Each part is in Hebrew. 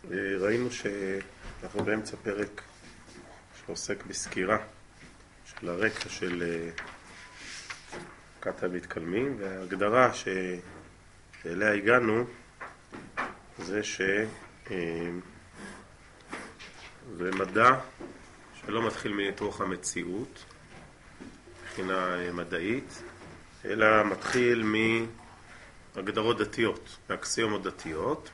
ראינו שאנחנו באמצע פרק שעוסק בסקירה של הרקע של כת המתקלמים, וההגדרה שאליה הגענו זה שזה מדע שלא מתחיל מניתוח המציאות מבחינה מדעית, אלא מתחיל מהגדרות דתיות, מאקסיומות דתיות,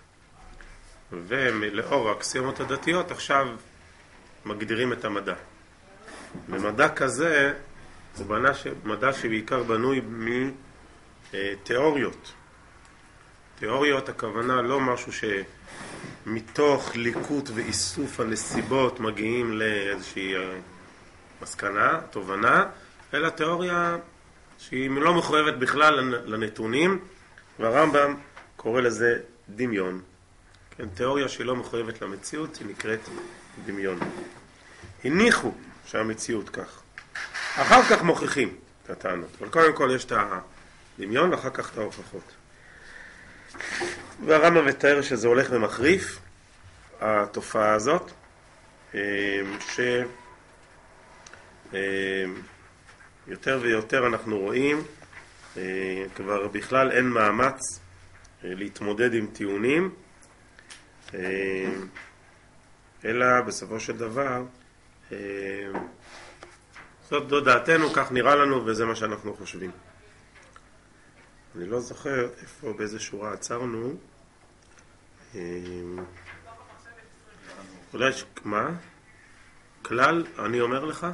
ולאור האקסיומות הדתיות עכשיו מגדירים את המדע. ומדע כזה הוא מדע שבעיקר בנוי מתיאוריות. תיאוריות הכוונה לא משהו שמתוך ליקוט ואיסוף הנסיבות מגיעים לאיזושהי מסקנה, תובנה, אלא תיאוריה שהיא לא מחויבת בכלל לנתונים, והרמב"ם קורא לזה דמיון. כן, תיאוריה שהיא לא מחויבת למציאות, היא נקראת דמיון. הניחו שהמציאות כך. אחר כך מוכיחים את הטענות. אבל קודם כל יש את הדמיון, ואחר כך את ההוכחות. והרמב"ם מתאר שזה הולך ומחריף, התופעה הזאת, יותר ויותר אנחנו רואים, כבר בכלל אין מאמץ להתמודד עם טיעונים, אלא בסופו של דבר זאת דעתנו, כך נראה לנו וזה מה שאנחנו חושבים. אני לא זוכר איפה באיזה שורה עצרנו. אולי מה? כלל, אני אומר לך?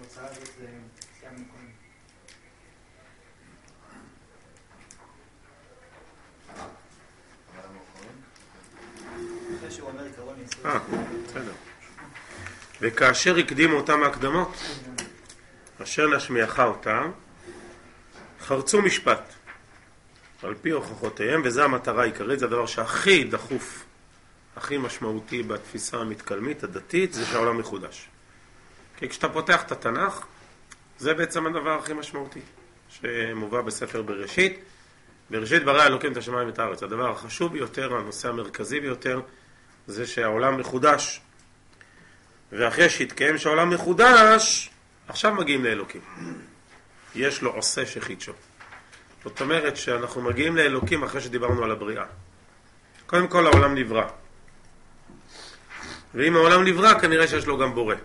בסדר. וכאשר הקדימו אותם ההקדמות, אשר נשמיעך אותם, חרצו משפט על פי הוכחותיהם, וזו המטרה העיקרית, זה הדבר שהכי דחוף, הכי משמעותי בתפיסה המתקלמית, הדתית, זה שהעולם מחודש. כי כשאתה פותח את התנ"ך, זה בעצם הדבר הכי משמעותי, שמובא בספר בראשית. בראשית ברא אלוקים את השמיים ואת הארץ. הדבר החשוב ביותר, הנושא המרכזי ביותר, זה שהעולם מחודש. ואחרי שהתקיים שהעולם מחודש, עכשיו מגיעים לאלוקים. יש לו עושה שחידשו. זאת אומרת שאנחנו מגיעים לאלוקים אחרי שדיברנו על הבריאה. קודם כל העולם נברא. ואם העולם נברא, כנראה שיש לו גם בורא.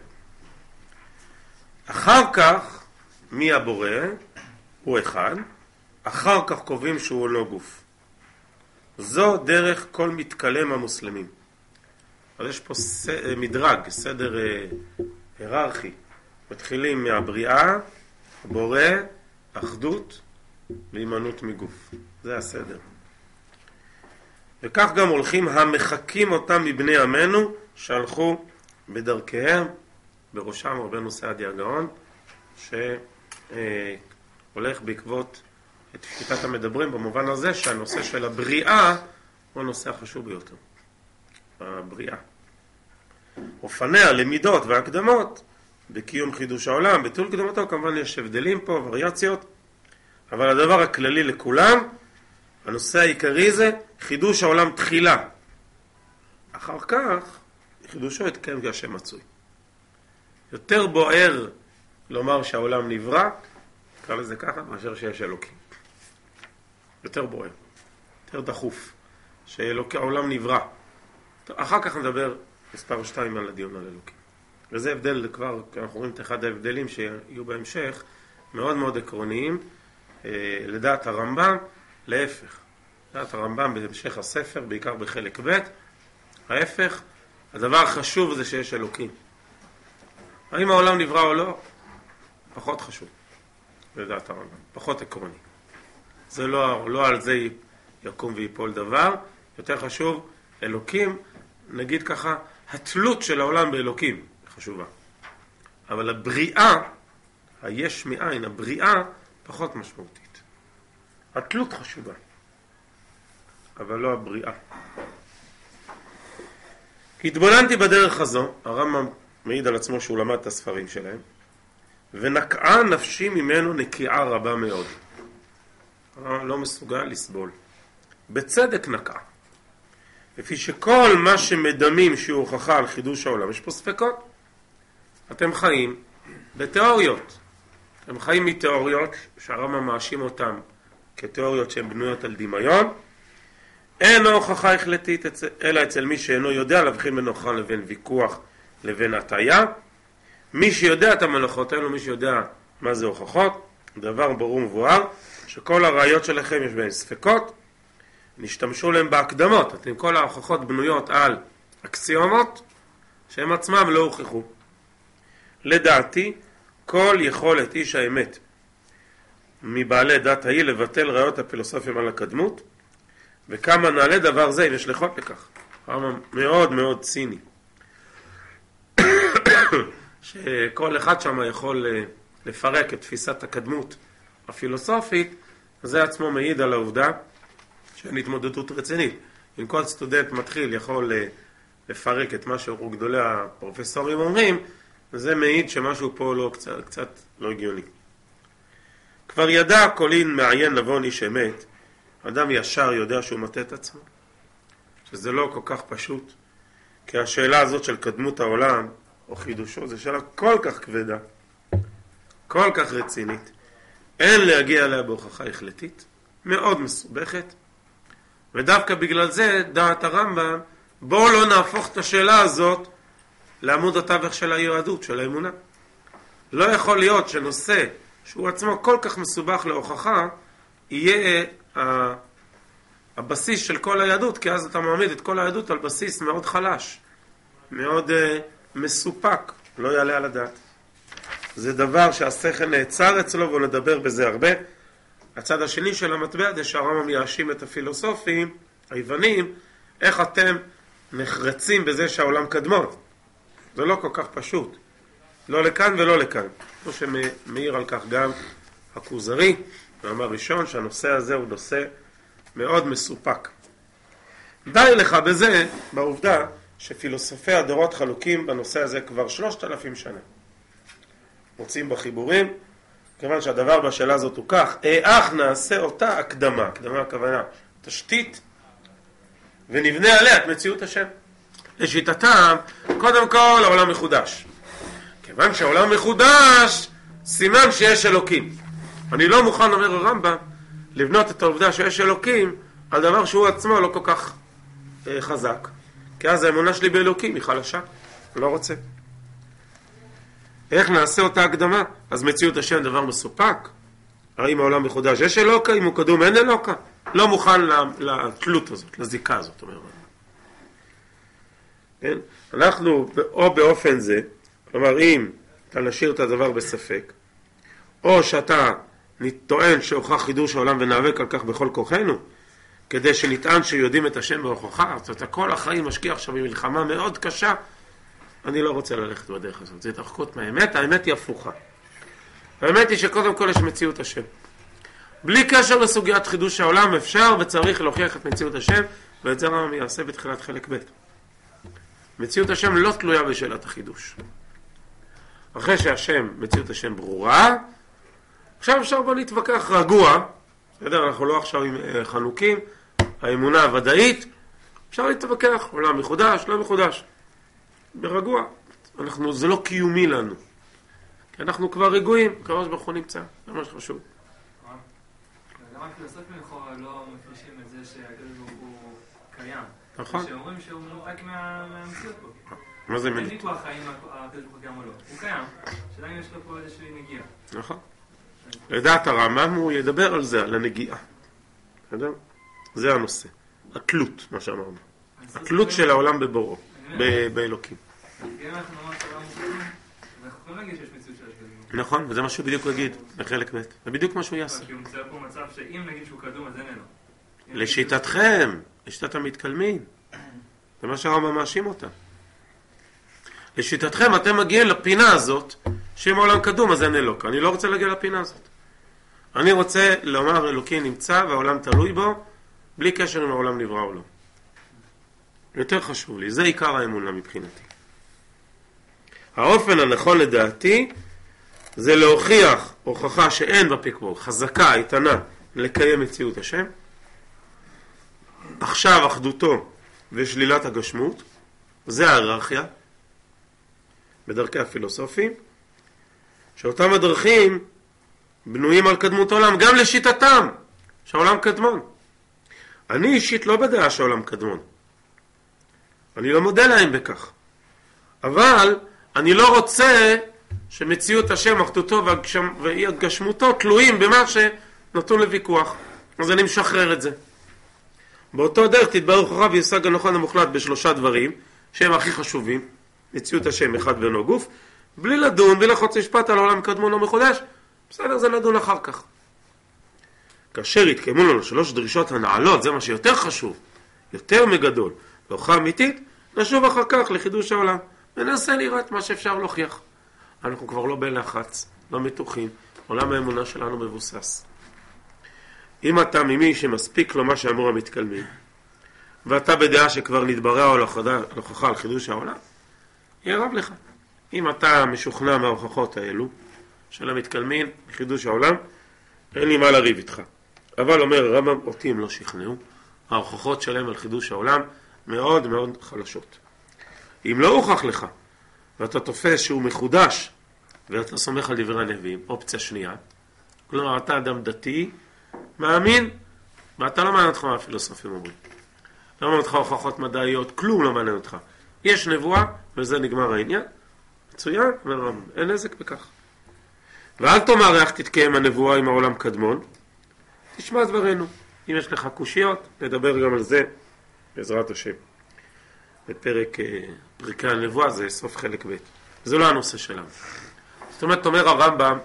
אחר כך, מי הבורא? הוא אחד. אחר כך קובעים שהוא לא גוף. זו דרך כל מתקלם המוסלמים. אז יש פה מדרג, סדר היררכי. מתחילים מהבריאה, בורא, אחדות והימנעות מגוף. זה הסדר. וכך גם הולכים המחקים אותם מבני עמנו שהלכו בדרכיהם, בראשם רבנו סעדיה גאון, שהולך בעקבות את שיטת המדברים במובן הזה שהנושא של הבריאה הוא הנושא החשוב ביותר. הבריאה. אופניה, למידות והקדמות, בקיום חידוש העולם, ביטול קדמתו, כמובן יש הבדלים פה, וריאציות, אבל הדבר הכללי לכולם, הנושא העיקרי זה חידוש העולם תחילה. אחר כך, חידושו יתקיים כשם מצוי. יותר בוער לומר שהעולם נברא, נקרא לזה ככה, מאשר שיש אלוקים. יותר בוער, יותר דחוף, שהעולם נברא. אחר כך נדבר מספר 2 על הדיון על אלוקים. וזה הבדל כבר, אנחנו רואים את אחד ההבדלים שיהיו בהמשך, מאוד מאוד עקרוניים, לדעת הרמב"ם, להפך. לדעת הרמב"ם בהמשך הספר, בעיקר בחלק ב', ההפך, הדבר החשוב זה שיש אלוקים. האם העולם נברא או לא? פחות חשוב, לדעת הרמב"ם, פחות עקרוני. זה לא על זה יקום ויפול דבר, יותר חשוב, אלוקים, נגיד ככה, התלות של העולם באלוקים חשובה. אבל הבריאה, היש מאין, הבריאה פחות משמעותית. התלות חשובה, אבל לא הבריאה. התבוננתי בדרך הזו, הרמב"ם מעיד על עצמו שהוא למד את הספרים שלהם, ונקעה נפשי ממנו נקיעה רבה מאוד. לא מסוגל לסבול. בצדק נקעה. לפי שכל מה שמדמים שהוא הוכחה על חידוש העולם, יש פה ספקות. אתם חיים בתיאוריות. אתם חיים מתיאוריות שהרמב"ם מאשים אותם כתיאוריות שהן בנויות על דמיון. אין הוכחה החלטית אלא אצל מי שאינו יודע להבחין בין הוכחה לבין ויכוח לבין הטעיה. מי שיודע את המלאכות האלו, מי שיודע מה זה הוכחות, דבר ברור ומבואר, שכל הראיות שלכם יש בהן ספקות, נשתמשו להם בהקדמות. אתם כל ההוכחות בנויות על אקסיומות שהם עצמם לא הוכחו. לדעתי, כל יכולת איש האמת מבעלי דת ההיא לבטל ראיות הפילוסופיים על הקדמות, וכמה נעלה דבר זה אם יש לכות לכך. מאוד מאוד ציני. שכל אחד שם יכול לפרק את תפיסת הקדמות הפילוסופית, זה עצמו מעיד על העובדה שאין התמודדות רצינית. אם כל סטודנט מתחיל יכול לפרק את מה שגדולי הפרופסורים אומרים, זה מעיד שמשהו פה לא, קצת לא הגיוני. כבר ידע קולין מעיין לבון איש אמת, אדם ישר יודע שהוא מטה את עצמו, שזה לא כל כך פשוט, כי השאלה הזאת של קדמות העולם או חידושו זו שאלה כל כך כבדה, כל כך רצינית, אין להגיע אליה בהוכחה החלטית, מאוד מסובכת, ודווקא בגלל זה דעת הרמב"ם, בואו לא נהפוך את השאלה הזאת לעמוד התווך של היהדות, של האמונה. לא יכול להיות שנושא שהוא עצמו כל כך מסובך להוכחה, יהיה הבסיס של כל היהדות, כי אז אתה מעמיד את כל היהדות על בסיס מאוד חלש, מאוד מסופק, לא יעלה על הדעת. זה דבר שהשכל נעצר אצלו, ונדבר בזה הרבה. הצד השני של המטבע זה שהרמב"ם יאשים את הפילוסופים, היוונים, איך אתם נחרצים בזה שהעולם קדמון. זה לא כל כך פשוט. לא לכאן ולא לכאן. כמו שמעיר על כך גם הכוזרי, מאמר ראשון, שהנושא הזה הוא נושא מאוד מסופק. די לך בזה, בעובדה, שפילוסופי הדורות חלוקים בנושא הזה כבר 3,000 שנה. מוצאים בחיבורים, כיוון שהדבר בשאלה הזאת הוא כך, איך נעשה אותה הקדמה, הקדמה הכוונה, תשתית, ונבנה עליה את מציאות השם. לשיטתם, קודם כל העולם מחודש. כיוון שהעולם מחודש, סימן שיש אלוקים. אני לא מוכן, אומר הרמב"ם, לבנות את העובדה שיש אלוקים על דבר שהוא עצמו לא כל כך חזק. כי אז האמונה שלי באלוקים היא חלשה. לא רוצה. איך נעשה אותה הקדמה? אז מציאות השם דבר מסופק. האם העולם מחודש יש אלוקה? אם הוא קדום אין אלוקה? לא מוכן לתלות הזאת, לזיקה הזאת, אומר הרמב"ם. כן? אנחנו או באופן זה, כלומר אם אתה נשאיר את הדבר בספק, או שאתה טוען שהוכח חידוש העולם ונאבק על כך בכל כוחנו, כדי שנטען שיודעים את השם בהוכחה, אז אתה כל החיים משקיע עכשיו במלחמה מאוד קשה, אני לא רוצה ללכת בדרך הזאת, זה התרחקות מהאמת, האמת היא הפוכה. האמת היא שקודם כל יש מציאות השם. בלי קשר לסוגיית חידוש העולם אפשר וצריך להוכיח את מציאות השם, ואת זה הרמב"ם יעשה בתחילת חלק ב'. מציאות השם לא תלויה בשאלת החידוש. אחרי שהשם, מציאות השם ברורה, עכשיו אפשר בוא נתווכח רגוע, בסדר, אנחנו לא עכשיו עם חנוקים, האמונה הוודאית, אפשר להתווכח, עולם מחודש, לא מחודש, ברגוע, זה לא קיומי לנו, כי אנחנו כבר רגועים, כראש ברוך הוא נמצא, זה ממש חשוב. גם הפילוסופים לכאורה לא מפרישים את זה שהקדוש ברוך הוא קיים. נכון. שאומרים שהוא מנותק מהמציאות פה. מה זה אין ויכוח האם הקדוש ברוך הוא קיים או לא. הוא קיים, שאלה אם יש לו פה איזושהי נגיעה. נכון. לדעת הרמב"ם הוא ידבר על זה, על הנגיעה. זה הנושא. התלות, מה שאמרנו. התלות של העולם בבוראו, באלוקים. גם אנחנו נאמר שהעולם הוא קיים, אנחנו יכולים להגיד שיש מציאות של הקדוש. נכון, וזה מה שהוא בדיוק יגיד, בחלק ב'. זה בדיוק מה שהוא יעשה. כי הוא מצייר פה מצב שאם נגיד שהוא קדום, אז אין אלו. לשיטתכם, לשיטת המתקלמים. זה מה שהרמב"ם מאשים אותה. לשיטתכם אתם מגיעים לפינה הזאת, שאם העולם קדום אז אין אלוק. אני לא רוצה להגיע לפינה הזאת. אני רוצה לומר אלוקי נמצא והעולם תלוי בו, בלי קשר אם העולם נברא או לא. יותר חשוב לי, זה עיקר האמונה מבחינתי. האופן הנכון לדעתי, זה להוכיח הוכחה שאין בפיקבור, חזקה, איתנה, לקיים מציאות השם. עכשיו אחדותו ושלילת הגשמות. זה ההיררכיה בדרכי הפילוסופים, שאותם הדרכים בנויים על קדמות העולם, גם לשיטתם שהעולם קדמון. אני אישית לא בדעה שהעולם קדמון, אני לא מודה להם בכך, אבל אני לא רוצה שמציאות השם, אחדותו ואי הגשמותו תלויים במה שנתון לוויכוח, אז אני משחרר את זה. באותו דרך תתברר הוכחה ויושג הנכון המוחלט בשלושה דברים שהם הכי חשובים, מציאות השם אחד ואינו גוף, בלי לדון, בלי לחוץ משפט על העולם קדמון או מחודש. בסדר, זה נדון אחר כך. כאשר יתקיימו לנו שלוש דרישות הנעלות, זה מה שיותר חשוב, יותר מגדול, להוכחה אמיתית, נשוב אחר כך לחידוש העולם, וננסה לראות מה שאפשר להוכיח. אנחנו כבר לא בלחץ, לא מתוחים, עולם האמונה שלנו מבוסס. אם אתה ממי שמספיק לו מה שאמרו המתקלמים, ואתה בדעה שכבר נתברר או להוכחה על חידוש העולם, יהיה רב לך. אם אתה משוכנע מההוכחות האלו של המתקלמים לחידוש העולם, אין לי מה לריב איתך. אבל אומר הרמב"ם, אותי הם לא שכנעו, ההוכחות שלהם על חידוש העולם מאוד מאוד חלשות. אם לא הוכח לך, ואתה תופס שהוא מחודש, ואתה סומך על דברי הנביאים, אופציה שנייה, כלומר אתה אדם דתי, מאמין, ואתה לא מעניין אותך מה הפילוסופים אומרים. לא מעניין אותך הוכחות מדעיות, כלום לא מעניין אותך. יש נבואה, וזה נגמר העניין. מצוין, אין נזק בכך. ואל תאמר איך תתקיים הנבואה עם העולם קדמון, תשמע דברנו. אם יש לך קושיות, נדבר גם על זה בעזרת השם. בפרק פרקי הנבואה, זה סוף חלק ב'. זה לא הנושא שלנו. זאת אומרת, אומר הרמב"ם,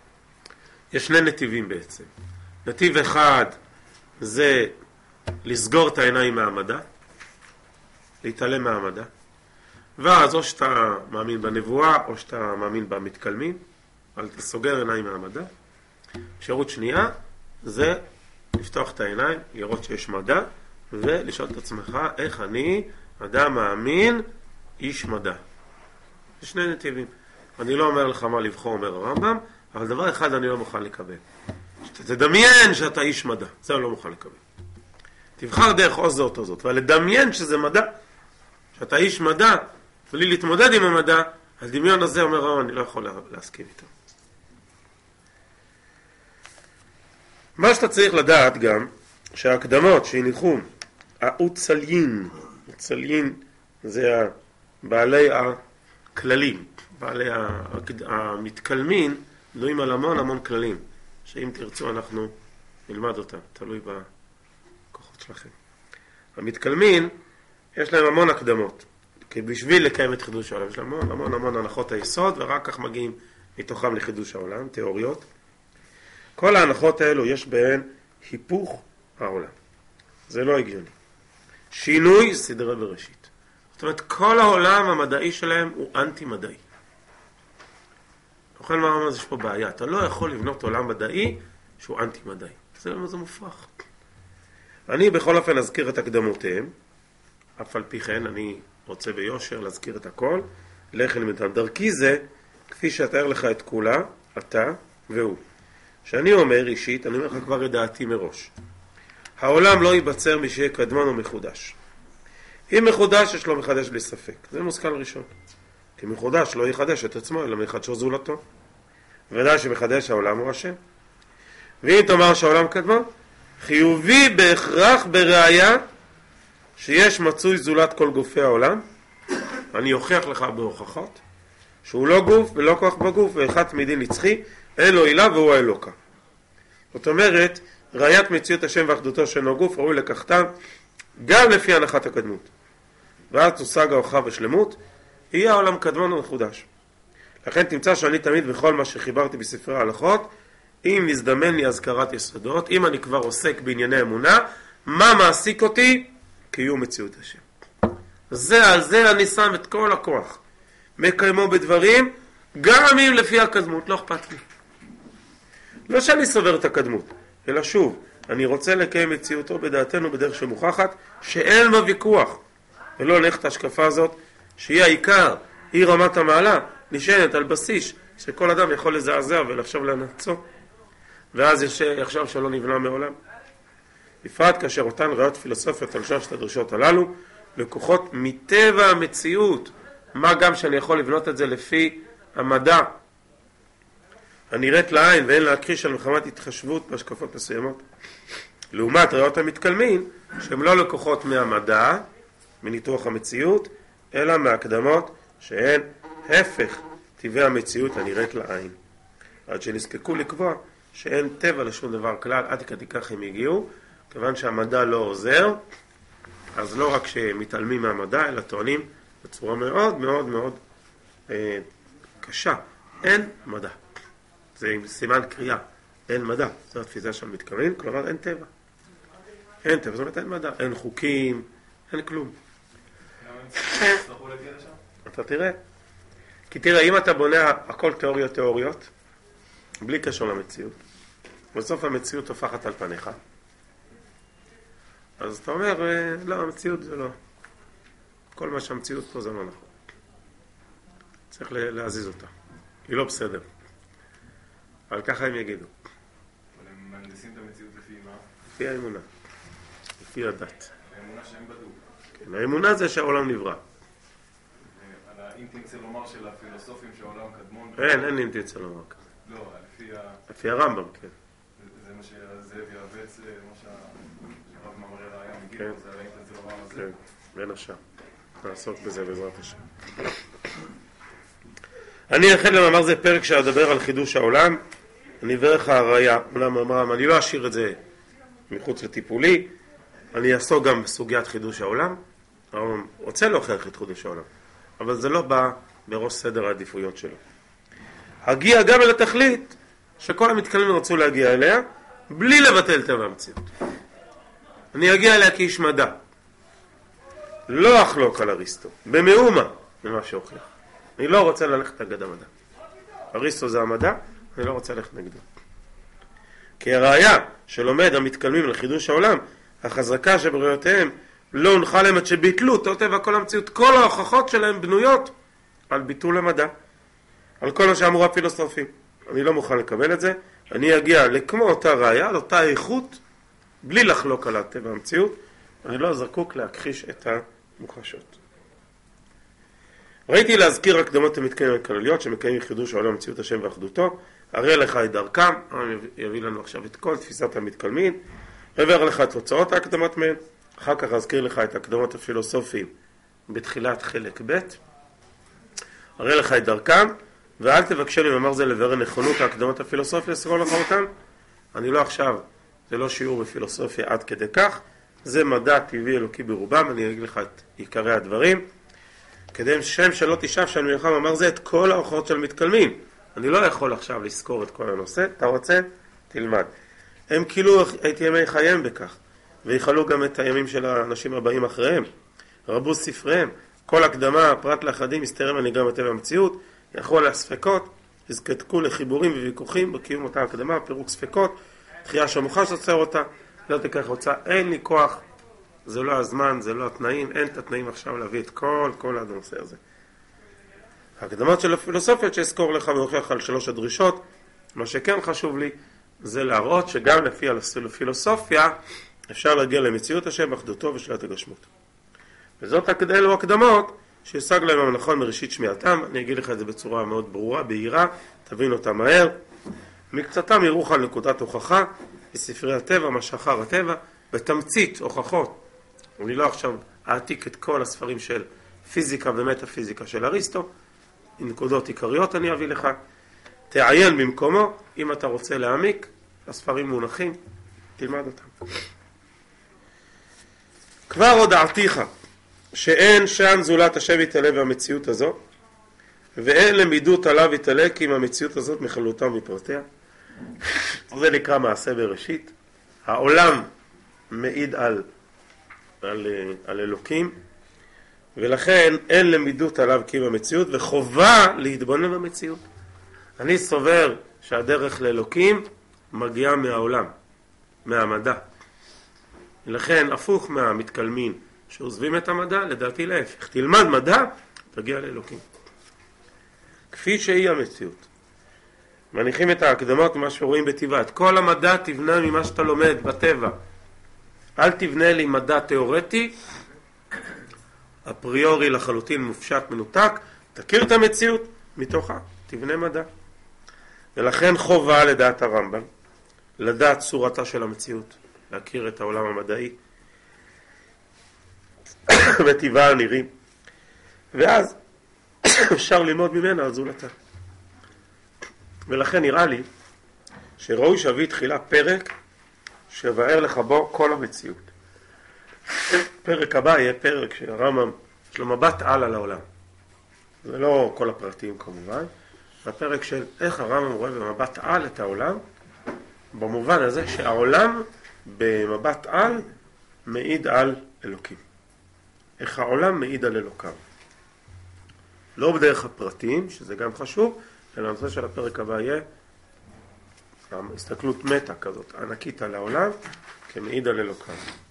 יש שני נתיבים בעצם. נתיב אחד זה לסגור את העיניים מהמדע, להתעלם מהמדע, ואז או שאתה מאמין בנבואה או שאתה מאמין במתקלמים, אבל אתה סוגר עיניים מהמדע. אפשרות שנייה זה לפתוח את העיניים, לראות שיש מדע, ולשאול את עצמך איך אני, אדם מאמין, איש מדע. זה שני נתיבים. אני לא אומר לך מה לבחור, אומר הרמב"ם, אבל דבר אחד אני לא מוכן לקבל. שאתה תדמיין שאתה איש מדע, זה אני לא מוכן לקבל. תבחר דרך או זאת או זאת, אבל לדמיין שזה מדע, שאתה איש מדע, בלי להתמודד עם המדע, הדמיון הזה אומר הרמב"ם, אני לא יכול להסכים איתו. מה שאתה צריך לדעת גם, שההקדמות שהניחו, האוצליין, אוצליין זה בעלי הכללים, בעלי המתקלמים, נועים על המון כללים, שאם תרצו אנחנו נלמד אותם, תלוי בכוחות שלכם. המתקלמים, יש להם המון הקדמות, כי בשביל לקיים את חידוש העולם, יש להם המון הנחות היסוד, ורק כך מגיעים מתוכם לחידוש העולם, תיאוריות. כל ההנחות האלו יש בהן היפוך העולם. זה לא הגיוני. שינוי סדרי בראשית. זאת אומרת, כל העולם המדעי שלהם הוא אנטי-מדעי. לכן מה אומר, יש פה בעיה. אתה לא יכול לבנות עולם מדעי שהוא אנטי-מדעי. זה מופרך. אני בכל אופן אזכיר את הקדמותיהם, אף על פי כן אני רוצה ביושר להזכיר את הכל, לך אלמדם. דרכי זה, כפי שאתאר לך את כולה, אתה והוא. שאני אומר אישית, אני אומר לך כבר את דעתי מראש. העולם לא ייבצר משיהיה קדמון או מחודש. אם מחודש, יש לו מחדש בלי ספק. זה מושכל ראשון. כי מחודש לא יחדש את עצמו, אלא מחדשו זולתו. ודאי שמחדש העולם הוא השם. ואם תאמר שהעולם קדמון, חיובי בהכרח בראיה שיש מצוי זולת כל גופי העולם. אני אוכיח לך בהוכחות שהוא לא גוף ולא כוח בגוף, ואחד תמידי נצחי, אין לו עילה והוא האלוקה. זאת אומרת, ראיית מציאות השם ואחדותו שאינו גוף ראוי לקחתה גם לפי הנחת הקדמות. ואז תושג ההוכחה ושלמות, יהיה העולם קדמון ומחודש. לכן תמצא שאני תמיד בכל מה שחיברתי בספרי ההלכות, אם נזדמן לי הזכרת יסודות, אם אני כבר עוסק בענייני אמונה, מה מעסיק אותי? קיום מציאות השם. על זה אני שם את כל הכוח. מקיימו בדברים, גם אם לפי הקדמות, לא אכפת לי. לא שאני סובר את הקדמות, אלא שוב, אני רוצה לקיים מציאותו בדעתנו בדרך שמוכחת, שאין בה ויכוח. ולא הולך את ההשקפה הזאת, שהיא העיקר, היא רמת המעלה, נשענת על בסיס, שכל אדם יכול לזעזע ולחשוב לנצו, ואז יחשב שלא נבנה מעולם. בפרט כאשר אותן ראיות פילוסופיות על שלושת הדרישות הללו, לקוחות מטבע המציאות, מה גם שאני יכול לבנות את זה לפי המדע הנראית לעין ואין להכחיש על מחמת התחשבות בהשקפות מסוימות. לעומת ראיות המתקלמים שהם לא לקוחות מהמדע, מניתוח המציאות, אלא מהקדמות שהן הפך טבעי המציאות הנראית לעין. עד שנזקקו לקבוע שאין טבע לשום דבר כלל, עד כדי כך הם הגיעו, כיוון שהמדע לא עוזר, אז לא רק שמתעלמים מהמדע, אלא טוענים בצורה מאוד מאוד מאוד קשה. אין מדע. זה עם סימן קריאה. אין מדע. זו התפיסה של מתכוון, כלומר אין טבע. אין טבע, זאת אומרת אין מדע. אין חוקים, אין כלום. אתה תראה. כי תראה, אם אתה בונה הכל תיאוריות, בלי קשר למציאות, בסוף המציאות הופכת על פניך. אז אתה אומר, לא, המציאות זה לא. כל מה שהמציאות פה זה לא נכון. צריך להזיז אותה. היא לא בסדר. אבל ככה הם יגידו. אבל הם מהנדסים את המציאות לפי מה? לפי האמונה. לפי הדת. האמונה שהם בדו. כן, האמונה זה שהעולם נברא. אם תמצא לומר של הפילוסופים שהעולם קדמון... אין אם תמצא לומר כזה. לא, לפי הרמב"ם, כן. זה מה שהזאב יעבץ, מה שהרב מאמרי ראיה מגיע כן. פה, זה אם תמצא לומר הזה. כן, בין השאר. נעסוק בזה בעזרת השם. אני אכן למאמר זה פרק שאדבר על חידוש העולם. אני אברך הראיה, אני לא אשאיר את זה מחוץ לטיפולי. אני אעסוק גם בסוגיית חידוש העולם. אני רוצה להוכיח את חידוש העולם. אבל זה לא בא בראש סדר העדיפויות שלו. הגיע גם אל התכלית שכל המתקלמים רצו להגיע אליה, בלי לבטל טבע המציאות. אני אגיע אליה כאיש מדע. לא אחלוק על אריסטו, במאומה, ממה שהוכיח. אני לא רוצה ללכת נגד המדע. אריסטו זה המדע, אני לא רוצה ללכת נגדו. כי הראיה שלומד המתקלמים לחידוש העולם, החזקה שבראיותיהם, לא הונחה להם עד שביטלו, טבע כל המציאות, כל ההוכחות שלהם בנויות על ביטול המדע, על כל מה שאמרו הפילוסופים. אני לא מוכן לקבל את זה, אני אגיע לכמו אותה ראיה, על אותה איכות, בלי לחלוק על הטבע המציאות, אני לא זקוק להכחיש את המוחשות. ראיתי להזכיר הקדמות המתקיימים הכלליות שמקיימים חידוש העולם המציאות השם ואחדותו, הרי לך את דרכם, יביא לנו עכשיו את כל תפיסת המתקלמים, עבר לך את תוצאות ההקדמות מהן, אחר כך אזכיר לך את הקדמות הפילוסופיים בתחילת חלק ב', הרי לך את דרכם, ואל תבקשני מאמר זה לברר נכונות ההקדמות הפילוסופיה, לסגור לך אותם. אני לא עכשיו, זה לא שיעור בפילוסופיה עד כדי כך, זה מדע טבעי אלוקי ברובם, אני אגיד לך את עיקרי הדברים, כדי שם שלא תשאף שאני מלחם מאמר זה את כל ההוכחות של מתקלמים. אני לא יכול עכשיו לזכור את כל הנושא, אתה רוצה? תלמד. הם כאילו את ימי חייהם בכך, ויחלו גם את הימים של האנשים הבאים אחריהם. רבו ספריהם, כל הקדמה, פרט לאחדים, מסתרם הנגרם הטבע המציאות, יכלו עליה ספקות, הזקקו לחיבורים וויכוחים בקיום אותה הקדמה, פירוק ספקות, תחייה שהמוחש עוצר אותה, לא תיקח הוצאה, אין לי כוח, זה לא הזמן, זה לא התנאים, אין את התנאים עכשיו להביא את כל הנושא הזה. ההקדמות של הפילוסופיות שאזכור לך והוכיח על 3 הדרישות, מה שכן חשוב לי, זה להראות שגם לפי הפילוסופיה אפשר להגיע למציאות השם, אחדותו ושלילת הגשמות. וזאת אלו הקדמות שישג להם המנכון מראשית שמיעתם, אני אגיד לך את זה בצורה מאוד ברורה, בהירה, תבין אותה מהר. מקצתם ירוך על נקודת הוכחה, בספרי הטבע, מה שאחר הטבע, בתמצית הוכחות. אני לא עכשיו אעתיק את כל הספרים של פיזיקה ומטאפיזיקה של אריסטו, נקודות עיקריות אני אביא לך, תעיין במקומו, אם אתה רוצה להעמיק, הספרים מונחים, תלמד אותם. כבר הודעתיך, שאין שם זולת השם יתעלה במציאות הזו, ואין למידות עליו יתעלה כי אם המציאות הזאת מכללותה ומפרטיה. זה נקרא מעשה בראשית. העולם מעיד על אלוקים, ולכן אין למידות עליו כי אם המציאות, וחובה להתבונן במציאות. אני סובר שהדרך לאלוקים מגיעה מהעולם, מהמדע. לכן הפוך מהמתקלמים שעוזבים את המדע, לדעתי להפך. תלמד מדע, תגיע לאלוקים. כפי שהיא המציאות. מניחים את ההקדמות ממה שרואים בטבע. את כל המדע תבנה ממה שאתה לומד בטבע. אל תבנה לי מדע תיאורטי אפריורי לחלוטין מופשט מנותק, תכיר את המציאות, מתוכה תבנה מדע. ולכן חובה לדעת הרמב"ם, לדעת צורתה של המציאות, להכיר את העולם המדעי, וטבעה הנראים, ואז אפשר ללמוד ממנה על זולתה. ולכן נראה לי שראוי שאביא תחילה פרק שבאר לך בו כל המציאות. פרק הבא יהיה פרק שהרמב"ם יש לו מבט על העולם. זה לא כל הפרטים כמובן, הפרק של איך הרמב"ם רואה במבט על את העולם, במובן הזה שהעולם במבט על מעיד על אלוקים. איך העולם מעיד על אלוקיו. לא בדרך הפרטים, שזה גם חשוב, אלא הנושא של הפרק הבא יהיה הסתכלות מטה כזאת, ענקית על העולם, כמעיד על אלוקיו.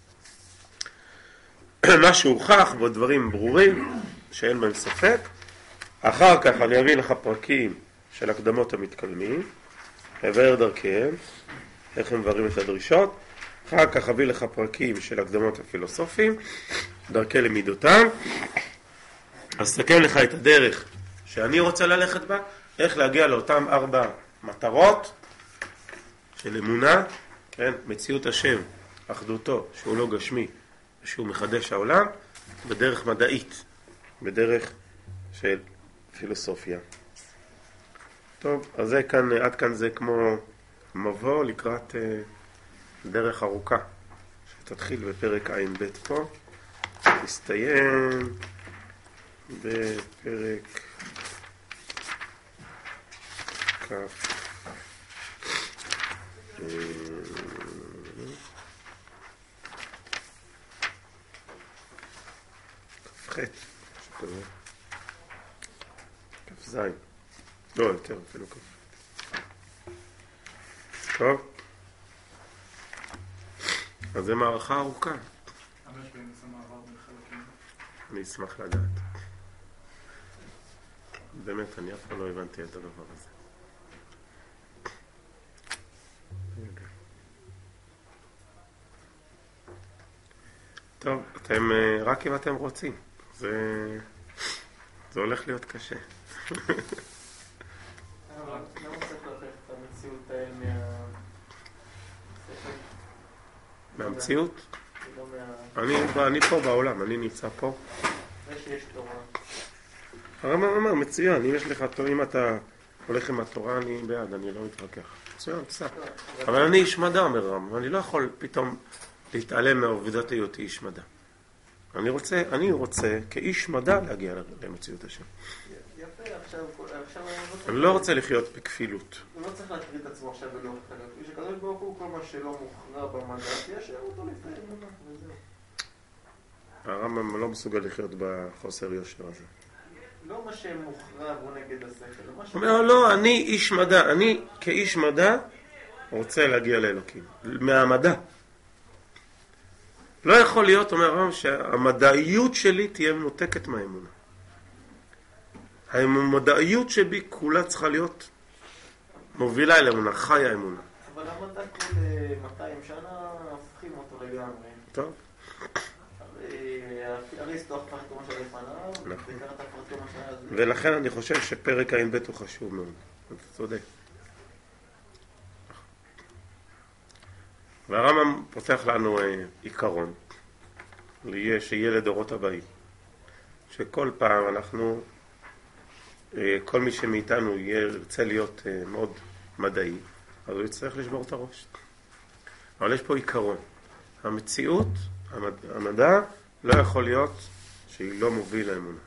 מה שהוכח בדברים ברורים, שאין בהם ספק. אחר כך אני אביא לך פרקים של הקדמות המתקלמים, הבאר דרכיהם, איך הם מבררים את הדרישות. אחר כך אביא לך פרקים של הקדמות הפילוסופיים, דרכי למידותם. אז תקן לך את הדרך שאני רוצה ללכת בה, איך להגיע לאותם 4 מטרות של אמונה, כן? מציאות השם, אחדותו, שהוא לא גשמי, שהוא מחדש העולם, בדרך מדעית, בדרך של פילוסופיה. טוב, אז זה כאן, עד כאן זה כמו מבוא לקראת דרך ארוכה, שתתחיל בפרק ע"ב פה, תסתיים בפרק כ'. כ"ח, שכזה. כ"ז. לא, יותר, אפילו כ"ח. טוב. אז זה מערכה ארוכה. אני אשמח לדעת. באמת, אני אף פעם לא הבנתי את הדבר הזה. טוב, אתם, רק אם אתם רוצים. זה הולך להיות קשה. למה צריך לקחת את המציאות מהמציאות? לא אני פה בעולם, אני נמצא פה. זה שיש תורה. הרמב"ם אמר, מצוין, אם יש לך, אם אתה הולך עם התורה, אני בעד, אני לא מתווכח. מצוין, בסדר. אבל אני איש מדע, אומר הרמב"ם, אני לא יכול פתאום להתעלם מהעובדת היותי איש מדע. אני רוצה כאיש מדע להגיע למציאות השם. יפה, עכשיו אני לא רוצה לחיות בכפילות. הוא לא צריך להקריא את עצמו עכשיו ולא חלק. כשקדוש ברוך הוא, כל מה שלא מוכרע במדע, תיישר אותו לפני אמונה, וזהו. הרמב"ם לא מסוגל לחיות בחוסר יושר הזה. לא מה שמוכרע והוא נגד השכל. הוא אומר, לא, אני איש מדע, אני כאיש מדע רוצה להגיע לאלוקים. מהמדע. לא יכול להיות, אומר הרמב"ם, שהמדעיות שלי תהיה מנותקת מהאמונה. המדעיות שבי כולה צריכה להיות מובילה אל אמונה, חיה אמונה. אבל המדע כל 200 שנה הופכים אותו לגמרי. טוב. אריסטו הפך כמו שלפניו, וקראת הפך כמו שהיה. ולכן אני חושב שפרק ע"ב הוא חשוב מאוד. אתה צודק. והרמב"ם פותח לנו עיקרון, שיהיה לדורות הבאים. שכל פעם אנחנו, כל מי שמאיתנו ירצה להיות מאוד מדעי, אז הוא יצטרך לשבור את הראש. אבל יש פה עיקרון. המציאות, המדע, לא יכול להיות שהיא לא מוביל לאמונה.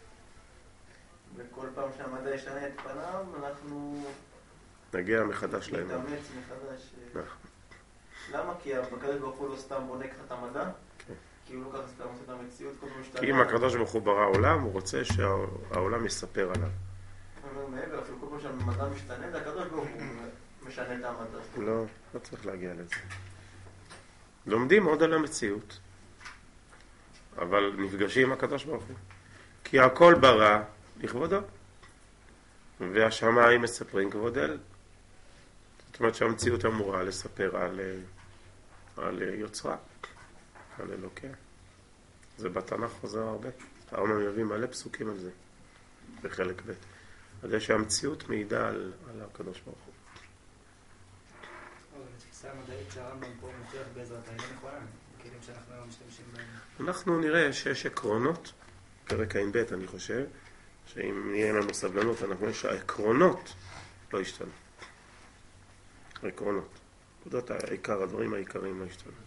וכל פעם שהמדע ישנה את פניו, אנחנו נגיע מחדש לאמונה. נתאמץ מחדש. נכון. למה? כי הקדוש ברוך הוא לא סתם בונה ככה את המדע? כן. כי הוא לא ככה סתם עושה את המציאות, כל פעם משתנה. כי אם הקדוש ברוך הוא ברא עולם, הוא רוצה שהעולם יספר עליו. לא מעבר, אפילו כל פעם שהמדע משתנה, זה הקדוש ברוך הוא משנה את המדע. לא צריך להגיע לזה. לומדים עוד על המציאות, אבל נפגשים עם הקדוש ברוך הוא. כי הכל ברא לכבודו, והשמיים מספרים כבוד אל. זאת אומרת שהמציאות אמורה לספר על יוצרה, על אלוקיה. זה בתנ"ך חוזר הרבה. הרמב"ם מביא מלא פסוקים על זה, בחלק ב'. על זה שהמציאות מעידה על הקדוש ברוך הוא. בתפיסה המדעית שהרמב"ם פה מוכיח בעזרת העניין נכונה, בכלים שאנחנו היום משתמשים בהם. אנחנו נראה שיש עקרונות, פרק ע"ב אני חושב, שאם נהיה לנו סבלנות, אנחנו נראה שהעקרונות לא ישתנו. העקרונות. נקודות העיקר, הדברים העיקריים לא ישתנו.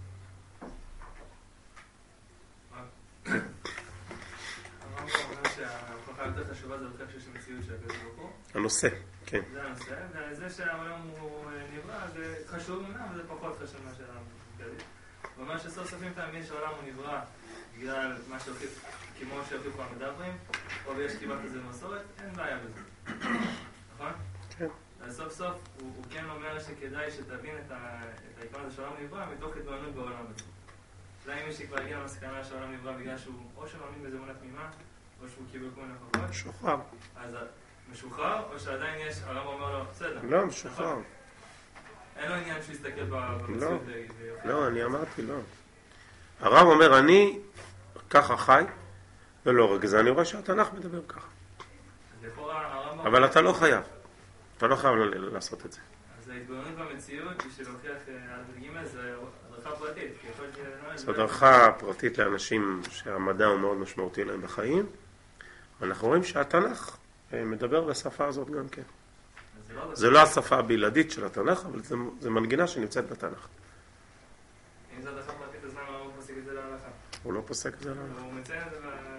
הרמב"ם אומר שההוכחה יותר חשובה זה הוכיח שיש מציאות של הקדוש ברוך הוא. הנושא, כן. זה הנושא, וזה שהעולם הוא נברא זה חשוב ממנו, וזה פחות חשוב מה שהעולם כללי. הוא אומר שסוף סוף אם תאמין שהעולם הוא נברא בגלל מה שהוכיח, כמו שהוכיחו המדברים, או ויש כמעט כזה במסורת, אין בעיה בזה. נכון? כן. אז סוף סוף הוא כן אומר שכדאי שתבין את העיקרון הזה שהעולם נברא מתוך התבוננות בעולם הזה. אולי אם מישהי כבר הגיע למסקנה שהעולם נברא בגלל שהוא או שמאמין בזה אמונה תמימה, או שהוא קיבל כל מיני הוכחות. משוחרר. אז משוחרר, או שעדיין יש, הרב אומר לו, בסדר. לא, משוחרר. אין לו עניין שהוא יסתכל במציאות ויופי. לא, אני אמרתי לא. הרב אומר, אני ככה חי, ולא רק זה, אני רואה שהתנ"ך מדבר ככה. אז לכאורה הרב... אבל אתה לא חייב. אתה לא חייב לעשות את זה. אז ההתבוננות במציאות, בשביל להוכיח על הדרגים זה הדרכה פרטית. זו הדרכה פרטית לאנשים שהמדע הוא מאוד משמעותי להם בחיים. ואנחנו רואים שהתנ"ך מדבר בשפה הזאת גם כן. זה לא השפה הבלעדית של התנ"ך, אבל זה מנגינה שנמצאת בתנ"ך. אם זה הדרכה פרטית, אז למה הוא פוסק את זה להלכה? הוא לא פוסק את זה להלכה. הוא מציין את זה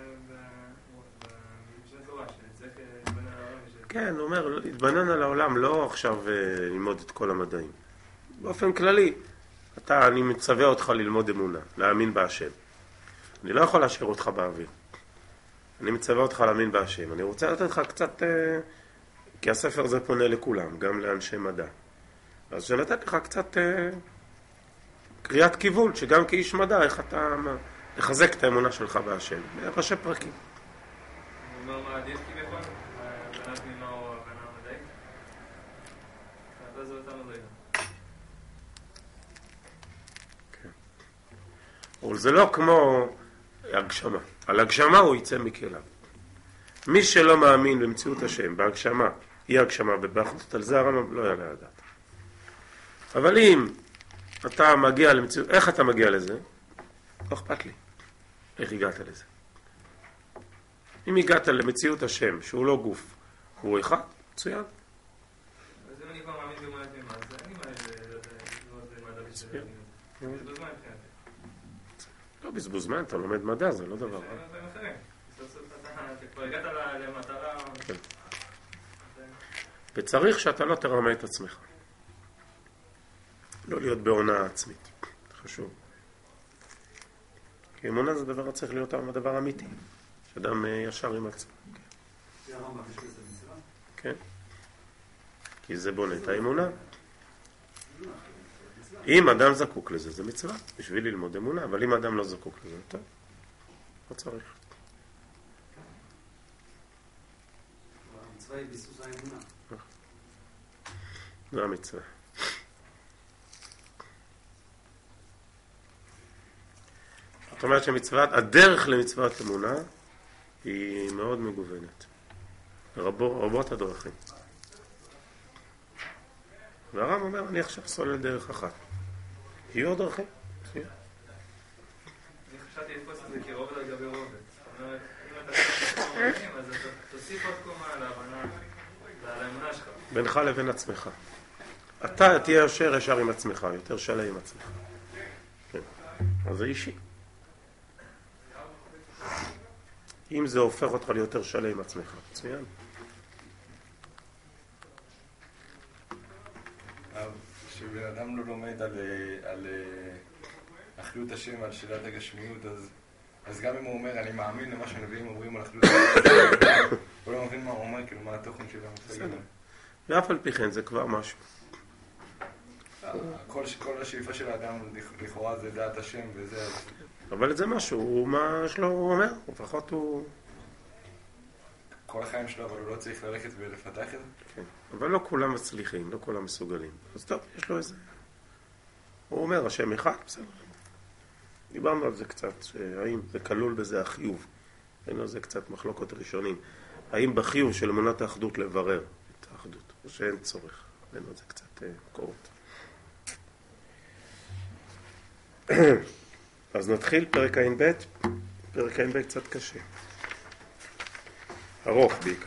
במשנה תורה, שצריך להתבונן על העולם. כן, הוא אומר, להתבונן על העולם, לא עכשיו ללמוד את כל המדעים. באופן כללי, אני מצווה אותך ללמוד אמונה, להאמין בהשם. אני לא יכול להשאיר אותך באוויר. אני מצווה אותך להאמין בהשם. אני רוצה לתת לך קצת, כי הספר הזה פונה לכולם, גם לאנשי מדע. אז שנתת לך קצת קריאת כיוון, שגם כאיש מדע, איך אתה לחזק את האמונה שלך בהשם. ראשי פרקים. הוא אומר מה עדיף כביכול? הבנה תמימה או הבנה מדעית? אתה זה אותה מדעית. כן. אבל זה לא כמו הגשמה. על הגשמה הוא יצא מכליו. מי שלא מאמין במציאות השם, בהגשמה, היא הגשמה ובאחדות, על זה הרמב"ם לא יעלה לדעת. אבל אם אתה מגיע למציאות, איך אתה מגיע לזה? לא אכפת לי. איך הגעת לזה? אם הגעת למציאות השם, שהוא לא גוף, הוא אחד, מצוין. אז אם אני כבר מאמין באמונה תמימה, אז אין לי מה מדע בשביל זה. בזבוז זמן מבחינתי. לא בזבוז זמן, אתה לומד מדע, זה לא דבר רע. יש דברים אחרים. סוף סוף אתה כבר הגעת למטרה... כן. וצריך שאתה לא תרמה את עצמך. לא להיות בעונה עצמית. זה חשוב. כי אמונה זה דבר צריך להיות הדבר אמיתי. שאדם ישר עם עצמו. זה הרמב"ם, יש לזה מצווה? כן. כי זה בונה את האמונה. אם אדם זקוק לזה, זה מצווה. בשביל ללמוד אמונה. אבל אם אדם לא זקוק לזה, טוב. לא צריך. המצווה היא ביסוס האמונה. זה המצווה. זאת אומרת שמצוות, הדרך למצוות אמונה היא מאוד מגוונת. רבות הדרכים. והרב אומר, אני עכשיו סולל דרך אחת. יהיו עוד דרכים. אני חשבתי לתפוס את זה כרובד על גבי רובד. זאת אומרת, אם אתה חושב אז אתה תוסיף עוד קומה להבנה ועל האמונה שלך. בינך לבין עצמך. אתה תהיה ישר עם עצמך, יותר שלם עם עצמך. כן. אז זה אישי. אם זה הופך אותך ליותר שלם עם עצמך, מצוין. כשבן אדם לא לומד על אחריות השם ועל שאלת הגשמיות, אז גם אם הוא אומר, אני מאמין למה שהנביאים אומרים על אחריות השם, הוא לא מבין מה הוא אומר, כאילו מה התוכן של המושג. ואף על פי כן זה כבר משהו. כל השאיפה של האדם לכאורה זה דעת השם וזה... אבל זה משהו, מה שלו הוא אומר, לפחות הוא... כל החיים שלו, אבל הוא לא צריך ללכת ולפתח את זה? כן, אבל לא כולם מצליחים, לא כולם מסוגלים. אז טוב, יש לו איזה... הוא אומר, השם אחד, בסדר. דיברנו על זה קצת, האם זה כלול בזה החיוב. אין על זה קצת מחלוקות ראשונים. האם בחיוב של אמונת האחדות לברר את האחדות, או שאין צורך. אין על זה קצת קורות. אז נתחיל פרק ע"ב. פרק ע"ב קצת קשה. ארוך בעיקר.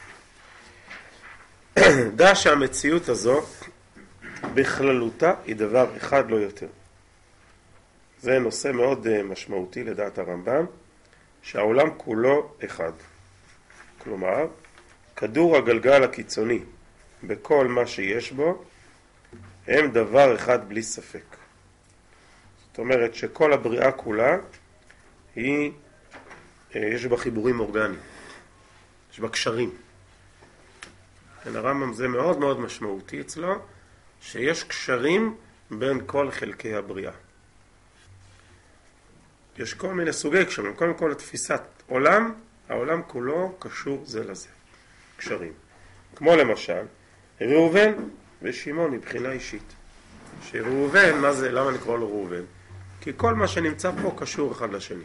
דע שהמציאות הזו בכללותה היא דבר אחד לא יותר. זה נושא מאוד משמעותי לדעת הרמב"ם, שהעולם כולו אחד. כלומר, כדור הגלגל הקיצוני בכל מה שיש בו הם דבר אחד בלי ספק. זאת אומרת שכל הבריאה כולה יש בה חיבורים אורגניים, יש בה קשרים. הרמב"ם זה מאוד מאוד משמעותי אצלו, שיש קשרים בין כל חלקי הבריאה. יש כל מיני סוגי קשרים. קודם כל התפיסת עולם, העולם כולו קשור זה לזה. קשרים. כמו למשל, ראובן ושמעון מבחינה אישית. שראובן, מה זה, למה נקרא לו ראובן? כי כל מה שנמצא פה קשור אחד לשני.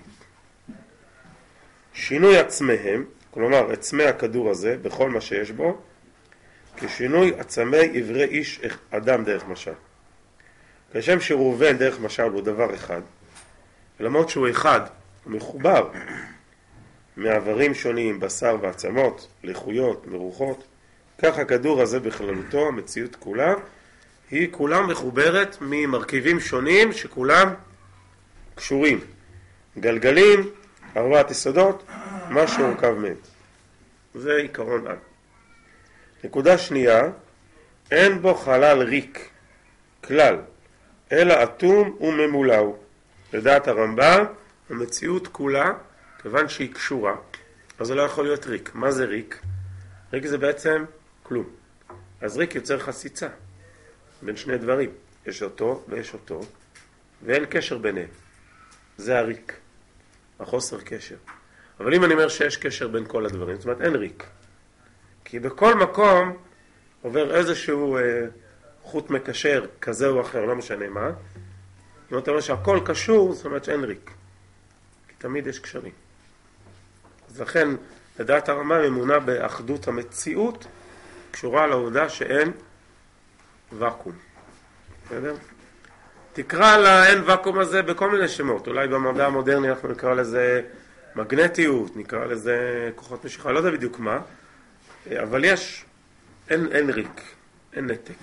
שינוי עצמיהם, כלומר עצמי הכדור הזה, בכל מה שיש בו, כשינוי עצמי עברי איש אדם דרך משל. כשם שראובן דרך משל הוא דבר אחד, למרות שהוא אחד, הוא מחובר מעברים שונים, בשר ועצמות, לחויות, מרוחות, כך הכדור הזה בכללותו, המציאות כולה, היא כולה מחוברת ממרכיבים שונים שכולם קשורים. גלגלים, ארבעת יסודות, מה שהורכב מהם. זה עיקרון על. נקודה שנייה, אין בו חלל ריק, כלל, אלא אטום וממולאו. לדעת הרמב"ם, המציאות כולה, כיוון שהיא קשורה, אז זה לא יכול להיות ריק. מה זה ריק? ריק זה בעצם כלום. אז ריק יוצר חסיצה בין שני דברים. יש אותו ויש אותו, ואין קשר ביניהם. זה הריק, החוסר קשר. אבל אם אני אומר שיש קשר בין כל הדברים, זאת אומרת אין ריק. כי בכל מקום עובר איזשהו חוט מקשר כזה או אחר, לא משנה מה. אם אתה אומר שהכל קשור, זאת אומרת שאין ריק. כי תמיד יש קשרים. אז לכן, לדעת הרמב"ם, אמונה באחדות המציאות, קשורה לעובדה שאין וקום. בסדר? תקרא לאין וקום הזה בכל מיני שמות. אולי במדע המודרני אנחנו נקרא לזה מגנטיות, נקרא לזה כוחות משיכה, לא יודע בדיוק מה. אבל אין ריק, אין נתק.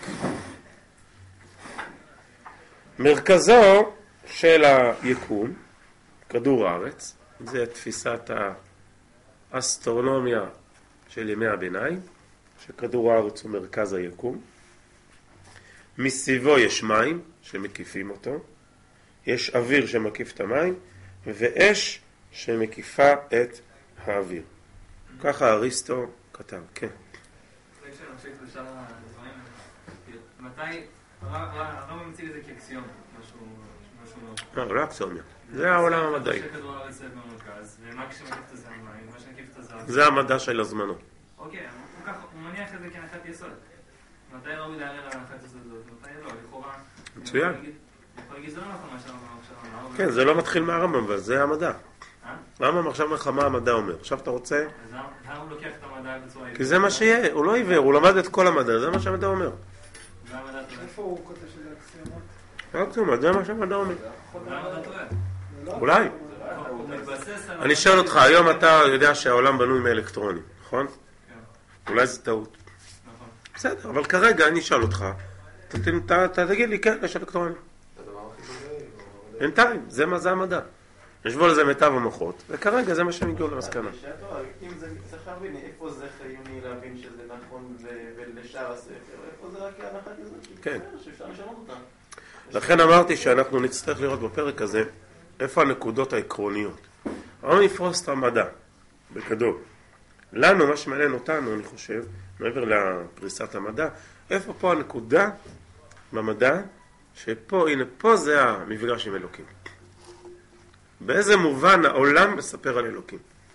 מרכזו של היקום, כדור הארץ, זה תפיסת האסטרונומיה של ימי הביניים, שכדור הארץ הוא מרכז היקום. מסביבו יש מים שמקיפים אותו, יש אוויר שמקיף את המים, ואש שמקיפה את האוויר. ככה אריסטו כתב, כן. לפני שנמשיך לשאר הדברים, מתי, הרמב"ם מציג את זה כאקסיום, משהו לא אקסיומיה, זה העולם המדעי. שכדור הארץ זה במרכז, ומה כשמקיף את זה המים, מה שמקיף את זה... זה המדע של הזמנו. אוקיי, הוא מניח את זה כהנחת יסוד. מתי ראוי לערער על הנחת יסוד הזאת? מתי לא? לכאורה... מצוין. יכול להגיד, זה לא נכון מה שהרמב"ם אמר. כן, זה לא מתחיל מהרמב"ם, אבל זה המדע. הרמב"ם עכשיו אומר לך מה המדע אומר. עכשיו אתה רוצה... אז למה הוא לוקח את המדע בצורה... כי זה מה שיהיה, הוא לא עיוור, הוא למד את כל המדע, זה מה שהמדע אומר. איפה הוא כותב שזה אקסיומות? לא אקסיומות, זה מה שהמדע אומר. המדע טועה. אולי. הוא מתבסס על... אני שואל אותך, היום אתה יודע שהעולם בנוי מאלקטרונים, נכון? אולי זה טעות. נכון. בסדר, אבל כרגע אני אשאל אותך, אתה תגיד לי, כן, יש אלקטרונים. בינתיים, זה מה זה המדע. ישבו על זה מיטב המוחות, וכרגע זה מה שהם הגיעו למסקנה. אם זה צריך להבין, איפה זה חיוני להבין שזה נכון ולשאר הספר, איפה זה רק הנחת יסוד? כן. שאפשר לשנות אותה. לכן אמרתי שאנחנו נצטרך לראות בפרק הזה איפה הנקודות העקרוניות. אבל נפרוס את המדע, בגדול. לנו, מה שמעניין אותנו, אני חושב, מעבר לפריסת המדע, איפה פה הנקודה במדע, שפה, הנה, פה זה המפגש עם אלוקים. באיזה מובן העולם מספר על אלוקים.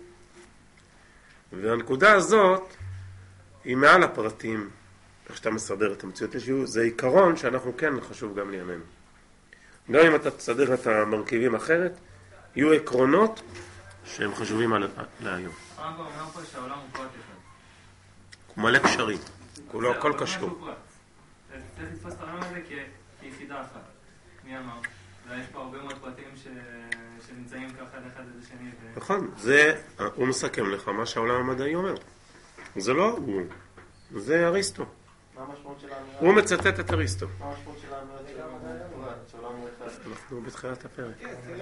והנקודה הזאת היא מעל הפרטים, איך שאתה מסדר את המציאות, זה עיקרון שאנחנו כן חשוב גם לימינו. גם אם אתה תסדר את המרכיבים אחרת, יהיו עקרונות שהם חשובים להיום. הרמב"ם אומר פה שהעולם הוא פרט אחד. הוא מלא קשרים, כולו הכל קשור. צריך לתפוס את העולם הזה כיחידה אחת. מי אמר? ויש פה הרבה מאוד פרטים שנמצאים ככה אחד איזה שני. נכון, הוא מסכם לך מה שהעולם המדעי אומר. זה לא הוא, זה אריסטו. מה המשמעות של האמירה? הוא מצטט את אריסטו. מה המשמעות של האמירה שהעולם הוא אחד? אנחנו בתחילת הפרק.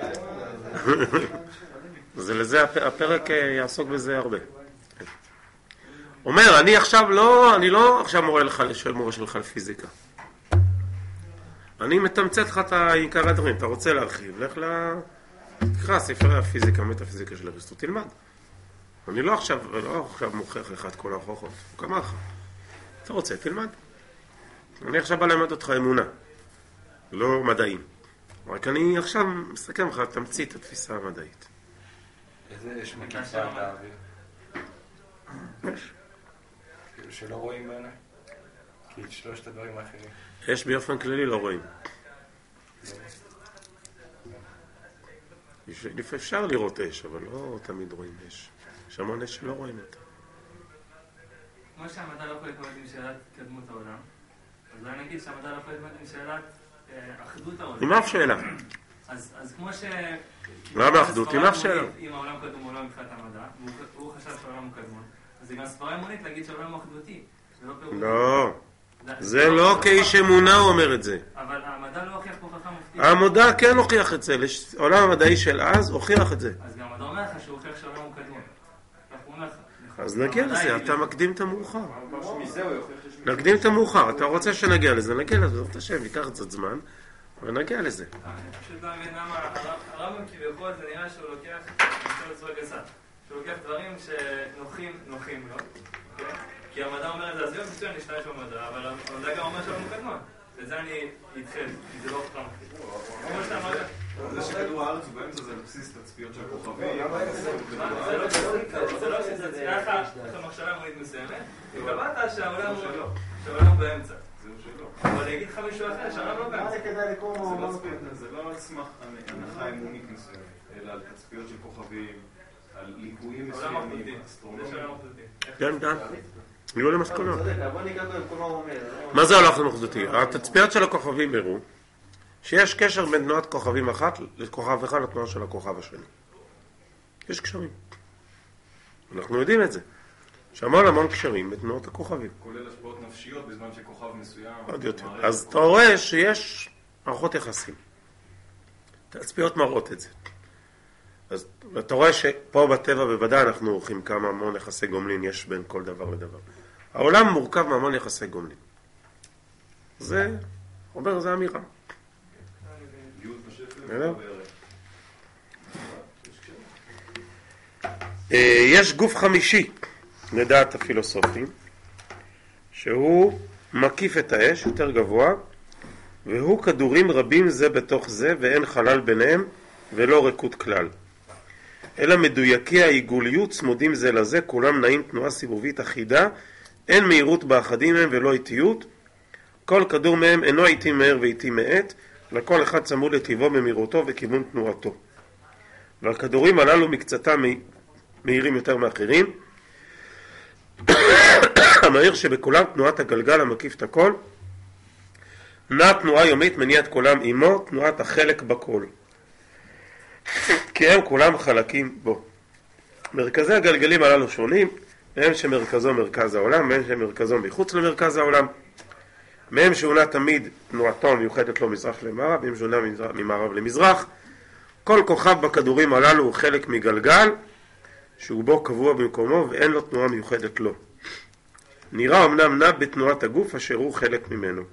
זה לזה הפרק יעסוק בזה הרבה. אומר, אני לא עכשיו מורה שלך לפיזיקה. אני מתמצת לך את העיקר הדברים. אתה רוצה להרחיב, לך תקרא ספרי הפיזיקה, המטאפיזיקה של אריסטו, תלמד. אני לא עכשיו מוכיח לך את כל ההוכחות, הוא כמוך. אתה רוצה, תלמד. אני עכשיו בא ללמד אותך אמונה, לא מדעים. רק אני עכשיו מסכם לך תמצית התפיסה המדעית. איזה יש מקיפה באוויר? יש. כאילו שלא רואים בעיניי? כי את שלושת הדברים האחרים. יש באופן כללי לא רואים. אפשר לראות אש, אבל לא תמיד רואים אש. יש המון אש שלא רואים אותה. כמו שהמדע לא יכול להתמודד עם שאלת קדמות העולם, אז אני אגיד שהמדע לא יכול להתמודד עם שאלת אחדות העולם. עם אף שאלה. אז כמו ש... למה אחדות? עם אף שאלה. אם העולם קדום הוא לא מבחינת המדע, והוא חשב שהעולם הוא קדמון, אז זה גם סברה אמונית להגיד שהעולם הוא אחדותי. לא. זה לא כאיש אמונה הוא אומר את זה. אבל המדע לא הוכיח פה חכם מופתי. המדע כן הוכיח את זה. העולם המדעי של אז הוכיח את זה. אז גם המדע אומר לך שהוא הוכיח שהעולם הוא קדמון. אז נגיע לזה, אתה מקדים את המאוחר. נקדים את המאוחר, אתה רוצה שנגיע לזה, נגיע לזה, זאת השם, ייקח קצת זמן, ונגיע לזה. אני פשוט לא מבין למה הרמב"ם כביכול זה נראה שהוא לוקח, בצורה גסה, שהוא לוקח דברים שנוחים לו, כי המדע אומר את זה, אז יום מצוין להשתמש במדע, אבל המדע גם אומר שהעולם הוא קדמון. את זה אני אתחל, כי זה לא חכם. כמו שאתה אמרת. זה שכדור הארץ הוא באמצע, זה בסיס תצפיות של כוכבים. זה לא שזה צייה לך מחשבה מונית מסוימת, וקבעת שהעולם הוא באמצע. זהו שלא. אבל אני אגיד לך מישהו אחר, שהעולם לא באמצע. מה זה כדאי לקרוא? זה לא על סמך הנחה אמונית מסוימת, אלא על תצפיות של כוכבים, על ליקויים העולם מסוימים, אחדותי. אסטרונומיים. זה שהעולם אחדותי. כן, כן. יהיו למסקנות. בוא ניגע בכל מה הוא אומר. מה זה הולך למחדותי? התצפיות של הכוכבים הראו שיש קשר בין תנועת כוכבים אחת לכוכב אחד לתנועה של הכוכב השני. יש קשרים. אנחנו יודעים את זה. שהמון קשרים בתנועות הכוכבים. כולל השפעות נפשיות בזמן שכוכב מסוים. עוד יותר. אז אתה רואה שיש מערכות יחסים. תצפיות מראות את זה. אז אתה רואה שפה בטבע בוודאי אנחנו עורכים כמה המון יחסי גומלין יש בין כל דבר לדבר. העולם מורכב מהמון יחסי גומלין. זה, אומר, זה אמירה. יוד בשפל. יש גוף חמישי, לדעת הפילוסופים, שהוא מקיף את האש יותר גבוה, והוא כדורים רבים זה בתוך זה, ואין חלל ביניהם, ולא ריקות כלל. אלא מדויקי העיגוליות צמודים זה לזה, כולם נעים תנועה סיבובית אחידה, אין מהירות באחדים מהם ולא איטיות, כל כדור מהם אינו איטי מהר ואיטי מעט, לכל אחד צמוד לטבעו במהירותו וכיוון תנועתו. והכדורים הללו מקצתם מהירים יותר מאחרים. המהיר שבכולם תנועת הגלגל המקיף את הכל, נעה תנועה יומית מניע את כולם עמו, תנועת החלק בכל. כי הם כולם חלקים בו. מרכזי הגלגלים הללו שונים, מהם שמרכזו מרכז העולם, מהם שמרכזו מחוץ למרכז העולם, מהם שונה תמיד תנועתו מיוחדת לו מזרח למערב, מהם שונה ממערב למזרח. כל כוכב בכדורים הללו הוא חלק מגלגל, שהוא בו קבוע במקומו ואין לו תנועה מיוחדת לו. נראה אמנם נע בתנועת הגוף אשר הוא חלק ממנו.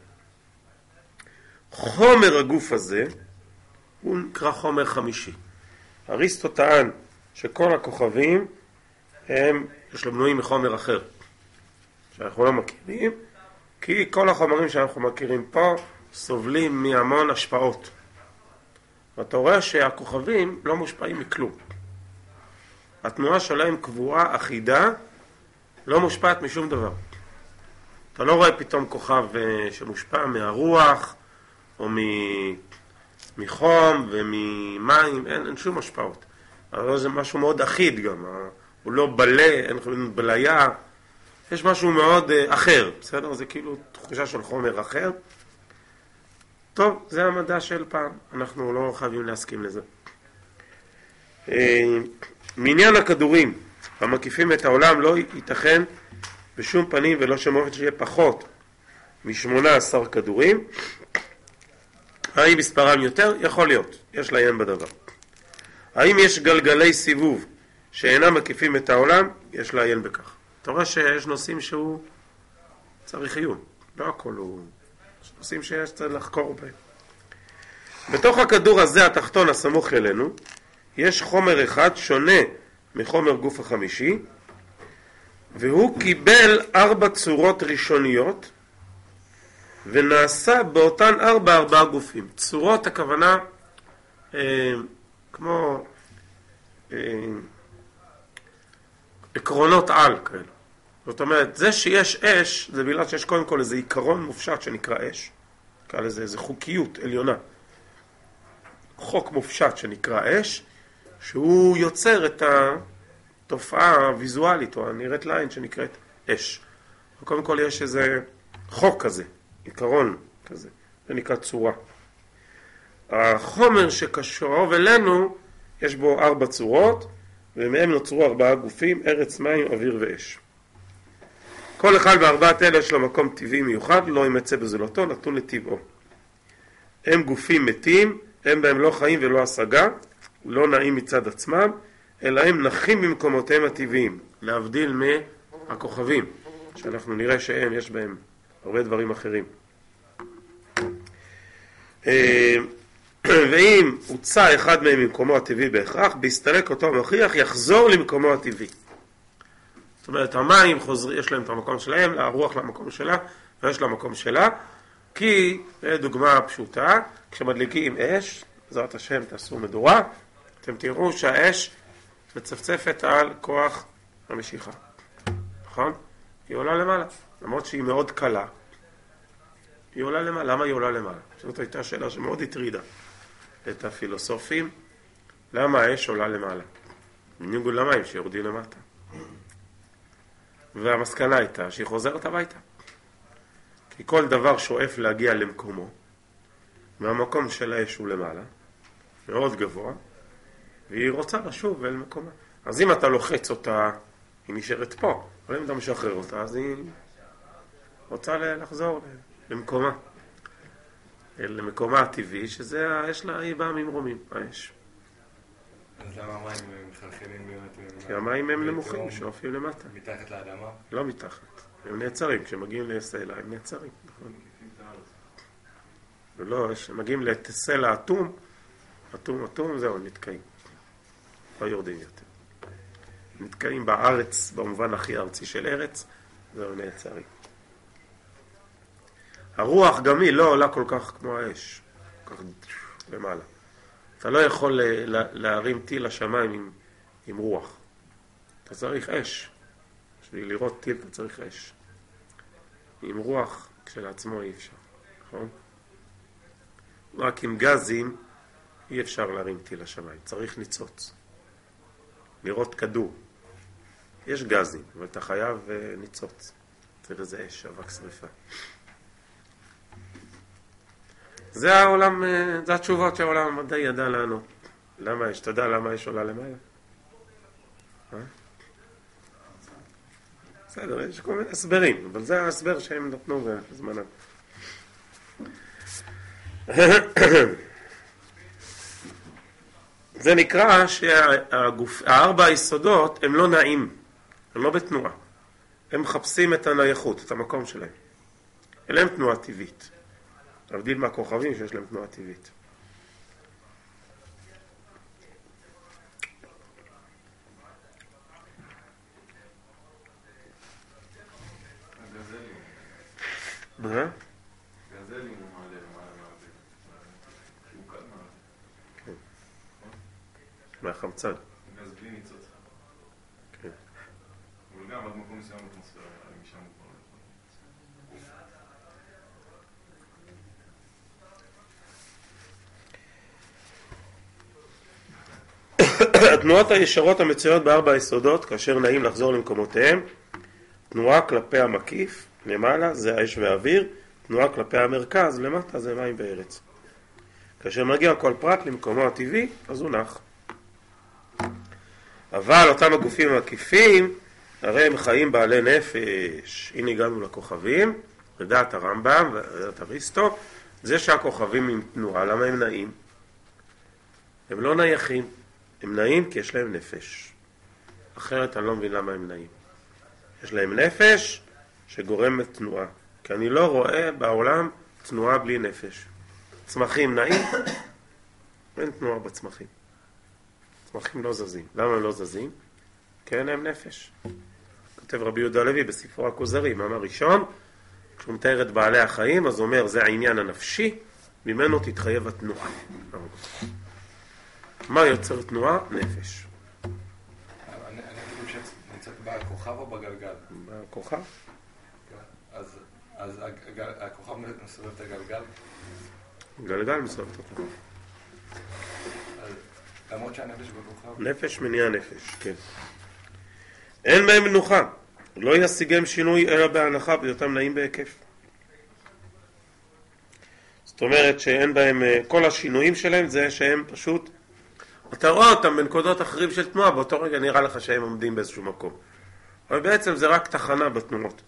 חומר הגוף הזה הוא נקרא חומר חמישי. אריסטו טען שכל הכוכבים הם בנויים מחומר אחר שאנחנו לא מכירים, כי כל החומרים שאנחנו מכירים פה סובלים מהמון השפעות. ואתה רואה שהכוכבים לא מושפעים מכלום. התנועה שלהם קבועה, אחידה, לא מושפעת משום דבר. אתה לא רואה פתאום כוכב שמושפע מהרוח או מחום וממים, אין שום השפעות. אבל זה משהו מאוד אחיד גם, הוא לא בלה, אין בליה, יש משהו מאוד אחר, בסדר? זה כאילו תחושה של חומר אחר. טוב, זה המדע של פעם, אנחנו לא חייבים להסכים לזה. מעניין הכדורים המקיפים את העולם לא ייתכן בשום פנים ולא שמופת שיהיה פחות מ-18 כדורים. האם מספרם יותר? יכול להיות, יש לעיין בדבר. האם יש גלגלי סיבוב שאינם מקיפים את העולם? יש לעיין בכך. אתה רואה שיש נושאים שהוא צריך עיון, לא הכל הוא... יש נושאים שיש צריך לחקור בהם. בתוך הכדור הזה התחתון הסמוך אלינו יש חומר אחד שונה מחומר גוף החמישי, והוא קיבל 4 צורות ראשוניות ונעשה באותן 4 גופים. צורות הכוונה כמו עקרונות על כאלה. זאת אומרת, זה שיש אש, זה בגלל שיש קודם כל איזה עיקרון מופשט שנקרא אש. נקרא לזה איזה חוקיות עליונה. חוק מופשט שנקרא אש, שהוא יוצר את התופעה הוויזואלית או הנראית לעין שנקראת אש. קודם כל יש איזה חוק כזה, עיקרון כזה, זה נקרא צורה. החומר שקשור אלינו, יש בו 4 צורות, ומהם נוצרו 4 גופים, ארץ, מים, אוויר ואש. כל אחד ב4 אלה יש לו מקום טבעי מיוחד, לא ימצא בזולתו, נתון לטבעו. הם גופים מתים, הם בהם לא חיים ולא השגה, לא נעים מצד עצמם, אלא הם נחים במקומותיהם הטבעיים, להבדיל מהכוכבים, שאנחנו נראה שהם, יש בהם הרבה דברים אחרים. ואם הוצא אחד מהם ממקומו הטבעי בהכרח, בהסתלק אותו המכריח יחזור למקומו הטבעי. זאת אומרת, המים חוזרים, יש להם את המקום שלהם, הרוח למקום שלה, ויש לה מקום שלה, כי, דוגמה פשוטה, כשמדליקים אש, בעזרת השם תעשו מדורה, אתם תראו שהאש מצפצפת על כוח המשיכה. נכון? היא עולה למעלה, למרות שהיא מאוד קלה. היא עולה למעלה. למה היא עולה למעלה? זאת הייתה שאלה שמאוד הטרידה את הפילוסופים. למה האש עולה למעלה? בניגוד למים שיורדים למטה. והמסקנה הייתה שהיא חוזרת הביתה. כי כל דבר שואף להגיע למקומו, מהמקום של האש הוא למעלה, מאוד גבוה, והיא רוצה לשוב אל מקומה. אז אם אתה לוחץ אותה, היא נשארת פה. אבל אם אתה משחרר אותה, אז היא רוצה לחזור למקומה. למקומה הטבעי, שזה האש לה, היא באה ממרומים, האש. אז למה המים מחלחלים באמת? כי המים הם נמוכים, שואפים למטה. מתחת לאדמה? לא מתחת. הם נעצרים, כשמגיעים לסלע, הם נעצרים, נכון? ולא, כשמגיעים לסלע אטום, אטום, זהו, הם נתקעים. לא יורדים יותר. נתקעים בארץ, במובן הכי ארצי של ארץ, זהו, נעצרים. הרוח גם היא לא עולה כל כך כמו האש, כל כך למעלה. אתה לא יכול להרים טיל לשמיים עם רוח. אתה צריך אש. בשביל לראות טיל אתה צריך אש. עם רוח כשלעצמו אי אפשר, נכון? רק עם גזים אי אפשר להרים טיל לשמיים. צריך ניצוץ. לראות כדור. יש גזים, אבל אתה חייב ניצוץ. צריך איזה אש, אבק שריפה. זה העולם, זה התשובות שהעולם המדעי ידע לענות. למה יש? אתה יודע למה יש עולה למעלה? בסדר, יש כל מיני הסברים, אבל זה ההסבר שהם נתנו בזמנם. זה נקרא שהארבע היסודות הם לא נעים, הם לא בתנועה. הם מחפשים את הנייחות, את המקום שלהם. אין להם תנועה טבעית. להבדיל מהכוכבים שיש להם תנועה טבעית. מה? גזלים הוא מעלה למעלה. הוא קל מעלה. כן. מהחמצן. גז בלי ניצוץ. כן. אבל גם עד מקום מסוים באטמוספירה, משם הוא כבר לא יכול. התנועות הישרות המצויות בארבע היסודות, כאשר נעים לחזור למקומותיהם, תנועה כלפי המקיף, למעלה זה האש והאוויר, תנועה כלפי המרכז, למטה זה מים וארץ. כאשר מגיע כל פרט למקומו הטבעי, אז הוא נח. אבל אותם הגופים המקיפים, הרי הם חיים בעלי נפש. הנה הגענו לכוכבים, לדעת הרמב"ם ולדעת אריסטו, זה שהכוכבים עם תנועה, למה הם נעים? הם לא נייחים, הם נעים כי יש להם נפש. אחרת אני לא מבין למה הם נעים. יש להם נפש שגורמת תנועה, כי אני לא רואה בעולם תנועה בלי נפש. צמחים נעים, אין תנועה בצמחים. צמחים לא זזים. למה הם לא זזים? כי אין להם נפש. כותב רבי יהודה הלוי בספרו הכוזרי, מאמר ראשון, כשהוא מתאר את בעלי החיים, אז הוא אומר, זה העניין הנפשי, ממנו תתחייב התנועה. מה יוצר תנועה? נפש. אני חושב שנמצאת בכוכב או בגלגל? בכוכב. אז הכוכב מסובב את הגלגל? גלגל מסובב את הכוכב. למרות שהנפש בכוכב? נפש מניע נפש, כן. אין בהם מנוחה. לא ישיגם שינוי אלא בהנחה בהיותם נעים בהיקף. זאת אומרת שאין בהם, כל השינויים שלהם זה שהם פשוט, אתה רואה אותם בנקודות אחרים של תנועה, באותו רגע נראה לך שהם עומדים באיזשהו מקום. אבל בעצם זה רק תחנה בתנועות.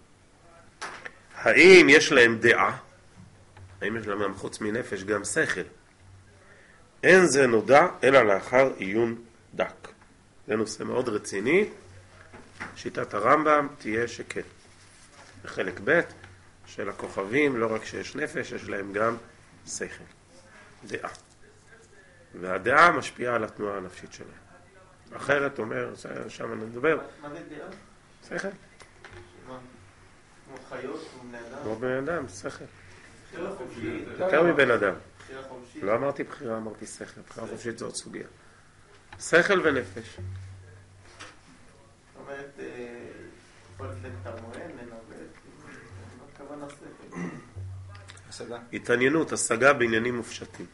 האם יש להם דעה? האם יש להם חוץ מנפש גם שכל? אין זה נודע אלא לאחר עיון דק. זה נושא מאוד רציני. שיטת הרמב"ם תהיה שכן. בחלק ב' של הכוכבים, לא רק שיש נפש, יש להם גם שכל. דעה. והדעה משפיעה על התנועה הנפשית שלהם. אחרת אומר, שם אני מדבר. מה זה דעה? שכל. כמו חיות, כמו בני אדם? כמו בני אדם, שכל. בחירה חופשית. יותר מבן אדם. בחירה חופשית. לא אמרתי בחירה, אמרתי שכל. בחירה חופשית זו עוד סוגיה. שכל ונפש. זאת אומרת, יכול לתת את המוען, לנווט, מה הכוונה שכל? השגה. התעניינות, השגה בעניינים מופשטים.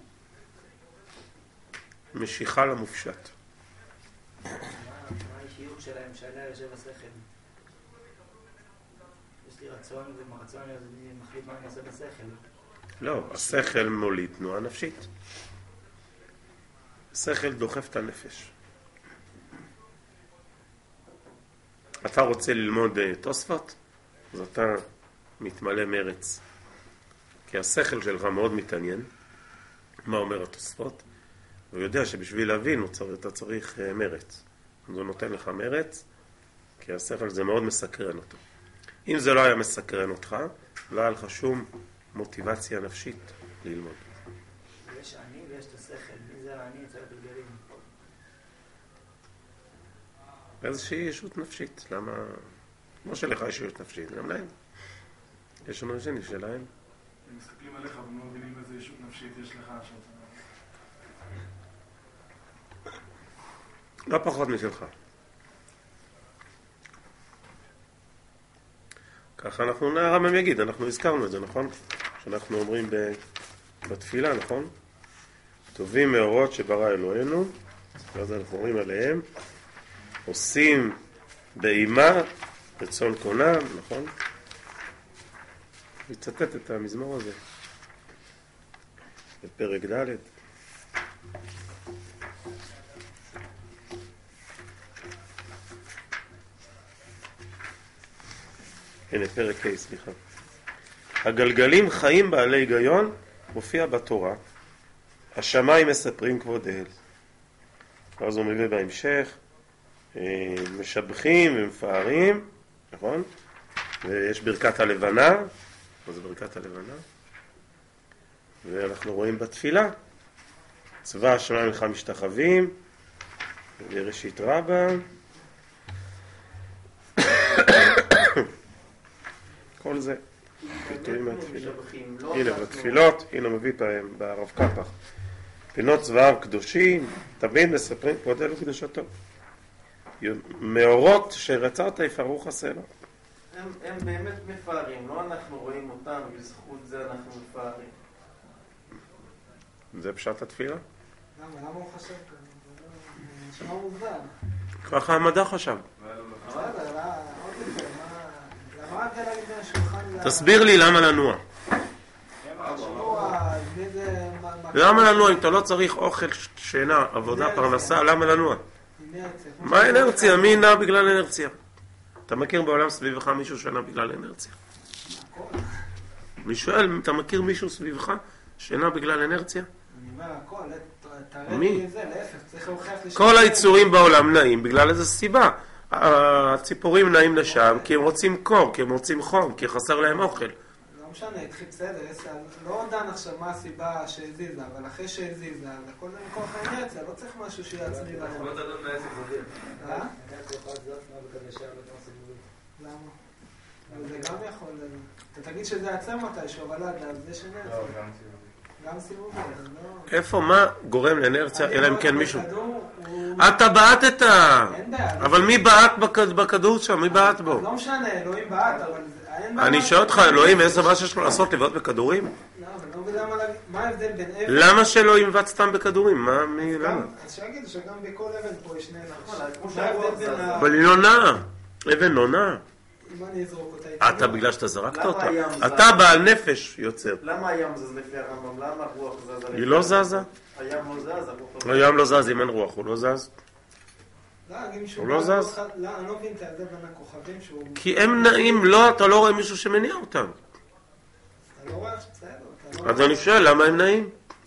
משיכה למופשט. מה האישיות שלהם שעליה יושב השכל? יש לי רצון, ומרצון אני מחליט מה אני עושה בשכל. לא, השכל מוליד תנועה נפשית. השכל דוחף את הנפש. אתה רוצה ללמוד תוספות? אז אתה מתמלא מרץ. כי השכל שלך מאוד מתעניין. מה אומר התוספות? הוא יודע שבשביל להבין אתה צריך מרץ. אז הוא נותן לך מרץ, כי השכל זה מאוד מסקרן אותו. אם זה לא היה מסקרן אותך, לא היה לך שום מוטיבציה נפשית ללמוד. יש אני ויש את השכל. מי זה אני אצל הגלגלים? איזושהי ישות נפשית. למה? כמו שלך יש ישות נפשית, גם להם. יש לנו שני שלהם. הם מסתכלים עליך ולא מבינים איזה ישות נפשית יש לך עכשיו. לא פחות משלך. ככה אנחנו, הרמב"ם יגיד, אנחנו הזכרנו את זה, נכון? שאנחנו אומרים בתפילה, נכון? טובים מאורות שברא אלוהינו, ואז אנחנו אומרים עליהם, עושים באימה רצון קונם, נכון? נצטט את המזמור הזה בפרק ד'. הנה, פרק ה', סליחה. הגלגלים חיים בעלי היגיון, מופיע בתורה. השמיים מספרים כבוד אל. אז הוא מביא בהמשך, משבחים ומפארים, נכון? ויש ברכת הלבנה, מה זה ברכת הלבנה? ואנחנו רואים בתפילה, צבא השמיים לך משתחווים, בראשית רבה, כל זה. הנה בתפילות, הנה מביא פעם בערב קפח. פינות זוהר קדושים, תמיד מספרים כבוד אלו קדושתו. מאורות שרצרת יפארו חסר. הם באמת מפארים, לא אנחנו רואים אותם, בזכות זה אנחנו מפארים. זה פשט התפילה? למה הוא חסר כאן? לא מוזר. ככה המדע חשב. בסדר, עוד יותר, למה רק להגיד בין השולחן תסביר לי למה לנוע. למה לנוע? אם אתה לא צריך אוכל, שינה, עבודה, פרנסה, למה לנוע? מה אנרציה? מי נע בגלל אנרציה? אתה מכיר בעולם סביבך מישהו שנע בגלל אנרציה? אני שואל, אתה מכיר מישהו סביבך שנע בגלל אנרציה? אני אומר הכל, תראה מי? לי זה, להפך, צריך להוכיח לי כל היצורים בעולם נעים בגלל איזו סיבה. הציפורים נעים לשם כי הם רוצים קור, כי הם רוצים חום, כי חסר להם אוכל. לא משנה, התחיל בסדר, לא דן עכשיו מה הסיבה שהזיזה, אבל אחרי שהזיזה, אז הכל זה מכוח האנרציה, לא צריך משהו שיעצמי להם. לא תדון מאיזה גודל. למה? אבל זה גם יכול... אתה תגיד שזה יעצר מתישהו, אבל עד זה שנרצה. גם סיבובי, אז לא... איפה, מה גורם לאנרציה, אלא אם כן מישהו... הוא... אתה בעטת! אין בעיה. אבל מי בעט בכדור שם? מי בעט בו? לא משנה, אלוהים בעט, אבל... אני שואל אותך, אלוהים, איזה מה שיש לו לעשות לבעוט בכדורים? לא, אבל לא יודע מה ההבדל בין אבן... למה שלא יבעט סתם בכדורים? מה, מי, למה? אז שיגידו שגם בכל אבן פה יש נפש. כמו מה ההבדל בין ה... אבל היא לא נעה. אבן לא נעה. אם אני אזרוק אותה... אתה בגלל שאתה זרקת אותה. הים זז? אתה בעל נפש יוצר. למה הים זז לפי הרמב"ם? למה הרוח זזה? היא לא זזה? הים לא זז, הרוח לא... הים לא זז, אם אין רוח, הוא לא זז. הוא לא זז? לא, אני לא מבין את ההבדל בין הכוכבים שהוא... כי הם נעים, לא, אתה לא רואה מישהו שמניע אותם. אתה לא רואה בסדר. אז אני שואל, למה הם נעים?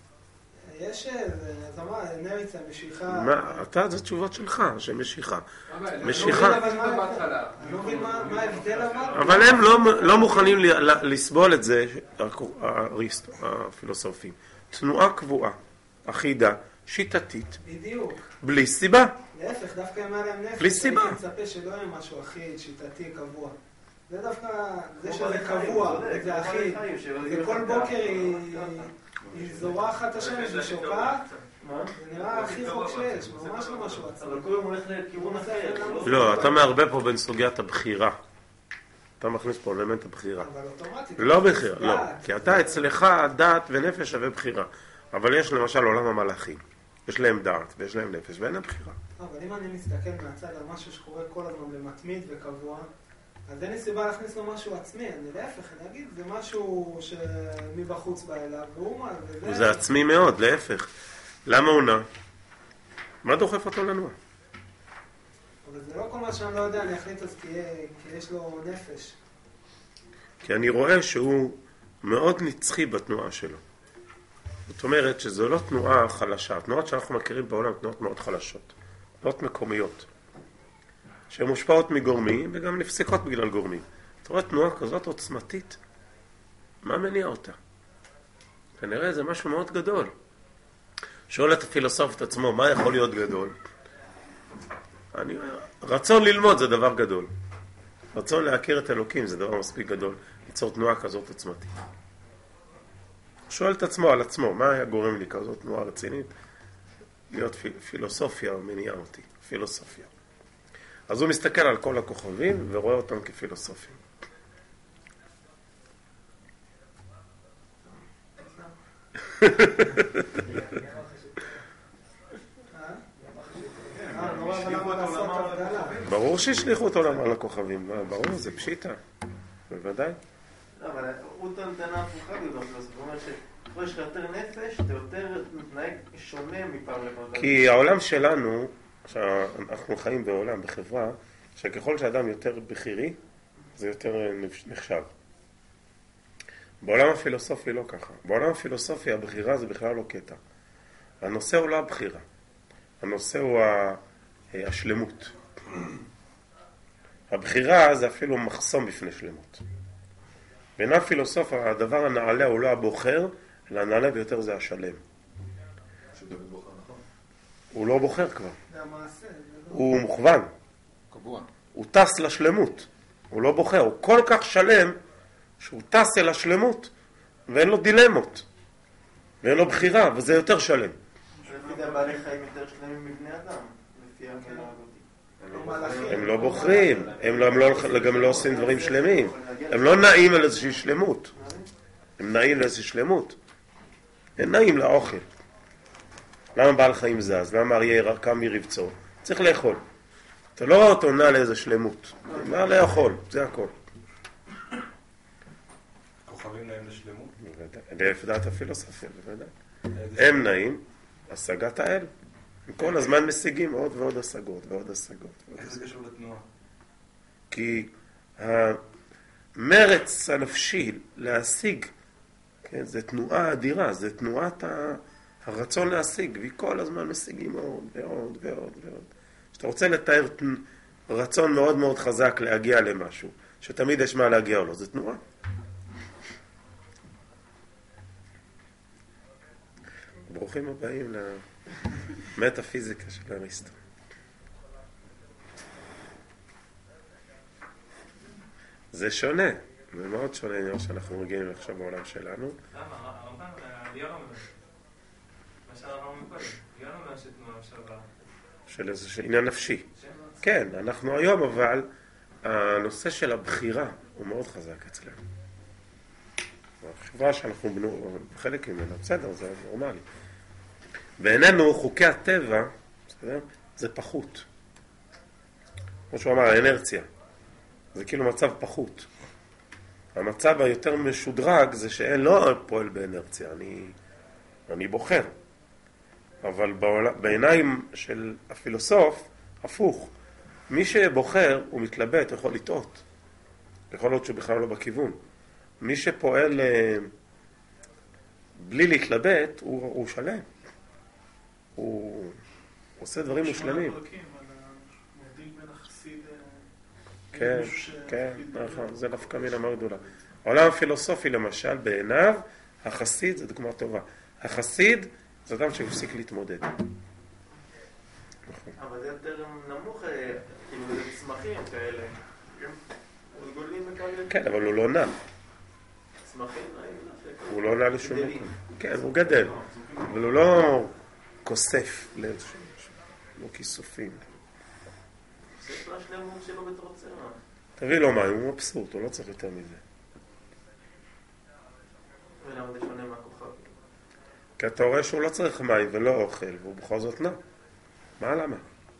יש אז אמרה, אנרציה, משיכה... מה, אתה, זה תשובות שלך, שמשיכה. משיכה. אני לא מבין מה ההבדל אבל... אבל הם לא מוכנים לסבול את זה, הפילוסופים. תנועה קבועה, אחידה, שיטתית. בדיוק. בלי סיבה. להפך, דווקא אם היה להם נפש, בלי סיבה. הייתי מצפה שלא יהיה משהו אחיד, שיטתי, קבוע. זה דווקא, זה שזה קבוע, זה אחיד. וכל בוקר היא זורחת השמש ושוקעת, זה נראה הכי חוק שיש, ממש לא משהו עצמי. אבל כל יום הולך לכיוון אחר. לא, אתה מערבב פה בין סוגיית הבחירה. אתה מכניס פה אלמנט הבחירה. אבל אוטומטית. לא בחירה, לא. כי אתה אצלך דעת ונפש שווה בחירה. אבל יש למשל עולם המלאכים. יש להם דעת ויש להם נפש ואין להם בחירה. אבל אם אני מסתכל מהצד על משהו שקורה כל הזמן במתמיד וקבוע, אז אין לי סיבה להכניס לו משהו עצמי. אני להפך, אני אגיד, זה משהו שמבחוץ בא אליו, והוא מה, וזה... זה עצמי מאוד, להפך. למה הוא נע? מה דוחף אותו לנוע? אבל זה לא כל מה שאני לא יודע, אני אחליט אז כי יש לו נפש. כי אני רואה שהוא מאוד נצחי בתנועה שלו. זאת אומרת שזו לא תנועה חלשה. התנועות שאנחנו מכירים בעולם, תנועות מאוד חלשות. תנועות מקומיות. שהן מושפעות מגורמים וגם נפסקות בגלל גורמים. אתה רואה תנועה כזאת עוצמתית? מה מניע אותה? כנראה זה משהו מאוד גדול. שואל את הפילוסוף את עצמו, מה יכול להיות גדול? רצון ללמוד זה דבר גדול. רצון להכיר את אלוקים זה דבר מספיק גדול. ליצור תנועה כזאת עוצמתית. שואל את עצמו על עצמו, מה היה גורם לי כזאת תנועה רצינית? להיות פילוסופיה מניעה אותי, פילוסופיה. אז הוא מסתכל על כל הכוכבים ורואה אותם כפילוסופים. ברור שהשליחו אותו על הכוכבים, ברור, זה פשיטה, בוודאי. לא, אבל הוא טענה הפוכה בגלל זאת אומרת שכבר יש לך יותר נפש, אתה יותר מתנהג שונה מפעם לפעם. כי העולם שלנו, שאנחנו חיים בעולם, בחברה, שככל שאדם יותר בכירי, זה יותר נחשב. בעולם הפילוסופי לא ככה. בעולם הפילוסופי הבחירה זה בכלל לא קטע. הנושא הוא לא הבחירה. הנושא הוא השלמות. הבחירה זה אפילו מחסום בפני שלמות. בין הפילוסוף הדבר הנעלה הוא לא הבוחר, אלא הנעלה ביותר זה השלם. הוא לא בוחר כבר. הוא מוכוון. קבוע. הוא טס לשלמות. הוא לא בוחר. הוא כל כך שלם שהוא טס אל השלמות ואין לו דילמות. ואין לו בחירה, וזה יותר שלם. לפי זה בעלי חיים יותר שלמים מבני אדם. לפי ההגנה הזאת. הם לא בוחרים. הם גם לא עושים דברים שלמים. הם לא נעים על איזושהי שלמות. הם נעים לאיזושהי שלמות. הם נעים לאוכל. למה בעל חיים זז? למה אריה קם מרבצו? צריך לאכול. אתה לא עונה לאיזה שלמות. מה לאכול? זה הכל. כוכבים נעים לשלמות? לפי דעת הפילוסופיה, בוודאי. הם נעים, השגת האל. הם כל הזמן משיגים עוד ועוד השגות ועוד השגות. איך זה קשור לתנועה? כי המרץ הנפשי להשיג, כן, זה תנועה אדירה, זה תנועת הרצון להשיג, והיא כל הזמן משיגים עוד ועוד ועוד ועוד. כשאתה רוצה לתאר רצון מאוד מאוד חזק להגיע למשהו, שתמיד יש מה להגיע או לא, זה תנועה. ברוכים הבאים למטאפיזיקה של אריסטו. זה שונה, זה מאוד שונה ממה שאנחנו רגילים עכשיו בעולם שלנו. למה? הרמב"ן ליאור אומר. מה שהרמב"ן אומר קודם. ליאור אומר שתנועה שווה. של איזה עניין נפשי. כן, אנחנו היום אבל, הנושא של הבחירה הוא מאוד חזק אצלנו. החברה שאנחנו חלק ממנה, בסדר, זה נורמלי. בעינינו חוקי הטבע, בסדר? זה פחות. כמו שהוא אמר, האנרציה. זה כאילו מצב פחות. המצב היותר משודרג זה שאין לא פועל באנרציה, אני בוחר. אבל בעיניים של הפילוסוף, הפוך. מי שבוחר הוא מתלבט, יכול לטעות. יכול להיות שהוא בכלל לא בכיוון. מי שפועל בלי להתלבט, הוא שלם. הוא עושה דברים מושלמים. מבדיל בין החסיד... כן, כן, נכון, זה דווקא מילה מאוד גדולה. העולם הפילוסופי למשל, בעיניו, החסיד זה דוגמה טובה. החסיד זה אדם שהפסיק להתמודד. אבל זה יותר נמוך, כאילו זה צמחים כאלה. כן, אבל הוא לא נע. צמחים, הוא לא נע לשום מקום. כן, הוא גדל. אבל הוא לא כוסף לאיזשהו משהו. לא כיסופים. זה השלמות שלו בתור צמח. תביא לו מים, הוא מבסוט, הוא לא צריך יותר מזה. ולמה זה שונה מהכוכב? כי אתה רואה שהוא לא צריך מים ולא אוכל, והוא בכל זאת נע. מה למה?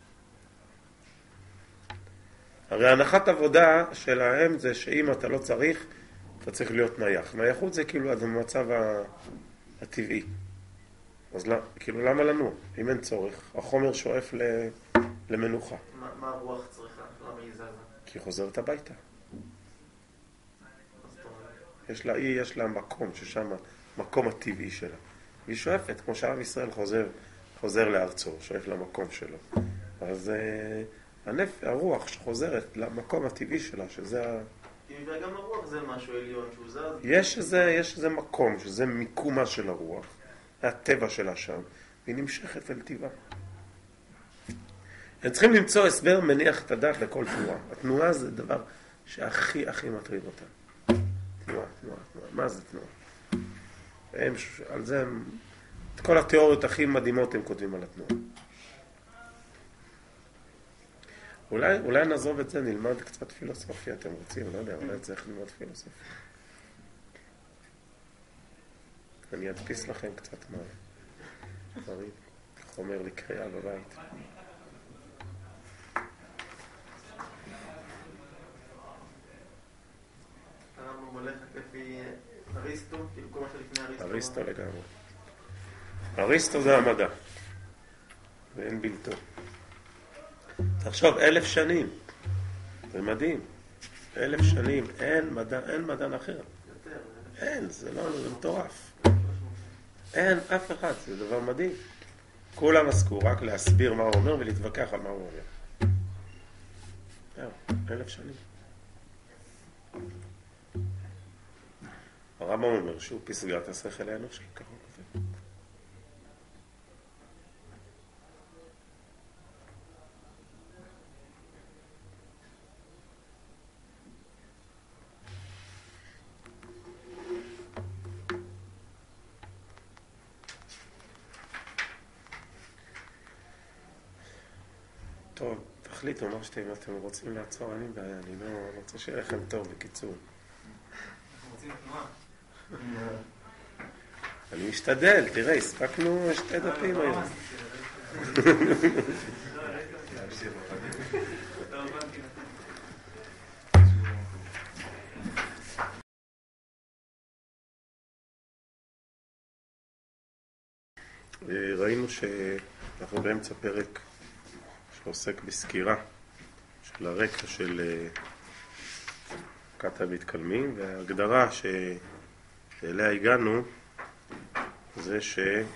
הרי הנחת עבודה שלהם זה שאם אתה לא צריך, אתה צריך להיות נייח. נייחות זה כאילו המצב הטבעי. אז כאילו למה לנו? אם אין צורך, החומר שואף למנוחה. מה הרוח צריכה? למה היא זזה? כי היא חוזרת הביתה. יש לה מקום, ששם מקום הטבעי שלה. והיא שואפת, כמו שעם ישראל חוזר לארצו, שואף למקום שלו. אז הרוח שחוזרת למקום הטבעי שלה, שזה... וגם הרוח זה משהו עליון שהוא זז. יש איזה מקום, שזה מיקומה של הרוח, הטבע שלה שם, והיא נמשכת אל טבעה. הם צריכים למצוא הסבר מניח את הדעת לכל תנועה. התנועה זה דבר שהכי מטריד אותם. תנועה. מה זה תנועה? על זה את כל התיאוריות הכי מדהימות הם כותבים על התנועה. אולי נעזוב את זה, נלמד קצת פילוסופיה, אתם רוצים, לא יודע, אולי צריך ללמוד פילוסופיה. אני אדפיס לכם קצת דברים, חומר לקריאה בבית. הרמב"ם הולך לפי אריסטו, כאילו כל מה שלפני אריסטו. אריסטו לגמרי. אריסטו זה המדע, ואין בלתו. תחשוב, 1000 שנים, זה מדהים. 1000 שנים, אין מדען אחר. אין, זה מטורף. אין אף אחד, זה דבר מדהים. כולם עסקו רק להסביר מה הוא אומר ולהתווכח על מה הוא אומר. 1000 שנים. הרמב"ם אומר שהוא פסגת השכל האנושי, ככה הוא כותב. טוב, תחליטו מה שאתם, אם אתם רוצים לעצור, אני בעיה, אני לא רוצה שיהיה לכם טוב בקיצור. אנחנו רוצים תנועה. אני משתדל, תראה, הספקנו 2 דפים היום. ראינו שאנחנו באמצע פרק שעוסק בסקירה של הרקע של כת המתקלמים, וההגדרה שאליה הגענו זה שזה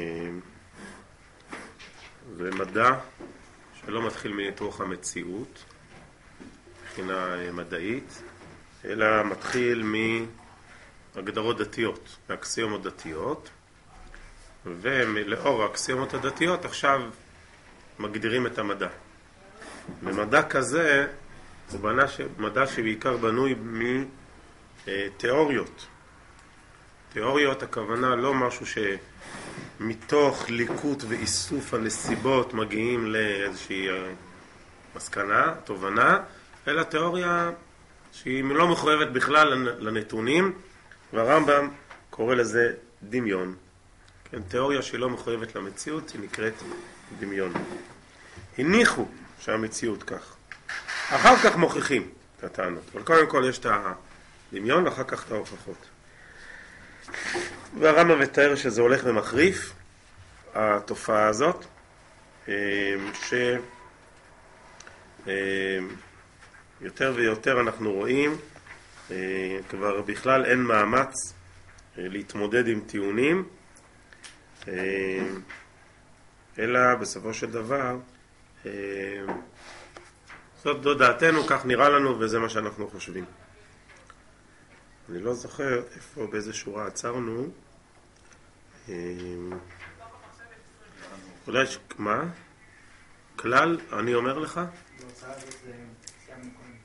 מדע שלא מתחיל מניתוח המציאות מבחינה מדעית, אלא מתחיל מהגדרות דתיות, מאקסיומות דתיות, ולאור האקסיומות הדתיות עכשיו מגדירים את המדע. במדע כזה הוא מדע שבעיקר בנוי מתיאוריות. תיאוריות הכוונה לא משהו שמתוך ליקוט ואיסוף הנסיבות מגיעים לאיזושהי מסקנה, תובנה, אלא תיאוריה שהיא לא מחויבת בכלל לנתונים, והרמב"ם קורא לזה דמיון. כן, תיאוריה שהיא לא מחויבת למציאות, היא נקראת דמיון. הניחו שהמציאות כך. אחר כך מוכיחים את הטענות. אבל קודם כל יש את הדמיון, ואחר כך את ההוכחות. והרמב"ם מתאר שזה הולך ומחריף, התופעה הזאת, יותר ויותר אנחנו רואים, כבר בכלל אין מאמץ להתמודד עם טיעונים, אלא בסופו של דבר זאת דעתנו, כך נראה לנו וזה מה שאנחנו חושבים. אני לא זוכר איפה באיזה שורה עצרנו. אולי מה? כלל, אני אומר לך? בהוצאה הזאת זה סיימנו קודם.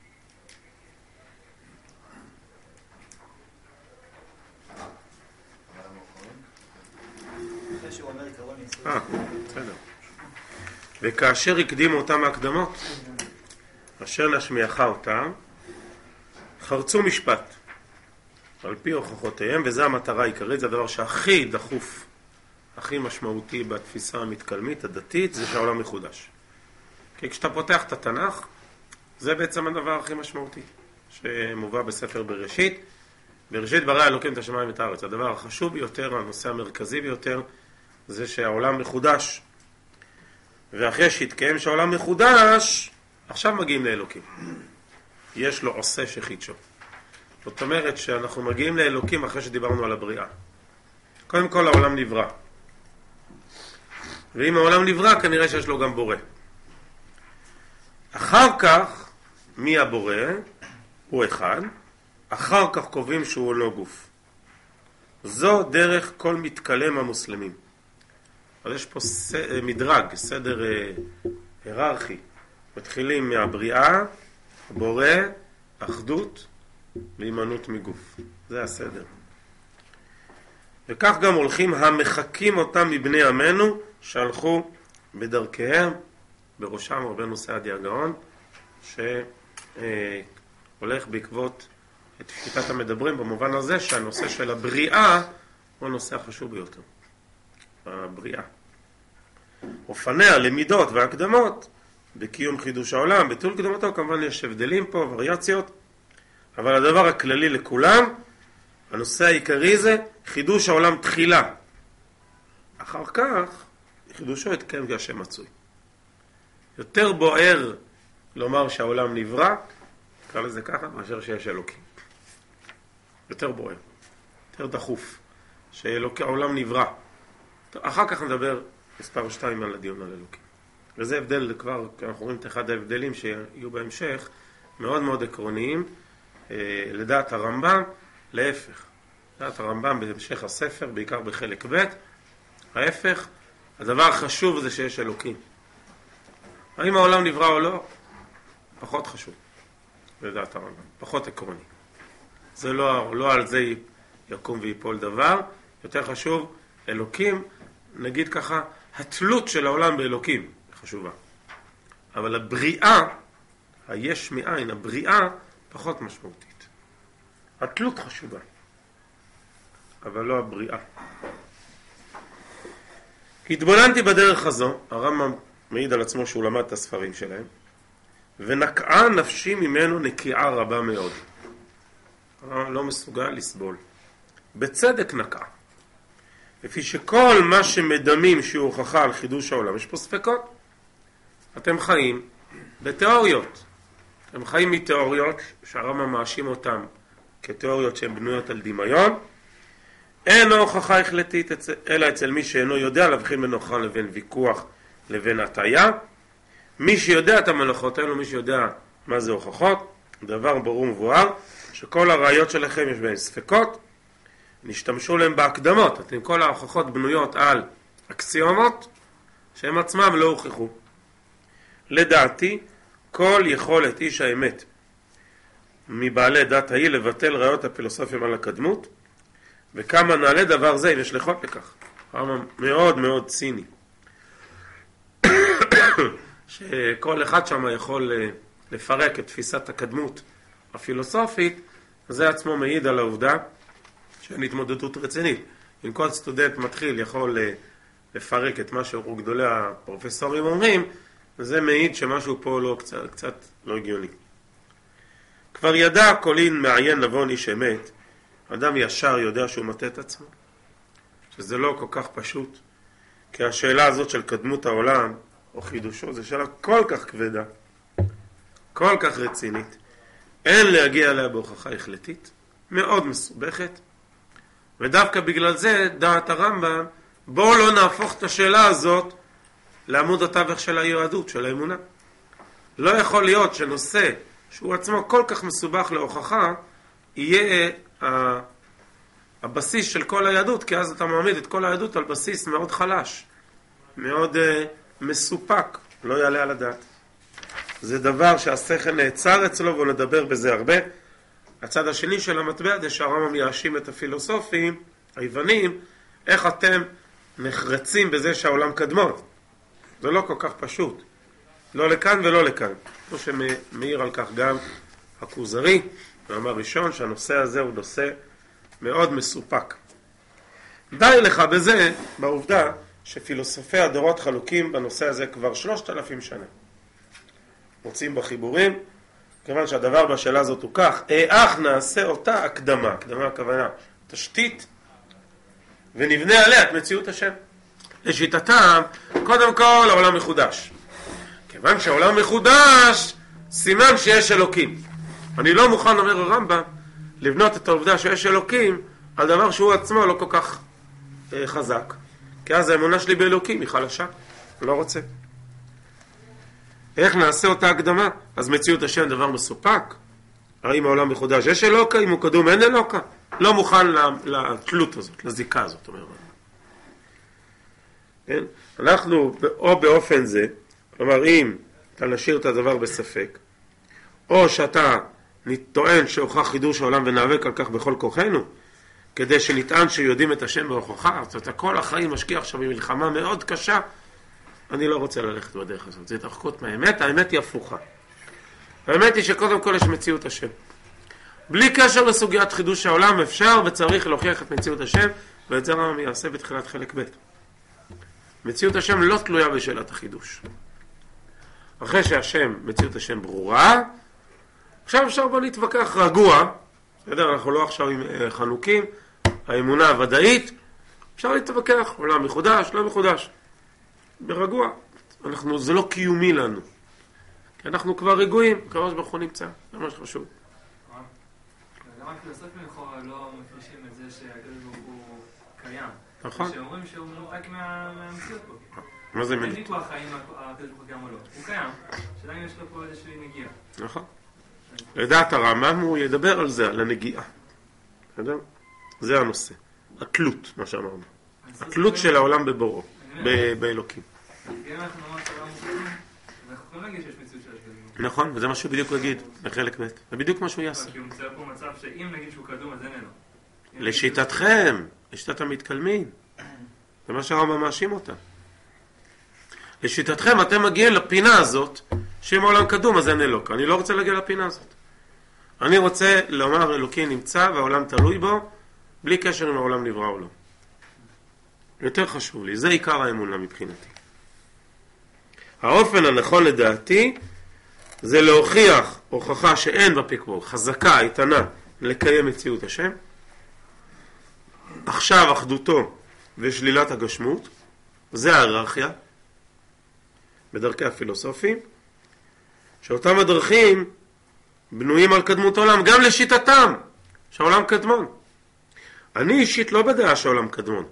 אחרי שהוא אומר עיקרון יסוד. בסדר. וכאשר הקדימו אותם ההקדמות, אשר נשמיעך אותם, חרצו משפט על פי הוכחותיהם, וזו המטרה העיקרית, זה הדבר שהכי דחוף, הכי משמעותי בתפיסה המתקלמית, הדתית, זה שהעולם מחודש. כי כשאתה פותח את התנ"ך, זה בעצם הדבר הכי משמעותי, שמובא בספר בראשית. בראשית ברא אלוקים את השמיים ואת הארץ. הדבר החשוב ביותר, הנושא המרכזי ביותר, זה שהעולם מחודש. ואחרי שהתקיים שהעולם מחודש, עכשיו מגיעים לאלוקים. יש לו עושה שחידשו. זאת אומרת שאנחנו מגיעים לאלוקים אחרי שדיברנו על הבריאה. קודם כל העולם נברא. ואם העולם נברא, כנראה שיש לו גם בורא. אחר כך, מי הבורא? הוא אחד. אחר כך קובעים שהוא לא גוף. זו דרך כל מתקלם המוסלמים. אז יש פה מדרג, סדר היררכי. מתחילים מהבריאה, בורא, אחדות והימנעות מגוף. זה הסדר. וכך גם הולכים המחקים אותם מבני עמנו שהלכו בדרכיהם, בראשם רבנו סעדיה גאון, שהולך בעקבות את שיטת המדברים במובן הזה שהנושא של הבריאה הוא הנושא החשוב ביותר. הבריאה. אופניה, למידות והקדמות, בקיום חידוש העולם, ביטול קדמתו, כמובן יש הבדלים פה, וריאציות, אבל הדבר הכללי לכולם, הנושא העיקרי זה חידוש העולם תחילה. אחר כך, חידושו יתקיים כשם מצוי. יותר בוער לומר שהעולם נברא, נקרא לזה ככה, מאשר שיש אלוקים. יותר בוער, יותר דחוף, שהעולם נברא. אחר כך נדבר מספר 2 על הדיון על אלוקים. וזה הבדל כבר, אנחנו רואים את אחד ההבדלים שיהיו בהמשך, מאוד מאוד עקרוניים, לדעת הרמב"ם, להפך. לדעת הרמב"ם בהמשך הספר, בעיקר בחלק ב', ההפך, הדבר החשוב זה שיש אלוקים. האם העולם נברא או לא? פחות חשוב, לדעת הרמב"ם, פחות עקרוני. זה לא על זה יקום ויפול דבר, יותר חשוב, אלוקים, נגיד ככה, התלות של העולם באלוקים חשובה. אבל הבריאה, היש מאין, הבריאה פחות משמעותית. התלות חשובה, אבל לא הבריאה. התבוננתי בדרך הזו, הרמב"ם מעיד על עצמו שהוא למד את הספרים שלהם, ונקעה נפשי ממנו נקיעה רבה מאוד. לא מסוגל לסבול. בצדק נקעה. לפי שכל מה שמדמים שהוא הוכחה על חידוש העולם, יש פה ספקות. אתם חיים בתיאוריות. אתם חיים מתיאוריות שהרמב"ם מאשים אותם כתיאוריות שהן בנויות על דמיון. אין הוכחה החלטית אלא אצל מי שאינו יודע להבחין בין הוכחה לבין ויכוח לבין הטעיה. מי שיודע את המלאכות האלו, מי שיודע מה זה הוכחות, דבר ברור ומבואר, שכל הראיות שלכם יש בהן ספקות, נשתמשו להם בהקדמות. אתם כל ההוכחות בנויות על אקסיומות שהם עצמם לא הוכחו. לדעתי, כל יכולת איש האמת מבעלי דת ההיא לבטל ראיות הפילוסופיים על הקדמות, וכמה נעלה דבר זה אם יש לכות לכך. מאוד מאוד ציני. שכל אחד שם יכול לפרק את תפיסת הקדמות הפילוסופית, זה עצמו מעיד על העובדה שאין התמודדות רצינית. אם כל סטודנט מתחיל יכול לפרק את מה שגדולי הפרופסורים אומרים, זה מעיד שמשהו פה לא, קצת לא הגיוני. כבר ידע קולין מעיין לבון איש אמת, אדם ישר יודע שהוא מטה את עצמו, שזה לא כל כך פשוט, כי השאלה הזאת של קדמות העולם או חידושו, זו שאלה כל כך כבדה, כל כך רצינית, אין להגיע אליה בהוכחה החלטית, מאוד מסובכת, ודווקא בגלל זה דעת הרמב"ם, בואו לא נהפוך את השאלה הזאת לעמוד התווך של היהדות, של האמונה. לא יכול להיות שנושא שהוא עצמו כל כך מסובך להוכחה, יהיה הבסיס של כל היהדות, כי אז אתה מעמיד את כל היהדות על בסיס מאוד חלש, מאוד מסופק, לא יעלה על הדעת. זה דבר שהשכל נעצר אצלו, ונדבר בזה הרבה. הצד השני של המטבע זה שהרמב"ם יאשים את הפילוסופים, היוונים, איך אתם נחרצים בזה שהעולם קדמון. זה לא כל כך פשוט. לא לכאן ולא לכאן. כמו שמעיר על כך גם הכוזרי, מאמר ראשון, שהנושא הזה הוא נושא מאוד מסופק. די לך בזה, בעובדה, שפילוסופי הדורות חלוקים בנושא הזה כבר 3,000 שנה. מוצאים בחיבורים, כיוון שהדבר בשאלה הזאת הוא כך, איך נעשה אותה הקדמה, הקדמה הכוונה, תשתית, ונבנה עליה את מציאות השם. לשיטתם, קודם כל העולם מחודש. כיוון שהעולם מחודש, סימן שיש אלוקים. אני לא מוכן, אומר הרמב"ם, לבנות את העובדה שיש אלוקים על דבר שהוא עצמו לא כל כך חזק. כי אז האמונה שלי באלוקים היא חלשה. לא רוצה. איך נעשה אותה הקדמה? אז מציאות השם דבר מסופק. האם העולם מחודש יש אלוקה? אם הוא קדום אין אלוקה? לא מוכן לתלות הזאת, לזיקה הזאת, אומר הרמב"ם. כן? אנחנו או באופן זה, כלומר אם אתה נשאיר את הדבר בספק, או שאתה טוען שהוכח חידוש העולם ונאבק על כך בכל כוחנו, כדי שנטען שיודעים את השם בהוכחה, אז אתה כל החיים משקיע עכשיו במלחמה מאוד קשה, אני לא רוצה ללכת בדרך הזאת, זה התרחקות מהאמת, האמת היא הפוכה. האמת היא שקודם כל יש מציאות השם. בלי קשר לסוגיית חידוש העולם אפשר וצריך להוכיח את מציאות השם, ואת זה הרמב"ם יעשה בתחילת חלק ב'. מציאות השם לא תלויה בשאלת החידוש. אחרי שהשם, מציאות השם ברורה, עכשיו אפשר בוא להתווכח רגוע, בסדר, אנחנו לא עכשיו עם חנוקים, האמונה הוודאית, אפשר להתווכח, עולם מחודש, לא מחודש, ברגוע, זה לא קיומי לנו, כי אנחנו כבר רגועים, כראש ברוך הוא נמצא, זה ממש חשוב. גם הפילוסופים לכאורה לא מפרישים את זה שהקדוש הוא קיים. נכון. שאומרים שהוא מנותק מהמציאות פה. מה זה אין מנותק? ויכוח האם הקדוש ברוך הוא קיים או לא. הוא קיים, שאלה אם יש לו פה איזושהי נגיעה. נכון. לדעת הרמב"ם הוא ידבר על זה, על הנגיעה. זה הנושא. התלות, מה שאמרנו. התלות של העולם בבוראו, באלוקים. גם אנחנו ממש העולם מוכנים, ואנחנו יכולים להגיד שיש מציאות של הקדוש. נכון, וזה מה שהוא בדיוק יגיד, בחלק ב'. זה בדיוק מה שהוא יעשה. כי הוא מצייר פה מצב שאם נגיד שהוא קדום, אז אין אלו. לשיטתכם, לשיטת המתקלמים. זה מה שהרמב"ם מאשים אותה. לשיטתכם אתם מגיעים לפינה הזאת, שאם העולם קדום אז אין אלוקה. אני לא רוצה להגיע לפינה הזאת. אני רוצה לומר אלוקי נמצא והעולם תלוי בו, בלי קשר אם העולם נברא או לא. יותר חשוב לי, זה עיקר האמונה מבחינתי. האופן הנכון לדעתי זה להוכיח הוכחה שאין בפיקבול, חזקה, איתנה, לקיים מציאות השם. עכשיו אחדותו ושלילת הגשמות, זה ההיררכיה בדרכי הפילוסופים, שאותם הדרכים בנויים על קדמות העולם, גם לשיטתם, שהעולם קדמון. אני אישית לא בדעה שהעולם קדמון.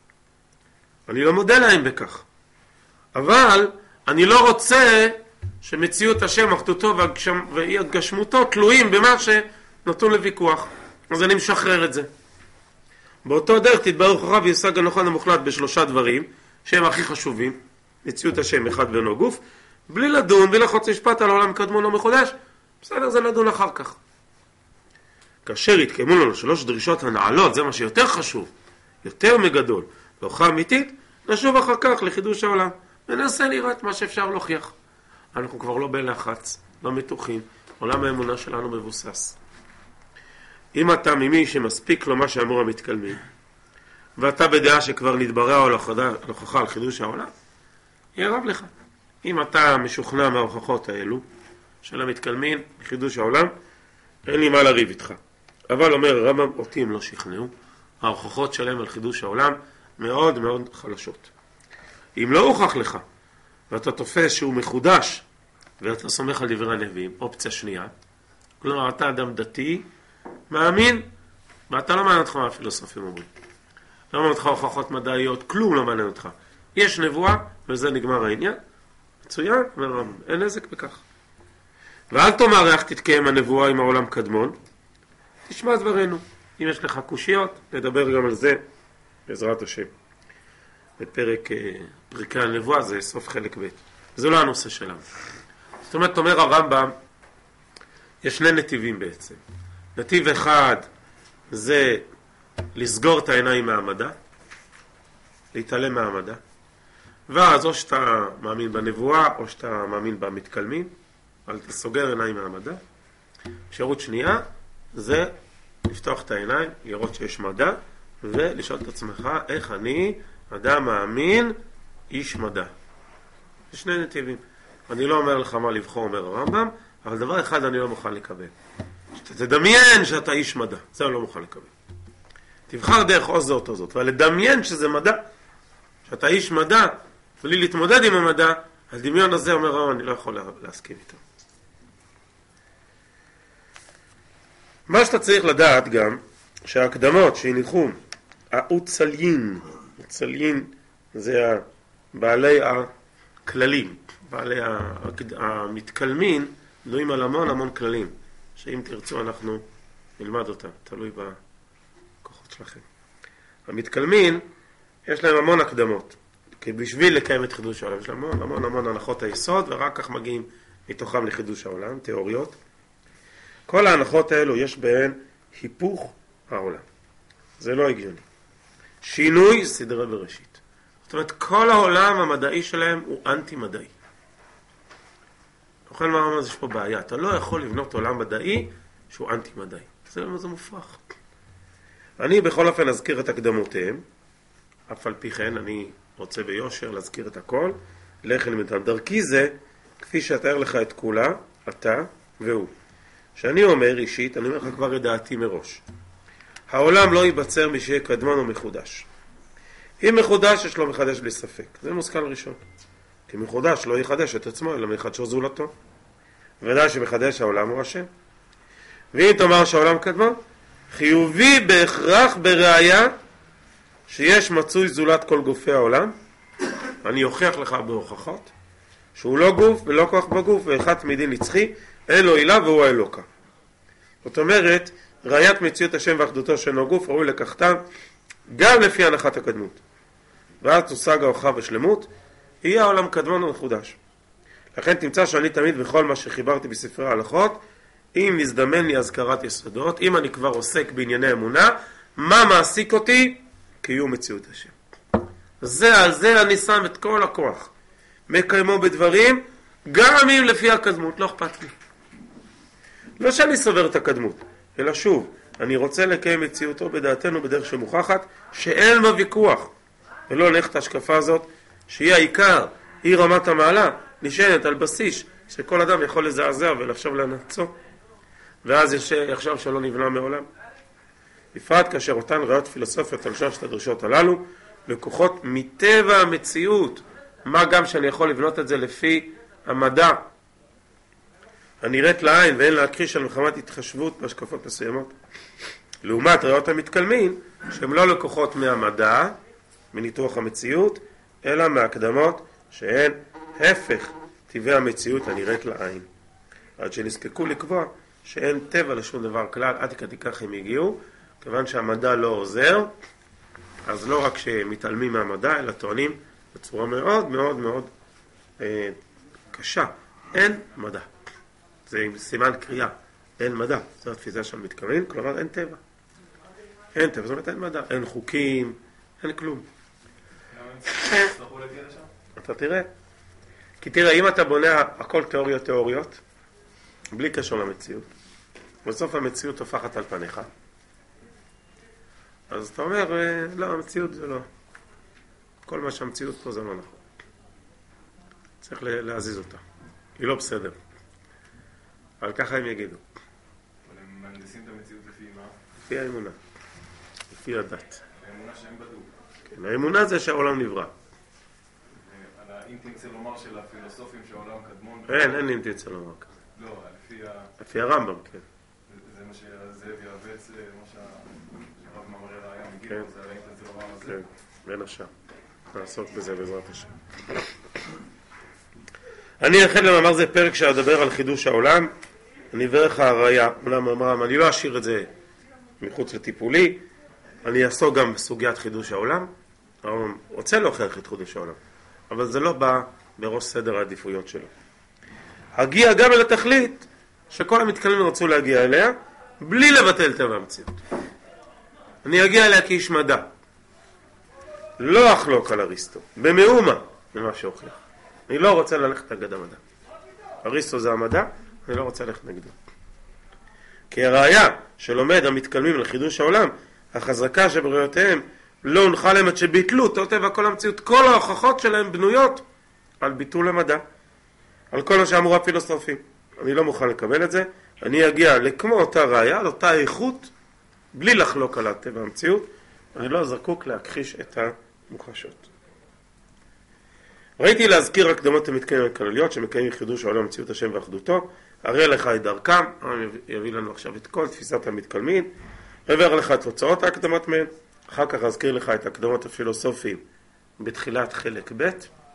אני לא מודה להם בכך. אבל אני לא רוצה שמציאות השם, אחדותו ואי הגשמותו תלויים במה שנתון לוויכוח. אז אני משחרר את זה. באותו דרך תתברר הוכחה ויושג הנכון המוחלט בשלושה דברים שהם הכי חשובים. מציאות השם אחד ואינו גוף, בלי לדון, בלי לחוץ משפט על העולם קדמון או מחודש. בסדר, זה נדון אחר כך. כאשר יתקיימו לנו שלוש דרישות הנעלות, זה מה שיותר חשוב, יותר מגדול, להוכחה אמיתית, נשוב אחר כך לחידוש העולם, וננסה לראות מה שאפשר להוכיח. אנחנו כבר לא בלחץ, לא מתוחים, עולם האמונה שלנו מבוסס. אם אתה ממי שמספיק לו מה שאמרו המתקלמים, ואתה בדעה שכבר נתברר או להוכחה על חידוש העולם, יהיה רב לך. אם אתה משוכנע מההוכחות האלו של המתקלמים לחידוש העולם, אין לי מה לריב איתך. אבל אומר הרמב"ם, אותי הם לא שכנעו, ההוכחות שלהם על חידוש העולם מאוד מאוד חלשות. אם לא הוכח לך, ואתה תופס שהוא מחודש, ואתה סומך על דברי הנביאים, אופציה שנייה, כלומר אתה אדם דתי, מאמין, ואתה לא מעניין אותך מה הפילוסופים אומרים. לא מעניין אותך הוכחות מדעיות, כלום לא מעניין אותך. יש נבואה, וזה נגמר העניין. מצוין, אומר הרמב"ם, אין נזק בכך. ואל תאמר איך תתקיים הנבואה עם העולם קדמון, תשמע דברנו. אם יש לך קושיות, נדבר גם על זה בעזרת השם. בפרק פרקי הנבואה, זה סוף חלק ב'. זה לא הנושא שלנו. זאת אומרת, אומר הרמב"ם, יש שני נתיבים בעצם. נתיב אחד זה לסגור את העיניים מהמדע, להתעלם מהמדע, ואז או שאתה מאמין בנבואה או שאתה מאמין במתקלמים, אבל אתה סוגר עיניים מהמדע. אפשרות שנייה זה לפתוח את העיניים, לראות שיש מדע, ולשאול את עצמך איך אני אדם מאמין איש מדע. זה שני נתיבים. אני לא אומר לך מה לבחור, אומר הרמב"ם, אבל דבר אחד אני לא מוכן לקבל. תדמיין שאתה איש מדע, זה אני לא מוכן לקבל. תבחר דרך או זאת או זאת, אבל לדמיין שזה מדע, שאתה איש מדע, בלי להתמודד עם המדע, הדמיון הזה אומר הרמב"ם, אני לא יכול להסכים איתו. מה שאתה צריך לדעת גם, שההקדמות שהניחו, האוצליין, אוצליין זה בעלי הכללים, בעלי המתקלמים, נועים על המון כללים, שאם תרצו אנחנו נלמד אותם, תלוי בכוחות שלכם. המתקלמים, יש להם המון הקדמות, כי בשביל לקיים את חידוש העולם, יש להם המון הנחות היסוד, ורק כך מגיעים מתוכם לחידוש העולם, תיאוריות. כל ההנחות האלו יש בהן היפוך העולם. זה לא הגיוני. שינוי סדרי בראשית. זאת אומרת, כל העולם המדעי שלהם הוא אנטי-מדעי. לכן מה אומר, יש פה בעיה. אתה לא יכול לבנות עולם מדעי שהוא אנטי-מדעי. זה מופרך. אני בכל אופן אזכיר את הקדמותיהם, אף על פי כן אני רוצה ביושר להזכיר את הכל, לך למדם. דרכי זה, כפי שאתאר לך את כולה, אתה והוא. שאני אומר אישית, אני אומר לך כבר את דעתי מראש. העולם לא ייבצר משיהיה קדמון או מחודש. אם מחודש, יש לו מחדש בלי ספק. זה מושכל ראשון. כי מחודש לא יחדש את עצמו, אלא מחדשו זולתו. ודאי שמחדש העולם הוא השם. ואם תאמר שהעולם קדמון, חיובי בהכרח בראיה שיש מצוי זולת כל גופי העולם. אני אוכיח לך בהוכחות שהוא לא גוף ולא כוח בגוף, ואחד תמידי נצחי, אין לו עילה והוא האלוקה. זאת אומרת, ראיית מציאות השם ואחדותו שאינו גוף ראוי לקחתה גם לפי הנחת הקדמות. ואז תושג ההוכחה בשלמות, יהיה העולם קדמון ומחודש. לכן תמצא שאני תמיד בכל מה שחיברתי בספרי ההלכות, אם נזדמן לי הזכרת יסודות, אם אני כבר עוסק בענייני אמונה, מה מעסיק אותי? קיום מציאות השם. על זה אני שם את כל הכוח. מקיימו בדברים, גם אם לפי הקדמות, לא אכפת לי. לא שאני סובר את הקדמות, אלא שוב, אני רוצה לקיים מציאותו בדעתנו בדרך שמוכחת, שאין בה ויכוח. ולא הולך את ההשקפה הזאת, שהיא העיקר, היא רמת המעלה, נשענת על בסיס שכל אדם יכול לזעזע ולחשוב לנצו, ואז יחשוב שלא נבנה מעולם. בפרט כאשר אותן ראיות פילוסופיות על שלושת הדרישות הללו לקוחות מטבע המציאות, מה גם שאני יכול לבנות את זה לפי המדע הנראית לעין ואין להכחיש על מחמת התחשבות בהשקפות מסוימות. לעומת ראיות המתקלמין שהן לא לקוחות מהמדע, מניתוח המציאות, אלא מהקדמות שהן הפך טבעי המציאות הנראית לעין. עד שנזקקו לקבוע שאין טבע לשום דבר כלל, עד כדי כך הם הגיעו, כיוון שהמדע לא עוזר, אז לא רק שמתעלמים מהמדע, אלא טוענים בצורה מאוד מאוד מאוד קשה. אין מדע. זה עם סימן קריאה. אין מדע. זו התפיסה של מתכוון, כלומר אין טבע. אין טבע, זאת אומרת אין מדע. אין חוקים, אין כלום. אתה תראה. כי תראה, אם אתה בונה הכל תיאוריות, בלי קשר למציאות, בסוף המציאות הופכת על פניך. אז אתה אומר, לא, המציאות זה לא. כל מה שהמציאות פה זה לא נכון. צריך להזיז אותה. היא לא בסדר. אבל ככה הם יגידו. אבל הם מנדסים את המציאות לפי מה? לפי האמונה. לפי הדת. האמונה שהם בדו. כן, האמונה זה שהעולם נברא. אם תרצה לומר של הפילוסופים שהעולם קדמון... אין אם תרצה לומר כזה. לא, לפי הרמב"ם, כן. זה מה שהזאב יעבץ, מה שהרב מאמרי ראיה מגיע, כן. זה אם תרצה לומר על זה. כן, בין השאר. נעסוק בזה בעזרת השם. אני אכן למאמר זה פרק שאדבר על חידוש העולם. אני אביא לך הראיה, אני לא אשאיר את זה מחוץ לטיפולי, אני אעסוק גם בסוגיית חידוש העולם. אני רוצה להוכיח את חידוש העולם, אבל זה לא בא בראש סדר העדיפויות שלו. הגיע גם אל התכלית שכל המתקלמים רצו להגיע אליה, בלי לבטל טבע המציאות. אני אגיע אליה כאיש מדע. לא אחלוק על אריסטו, במאומה, ממה שהוכיח. אני לא רוצה ללכת נגד המדע. אריסטו זה המדע, אני לא רוצה ללכת נגדו. כי הראיה שלומד המתקלמים לחידוש העולם, החזקה שבראיותיהם לא הונחה להם עד שביטלו טבע כל המציאות. כל ההוכחות שלהם בנויות על ביטול המדע, על כל מה שאמרו הפילוסופים. אני לא מוכן לקבל את זה. אני אגיע לכמו אותה ראיה, לאותה איכות, בלי לחלוק על הטבע המציאות. אני לא זקוק להכחיש את המוחשות. ראיתי להזכיר הקדמות המתקיימים הכלליות שמקיימים חידוש העולם מציאות השם ואחדותו. אראה לך את דרכם, יביא לנו עכשיו את כל תפיסת המתקלמים, אבאר לך את תוצאות ההקדמות מהן, אחר כך אזכיר לך את הקדמות הפילוסופיים בתחילת חלק ב',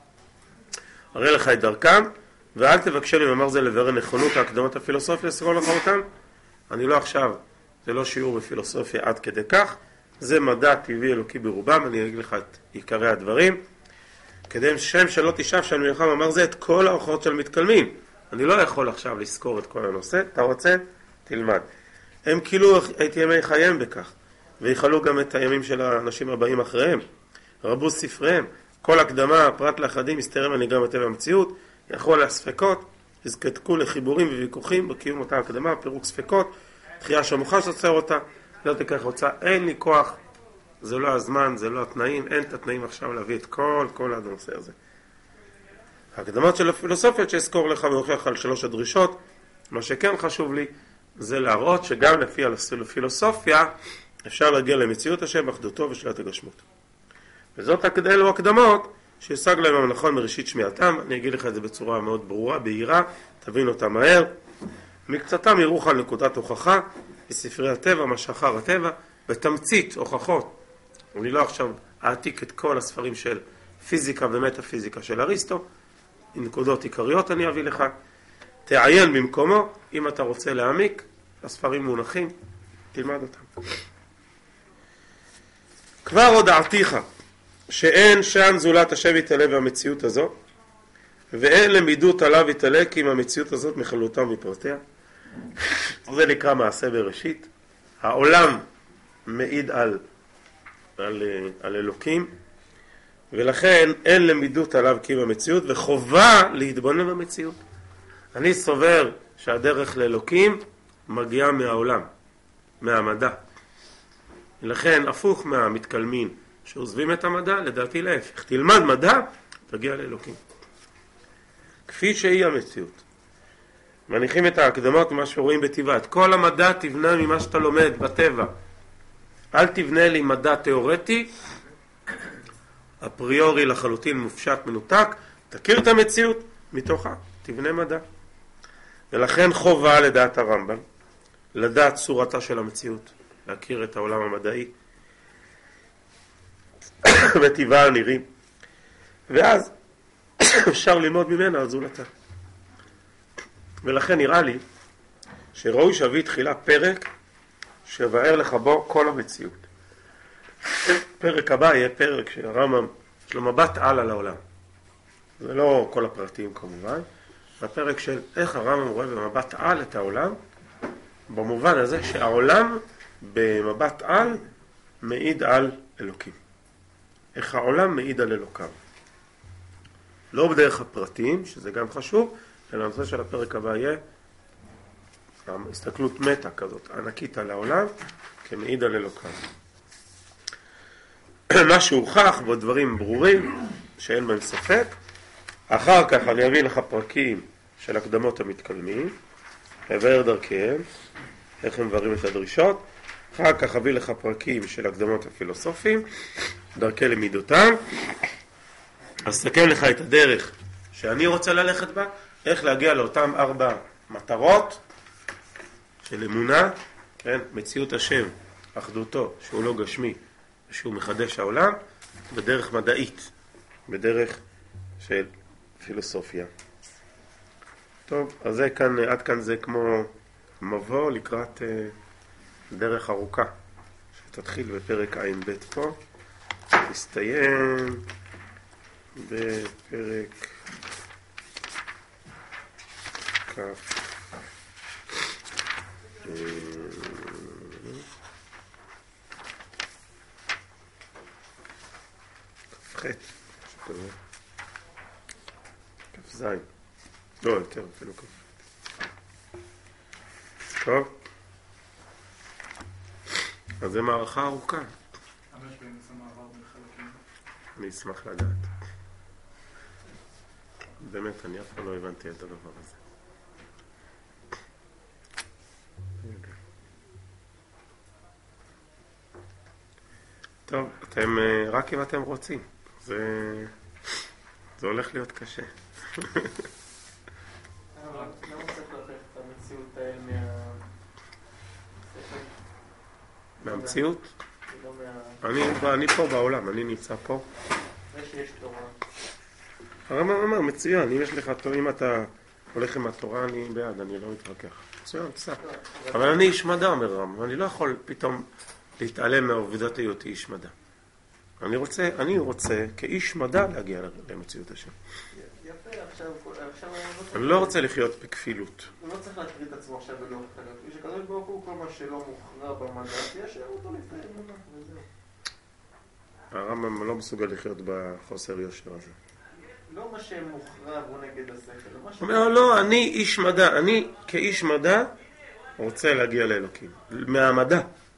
אראה לך את דרכם, ואל תבקשני מאמר זה לבאר נכונות ההקדמות הפילוסופיה, אסקור לך אותם. אני לא עכשיו, זה לא שיעור בפילוסופיה עד כדי כך, זה מדע טבעי אלוקי ברובם, אני אגיד לך את עיקרי הדברים, כדי שם שלא תשאף שאני אלך מאמר זה את כל ההוכחות של מתקלמים. אני לא יכול עכשיו לזכור את כל הנושא, אתה רוצה? תלמד. הם כאילו את ימי חייהם בכך, ויחלו גם את הימים של האנשים הבאים אחריהם. רבו ספריהם, כל הקדמה, פרט לאחדים, מסתרם הנגרם הטבע המציאות, יכול להספקות, הזקקו לחיבורים וויכוחים בקיום אותה הקדמה, פירוק ספקות, תחייה שהמוחש עוצר אותה, לא תיקח הוצאה, אין לי כוח, זה לא הזמן, זה לא התנאים, אין את התנאים עכשיו להביא את כל הנושא הזה. ההקדמות של הפילוסופיות שאזכור לך והוכיח על 3 הדרישות, מה שכן חשוב לי, זה להראות שגם לפי הפילוסופיה אפשר להגיע למציאות השם, אחדותו ושלילת הגשמות. וזאת אלו הקדמות שיושג להם המנכון מראשית שמיעתם. אני אגיד לך את זה בצורה מאוד ברורה, בהירה, תבין אותה מהר. מקצתם ירוך על נקודת הוכחה בספרי הטבע, מה שאחר הטבע, בתמצית הוכחות. אני לא עכשיו אעתיק את כל הספרים של פיזיקה ומטאפיזיקה של אריסטו, נקודות עיקריות אני אביא לך, תעיין במקומו, אם אתה רוצה להעמיק, הספרים מונחים, תלמד אותם. כבר הודעתיך שאין שאן זולת השם יתעלה במציאות הזו, ואין למידות עליו יתעלה כי אם המציאות הזאת מכללותה ומפרטיה. זה נקרא מעשה בראשית. העולם מעיד על אלוקים, ולכן אין למידות עליו כי אם המציאות, וחובה להתבונן במציאות. אני סובר שהדרך לאלוקים מגיעה מהעולם, מהמדע. לכן הפוך מהמתקלמים שעוזבים את המדע, לדעתי להפך. תלמד מדע, תגיע לאלוקים. כפי שהיא המציאות. מניחים את ההקדמות ממה שרואים בטבע. את כל המדע תבנה ממה שאתה לומד בטבע. אל תבנה לי מדע תיאורטי, אפריורי לחלוטין מופשט מנותק, תכיר את המציאות מתוכה, תבנה מדע. ולכן חובה לדעת הרמב"ם, לדעת צורתה של המציאות, להכיר את העולם המדעי, וטבעה הנראים. ואז אפשר ללמוד ממנה על זולתה. ולכן נראה לי שראוי שאביא תחילה פרק שבאר לך בו כל המציאות. פרק הבא יהיה פרק שהרמב"ם יש לו מבט על העולם. זה לא כל הפרטים כמובן, זה הפרק של איך הרמב"ם רואה במבט על את העולם, במובן הזה שהעולם במבט על מעיד על אלוקים. איך העולם מעיד על אלוקיו. לא בדרך הפרטים, שזה גם חשוב, אלא הנושא של הפרק הבא יהיה הסתכלות מטה כזאת, ענקית על העולם, כמעיד על אלוקיו. מה שהוכח בדברים ברורים, שאין בהם ספק. אחר כך אני אביא לך פרקים של הקדמות המתקלמים, אבאר דרכיהם, איך הם מבררים את הדרישות. אחר כך אביא לך פרקים של הקדמות הפילוסופיים, דרכי למידותם. אז תסכם לך את הדרך שאני רוצה ללכת בה, איך להגיע לאותם 4 מטרות של אמונה, כן? מציאות השם, אחדותו, שהוא לא גשמי, שהוא מחדש העולם, בדרך מדעית, בדרך של פילוסופיה. טוב, אז זה כאן, עד כאן זה כמו מבוא לקראת דרך ארוכה, שתתחיל בפרק ע"ב פה, תסתיים בפרק כ'. כ"ח, שכזה. כ"ז. לא, יותר, אפילו כ"ח. טוב. אז זה מערכה ארוכה. אני אשמח לדעת. באמת, אני אף פעם לא הבנתי את הדבר הזה. טוב, אתם, רק אם אתם רוצים. זה הולך להיות קשה. למה צריך לקחת את המציאות האלה מהמציאות? לא אני פה בעולם, אני נמצא פה. שיש תורה. הרמב"ם אומר, מצוין, אם אתה הולך עם התורה, אני בעד, אני לא מתווכח. מצוין, בסדר. אבל אני איש מדע, אומר הרמב"ם, אני לא יכול פתאום להתעלם מהעובדת היותי איש מדע. אני רוצה כאיש מדע להגיע למציאות השם. יפה, עכשיו אני לא רוצה לחיות בכפילות. הוא לא צריך להקריא את עצמו עכשיו ולא חלק. כשקדוש ברוך הוא, כל מה שלא מוכרע במדע, תיישר אותו לפני אמונה, וזהו. הרמב"ם לא מסוגל לחיות בחוסר יושר הזה. לא מה שמוכרע והוא נגד השכל. הוא אומר, לא, אני איש מדע. אני כאיש מדע רוצה להגיע לאלוקים. מהמדע.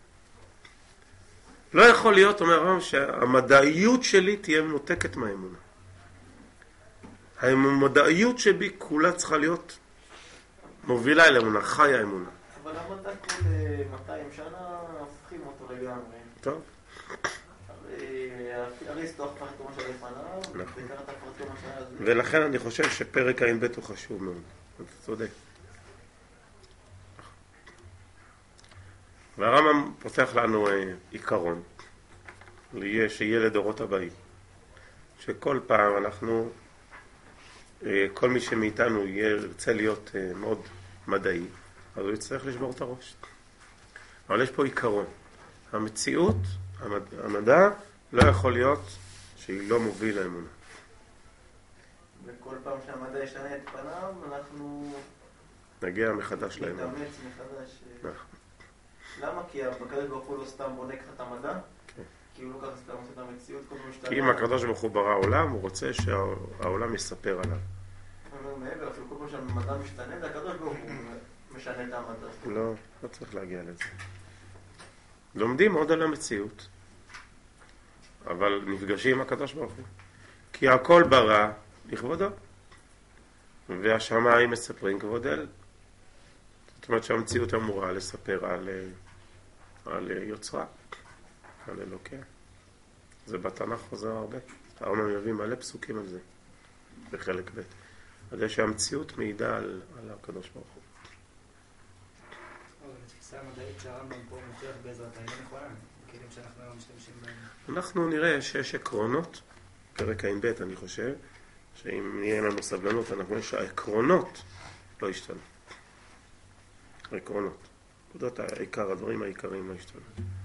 לא יכול להיות, אומר הרמב"ם, שהמדעיות שלי תהיה מנותקת מהאמונה. המדעיות שבי כולה צריכה להיות מובילה אל אמונה, חיה אמונה. אבל המדע כל 200 שנה הופכים אותו לגמרי. טוב. אריסטו הפך כמו שלפניו, וקראת הפך כמו שהיה. ולכן אני חושב שפרק ע"ב הוא חשוב מאוד. אתה צודק. והרמב"ם פותח לנו עיקרון, שיהיה לדורות הבאים. שכל פעם אנחנו, כל מי שמאיתנו ירצה להיות מאוד מדעי, אז הוא יצטרך לשבור את הראש. אבל יש פה עיקרון. המציאות, המדע, לא יכול להיות שהיא לא מוביל לאמונה. וכל פעם שהמדע ישנה את פניו, אנחנו נגיע מחדש לאמונה. נתאמץ מחדש. למה? כי הקדוש ברוך הוא לא סתם בונה ככה את המדע? כן. כי הוא לא ככה סתם עושה את המציאות, כל פעם משתנה. כי אם הקדוש ברוך הוא ברא העולם, הוא רוצה שהעולם יספר עליו. לא מעבר, אפילו כל פעם שהמדע משתנה, זה הקדוש ברוך הוא משנה את המדע. לא צריך להגיע לזה. לומדים עוד על המציאות, אבל נפגשים עם הקדוש ברוך הוא. כי הכל ברא לכבודו. והשמיים מספרים כבוד אל. זאת אומרת שהמציאות אמורה לספר על יוצרה, על אלוקיה. זה בתנ"ך חוזר הרבה. הרמב"ם מביא מלא פסוקים על זה, בחלק ב'. על זה שהמציאות מעידה על הקדוש ברוך הוא. בתפיסה המדעית שהרמב"ם פה מוכיח בעזרת העניין נכונה, בכלים שאנחנו היום משתמשים בהם. אנחנו נראה שיש עקרונות, פרק ע"ב אני חושב, שאם נהיה לנו סבלנות, אנחנו נראה שהעקרונות לא ישתנו. עקרונות. נקודות העיקר, הדברים העיקריים לא ישתנו.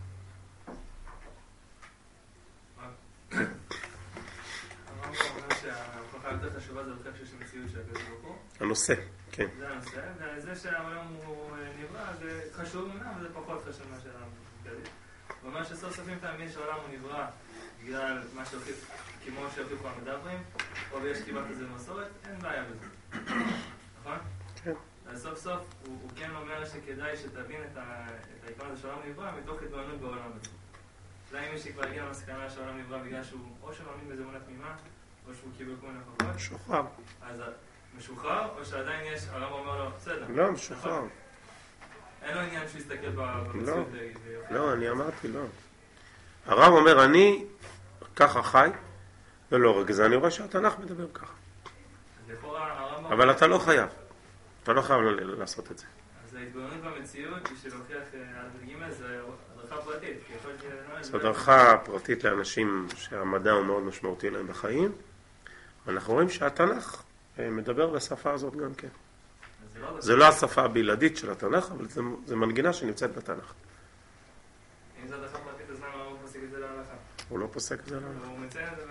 הרמב"ם אומר שההוכחה יותר חשובה זה הוכח שיש מציאות של הקדוש ברוך הוא. הנושא, כן. זה הנושא, וזה שהעולם הוא נברא זה חשוב ממנו, וזה פחות חשוב מה שהעולם כללי. הוא אומר שסוף סופים תאמין שהעולם הוא נברא בגלל מה שהוכיח, כמו שהוכיחו המדברים, או ויש כמעט כזה במסורת, אין בעיה בזה. נכון? כן. אז סוף סוף הוא כן אומר שכדאי שתבין את העיקרון הזה שהעולם נברא מתוך התבוננות בעולם הזה. אולי אם מישהו כבר הגיע למסקנה שהעולם נברא בגלל שהוא או שמאמין בזה אמונה תמימה, או שהוא קיבל כל מיני הוכחות. משוחרר. אז משוחרר, או שעדיין יש, הרב אומר לו, בסדר. לא, משוחרר. אין לו עניין שהוא יסתכל במציאות. לא, אני אמרתי לא. הרב אומר, אני ככה חי, ולא רק זה, אני רואה שהתנ"ך מדבר ככה. אבל אתה לא חייב. אתה לא חייב לעשות את זה. אז ההתבוננות במציאות, בשביל להוכיח ג' זה הדרכה פרטית. זו הדרכה פרטית לאנשים שהמדע הוא מאוד משמעותי להם בחיים. אנחנו רואים שהתנ"ך מדבר בשפה הזאת גם כן. זה לא השפה הבלעדית של התנ"ך, אבל זה מנגינה שנמצאת בתנ"ך. אם זה הדרכה פרטית, אז למה הוא פוסק את זה להלכה? הוא לא פוסק את זה להלכה. הוא מציין את זה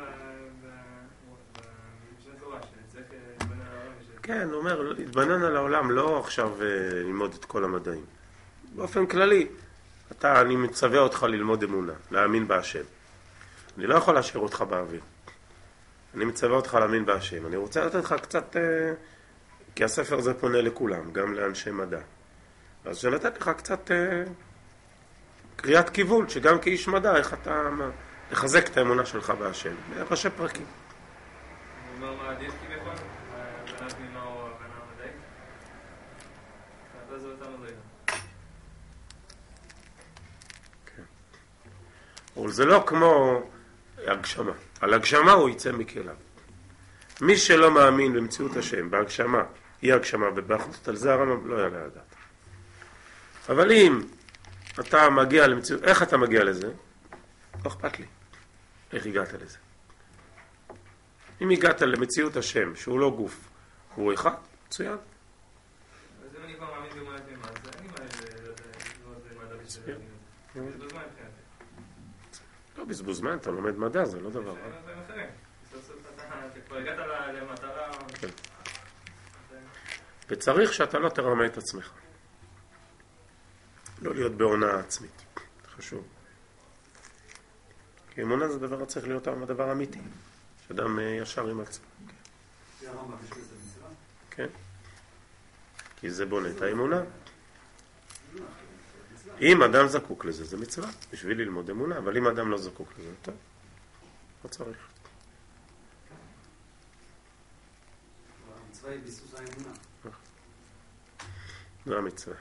בשני תורה, שצריך להתבונן על העולם. כן, הוא אומר, להתבונן על העולם, לא עכשיו ללמוד את כל המדעים. באופן כללי, אני מצווה אותך ללמוד אמונה, להאמין בהשם. אני לא יכול להשאיר אותך באוויר. אני מצווה אותך להאמין בהשם. אני רוצה לתת לך קצת, כי הספר הזה פונה לכולם, גם לאנשי מדע. אז שנתת לך קצת קריאת כיוון, שגם כאיש מדע, איך אתה לחזק את האמונה שלך בהשם. ראשי פרקים. הוא אומר מה עדיף כביכול? הבנה תמימה או הבנה מדעית? אתה זה אותנו מדעית. כן. אבל זה לא כמו הגשמה. על הגשמה הוא יצא מכליו. מי שלא מאמין במציאות השם, בהגשמה, היא הגשמה ובאחדות, על זה הרמב"ם לא יעלה לדעת. אבל אם אתה מגיע למציאות, איך אתה מגיע לזה? לא אכפת לי. איך הגעת לזה? אם הגעת למציאות השם, שהוא לא גוף, הוא אחד, מצוין. אז אם אני כבר מאמין באמונה תמימה, אז אין לי מה מדע בשביל זה. בזבוז זמן מבחינתי. לא בזבוז זמן, אתה לומד מדע, זה לא דבר רע. דברים אחרים. אתה כבר הגעת למטרה. וצריך שאתה לא תרמה את עצמך. לא להיות בעונה עצמית. זה חשוב. כי אמונה זה דבר צריך להיות הדבר אמיתי. שאדם ישר עם עצמו. זה הרמב"ם, יש לזה מצווה? כן. כי זה בונה את האמונה. אם אדם זקוק לזה, זה מצווה. בשביל ללמוד אמונה. אבל אם אדם לא זקוק לזה, טוב. לא צריך. המצווה היא ביסוס האמונה. זו המצווה.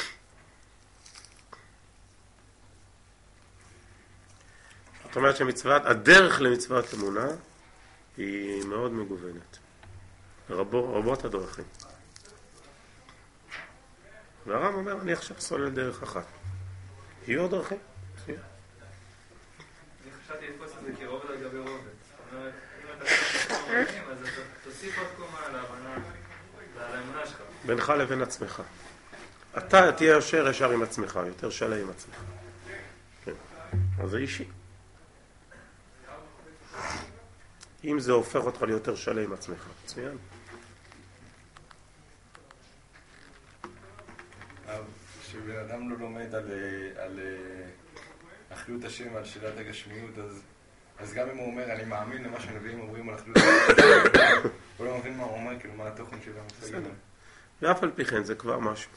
זאת אומרת הדרך למצוות אמונה היא מאוד מגוונת. רבות הדרכים. והרב אומר, אני עכשיו סולל דרך אחת. יהיו עוד דרכים. אני חשבתי לתפוס את זה כרובד על גבי רובד. זאת אומרת, אם אתה חושב אז אתה תוסיף עוד קומה על ההבנה ועל האמונה שלך. בינך לבין עצמך. אתה תהיה ישר עם עצמך, יותר שלם עם עצמך. כן. אז זה אישי. אם זה הופך אותך ליותר שלם עם עצמך, מצוין. כשבן אדם לא לומד על אחריות השם ועל שאלת הגשמיות, אז גם אם הוא אומר, אני מאמין למה שנביאים אומרים על אחריות השם, הוא לא מבין מה הוא אומר, כאילו מה התוכן של המושגים. ואף על פי כן זה כבר משהו.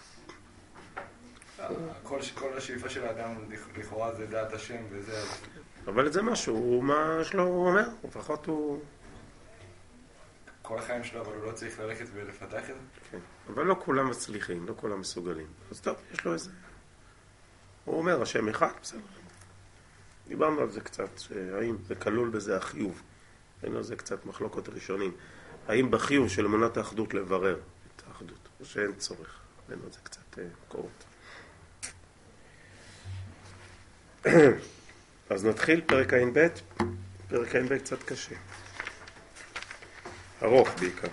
כל השאיפה של האדם לכאורה זה דעת השם וזה... אבל זה משהו, מה שלא הוא אומר, לפחות הוא... כל החיים שלו, אבל הוא לא צריך ללכת ולפתח את זה? כן, אבל לא כולם מצליחים, לא כולם מסוגלים. אז טוב, יש לו איזה... הוא אומר, השם אחד, בסדר. דיברנו על זה קצת, האם זה כלול בזה החיוב. אין על זה קצת מחלוקות ראשונים. האם בחיוב של אמונת האחדות לברר את האחדות, או שאין צורך. אין על זה קצת קורות. אז נתחיל פרק ע"ב. פרק ע"ב קצת קשה. ארוך בעיקר.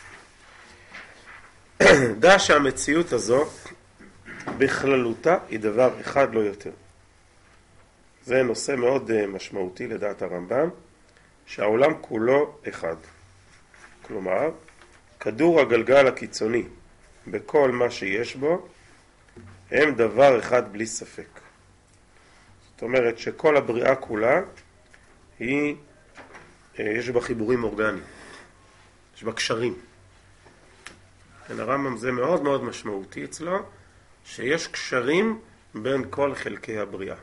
דע שהמציאות הזו בכללותה היא דבר אחד לא יותר. זה נושא מאוד משמעותי לדעת הרמב"ם, שהעולם כולו אחד. כלומר, כדור הגלגל הקיצוני בכל מה שיש בו הם דבר אחד בלי ספק. זאת אומרת שכל הבריאה כולה יש בה חיבורים אורגניים, יש בה קשרים. הרמב"ם זה מאוד מאוד משמעותי אצלו, שיש קשרים בין כל חלקי הבריאה.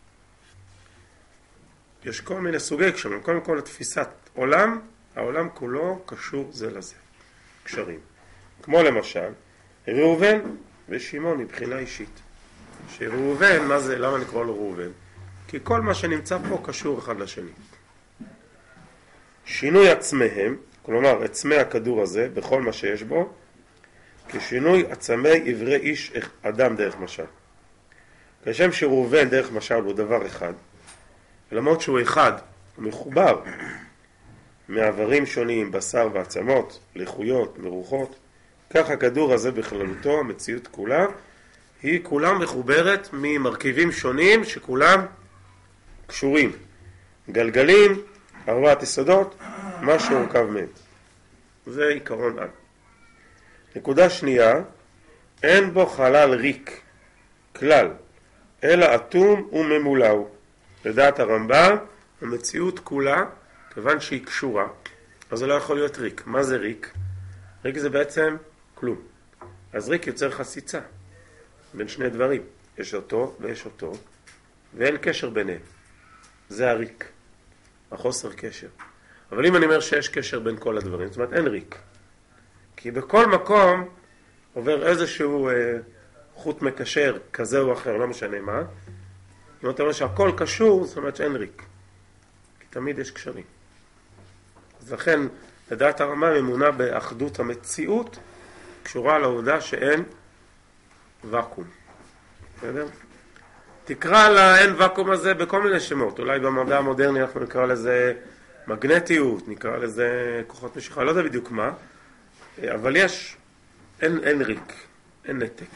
יש כל מיני סוגי קשרים. קודם כל התפיסת עולם, העולם כולו קשור זה לזה. קשרים. כמו למשל, ראובן ושמעון מבחינה אישית. שראובן, מה זה, למה נקרא לו ראובן? כי כל מה שנמצא פה קשור אחד לשני. שינוי עצמיהם, כלומר עצמי הכדור הזה, בכל מה שיש בו, כשינוי עצמי עברי איש אדם דרך משל. כשם שראובן דרך משל הוא דבר אחד, למרות שהוא אחד, הוא מחובר מעברים שונים, בשר ועצמות, לחויות, מרוחות, כך הכדור הזה בכללותו, המציאות כולה, היא כולה מחוברת ממרכיבים שונים שכולם קשורים. גלגלים, ארבעת יסודות, מה שהורכב מהם. זה עיקרון על. נקודה שנייה, אין בו חלל ריק, כלל, אלא אטום וממולאו. לדעת הרמב"ם, המציאות כולה, כיוון שהיא קשורה, אז זה לא יכול להיות ריק. מה זה ריק? ריק זה בעצם כלום. אז ריק יוצר חסיצה בין שני דברים. יש אותו ויש אותו, ואין קשר ביניהם. זה הריק, החוסר קשר. אבל אם אני אומר שיש קשר בין כל הדברים, זאת אומרת אין ריק. כי בכל מקום עובר איזשהו חוט מקשר כזה או אחר, לא משנה מה. אם אתה אומר שהכל קשור, זאת אומרת שאין ריק. כי תמיד יש קשרים. אז לכן, לדעת הרמב"ם, אמונה באחדות המציאות, קשורה לעובדה שאין וקום. בסדר? תקרא לאין וקום הזה בכל מיני שמות. אולי במדע המודרני אנחנו נקרא לזה מגנטיות, נקרא לזה כוחות משיכה, לא יודע בדיוק מה. אבל אין ריק, אין נתק.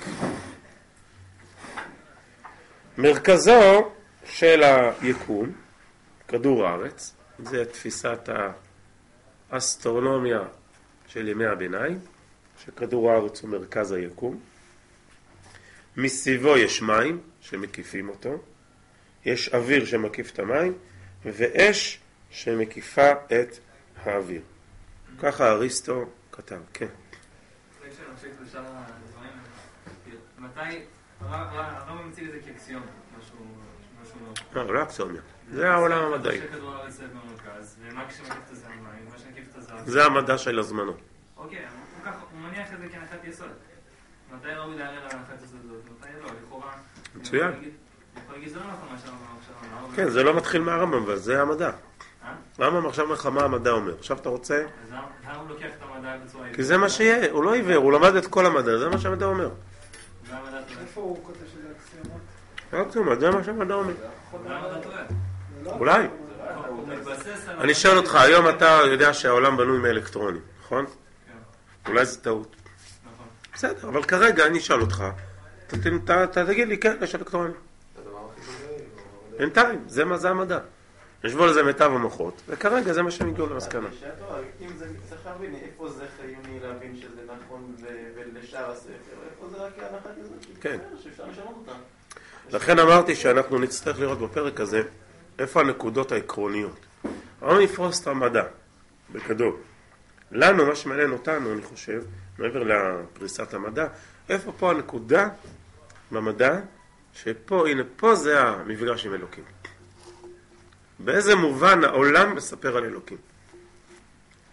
מרכזו של היקום, כדור הארץ, זה תפיסת האסטרונומיה של ימי הביניים, שכדור הארץ הוא מרכז היקום. מסביבו יש מים שמקיפים אותו, יש אוויר שמקיף את המים, ואש שמקיפה את האוויר. ככה אריסטו כתב, כן. לפני שנמשיך לשאר הדברים, מתי, הרמב"ם מציג את זה כאקסיום, משהו לא אקסיומיה, זה העולם המדעי. שכדור הארץ במרכז, ומה כשמקיף את זה המים, מה שמקיף את הזמן. זה המדע של הזמנו. אוקיי, הוא מניח את זה כהנחת יסוד. מתי ראוי לערער על הנחת יסוד הזאת? מתי לא? לכאורה... מצוין. יכול להגיד, זה לא נכון מה שאמרנו. כן, זה לא מתחיל מהרמב"ם, אבל זה המדע. הרמב"ם עכשיו אומר לך מה המדע אומר. עכשיו אתה רוצה... אז למה הוא לוקח את המדע בצורה... כי זה מה שיהיה, הוא לא עיוור, הוא למד את כל המדע, זה מה שהמדע אומר. איפה הוא כותב שזה אקסיומות? אקסיומות, זה מה שהמדע אומר. המדע טועה. אולי. הוא מתבסס על... אני שואל אותך, היום אתה יודע שהעולם בנוי מאלקטרונים, נכון? אולי זה טעות. נכון. בסדר, אבל כרגע אני אשאל אותך, אתה תגיד לי, כן, יש אלקטרונים. בינתיים, זה מה זה המדע. ישבו לזה מיטב המוחות, וכרגע זה מה שהם הגיעו למסקנה. אם זה צריך להבין, איפה זה חיוני להבין שזה נכון ולשאר הספר, איפה זה רק ההנחת הזאת? כן. שאפשר לשנות אותה. לכן אמרתי שאנחנו נצטרך לראות בפרק הזה איפה הנקודות העקרוניות. אבל נפרוס את המדע, בגדול. לנו, מה שמעניין אותנו, אני חושב, מעבר לפריסת המדע, איפה פה הנקודה במדע, שפה, הנה, פה זה המפגש עם אלוקים. באיזה מובן העולם מספר על אלוקים.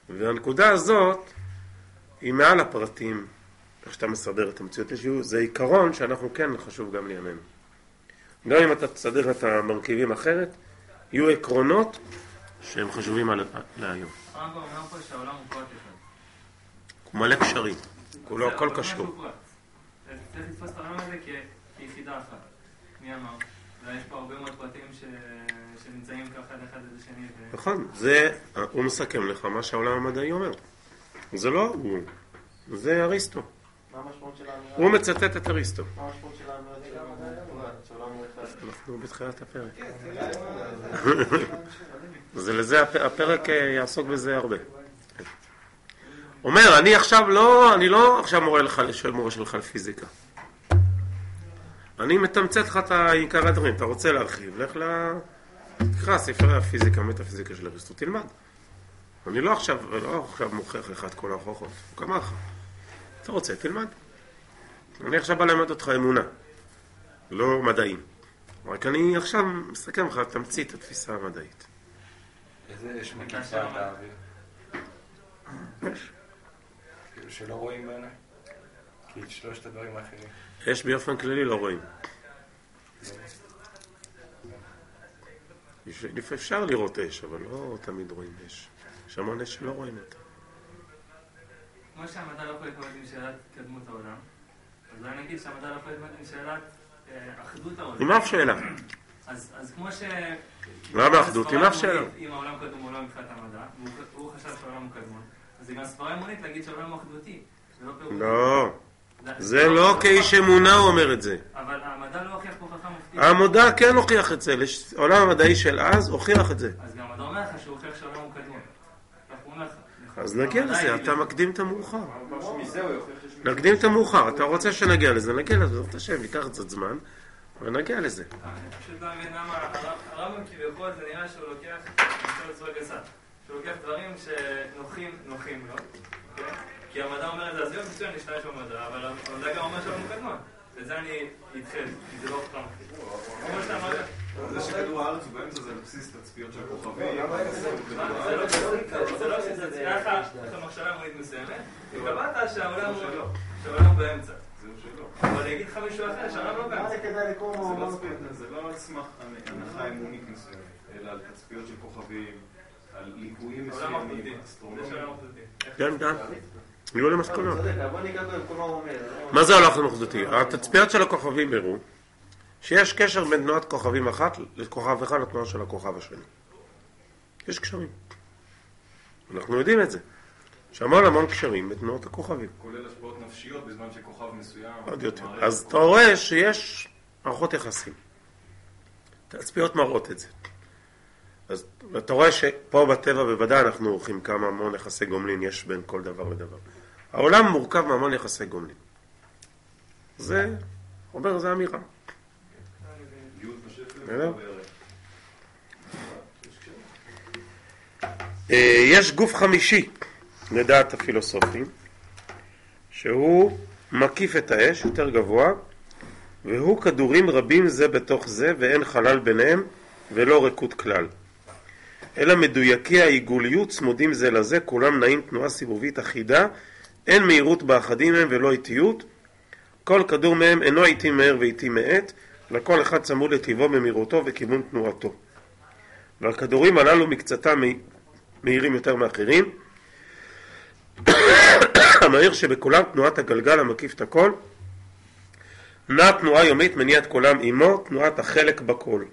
והנקודה הזאת היא מעל הפרטים, איך שאתה מסדר את המציאות. זה עיקרון שאנחנו כן חשוב גם לימינו. גם אם אתה תסדר את המרכיבים אחרת, יהיו עקרונות שהם חשובים להיום. הרמב"ם אומר פה שהעולם הוא פרט אחד. הוא מלא קשרים, כולו הכל קשור. צריך לתפוס את העולם הזה כיחידה אחת. מי אמר? ויש פה הרבה מאוד פרטים שנמצאים ככה אחד איזה שני. נכון, הוא מסכם לך מה שהעולם המדעי אומר. זה לא הוא, זה אריסטו. מה המשמעות של האמירה? הוא מצטט את אריסטו. מה המשמעות של האמירה של העולם הוא אחד? אנחנו בתחילת הפרק. זה לזה הפרק יעסוק בזה הרבה. אומר, אני לא עכשיו מורה לך מורה שלך לפיזיקה. אני מתמצת לך את העיקר הדברים. אתה רוצה להרחיב, לך תקרא ספרי הפיזיקה, מטאפיזיקה של אריסטו, תלמד. אני לא עכשיו מוכיח לך את כל ההוכחות. הוא כמוך. אתה רוצה, תלמד. אני עכשיו בא ללמד אותך אמונה, לא מדעים. רק אני עכשיו מסכם לך תמצית התפיסה המדעית. איזה יש מקיפה באוויר? יש. כאילו שלא רואים בעיניי? כי את שלושת הדברים האחרים. יש באופן כללי לא רואים. אפשר לראות אש, אבל לא תמיד רואים אש. יש המון אש שלא רואים אותה. כמו שהמדע לא יכול להתמודד עם שאלת קדמות העולם, אז אני אגיד שהמדע לא יכול להתמודד עם שאלת אחדות העולם. עם אף שאלה. אז כמו ש... למה אחדות? עם אף שאלה. אם העולם קדום הוא לא מבחינת המדע, והוא חשב שהעולם הוא קדמון, אז זה גם סברה אמונית להגיד שהעולם הוא אחדותי. לא. זה לא כאיש אמונה הוא אומר את זה. אבל המדע לא הוכיח פה חכם מופתי. המדע כן הוכיח את זה. העולם המדעי של אז הוכיח את זה. אז גם המדע אומר לך שהוא הוכיח שהעולם הוא קדמון. אז נגיע לזה, אתה מקדים את המאוחר. נקדים את המאוחר, אתה רוצה שנגיע לזה, נגיע לזה, זאת השם, ניקח קצת זמן, ונגיע לזה. פשוט לא מבין למה הרמב"ם כביכול זה נראה שהוא לוקח, בצורה גסה, שהוא לוקח דברים שנוחים לו, כי המדע אומר את זה, אז יום מצוין להשתמש במדע, אבל המדע גם אומר שהעולם הוא קדמון. וזה אני איתכם, כי זה לא חכם. כמו שאתה אמרת. זה שכדור הארץ הוא באמצע זה לבסיס תצפיות של כוכבים. זה לא שזה צייה לך מחשבה אמונית מסוימת, וקבעת שהעולם הוא באמצע. זהו שלא. אבל אני אגיד לך מישהו אחר, שהעולם לא באמצע. זה לא על סמך הנחה אמונית מסוימת, אלא על תצפיות של כוכבים, על ליקויים מסוימים, אסטרונומיים. כן, דן. יהיו למסקנות. מה זה הולך למחזותי? התצפיות של הכוכבים הראו שיש קשר בין תנועת כוכבים אחת לכוכב אחד לתנועה של הכוכב השני. יש קשרים. אנחנו יודעים את זה. שהמון קשרים בתנועות הכוכבים. כולל השפעות נפשיות בזמן שכוכב מסוים. עוד יותר. אז אתה רואה שיש מערכות יחסים. תצפיות מראות את זה. אז אתה רואה שפה בטבע בוודאי אנחנו עורכים כמה המון יחסי גומלין יש בין כל דבר לדבר. העולם מורכב מהמון יחסי גומלין. זה, אומר, זה אמירה. יש גוף חמישי, לדעת הפילוסופים, שהוא מקיף את האש יותר גבוה, והוא כדורים רבים זה בתוך זה, ואין חלל ביניהם, ולא ריקות כלל. אלא מדויקי העיגוליות צמודים זה לזה, כולם נעים תנועה סיבובית אחידה, אין מהירות באחדים מהם ולא איטיות, כל כדור מהם אינו איטי מהר ואיטי מעט, לכל אחד צמוד לטבעו במהירותו וכיוון תנועתו. והכדורים הללו מקצתם מהירים יותר מאחרים. המהיר שבכולם תנועת הגלגל המקיף את הכל, נעה תנועה יומית מניע את כולם עמו, תנועת החלק בכל.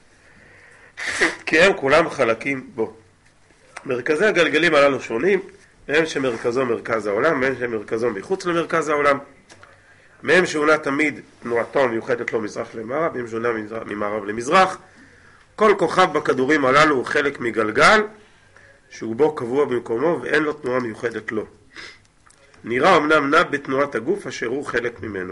כי הם כולם חלקים בו. מרכזי הגלגלים הללו שונים, מהם שמרכזו מרכז העולם, מהם שמרכזו מחוץ למרכז העולם, מהם שעונה תמיד תנועתו מיוחדת לו מזרח למערב, מהם שעונה ממערב למזרח. כל כוכב בכדורים הללו הוא חלק מגלגל, שהוא בו קבוע במקומו ואין לו תנועה מיוחדת לו. נראה אמנם נע בתנועת הגוף אשר הוא חלק ממנו.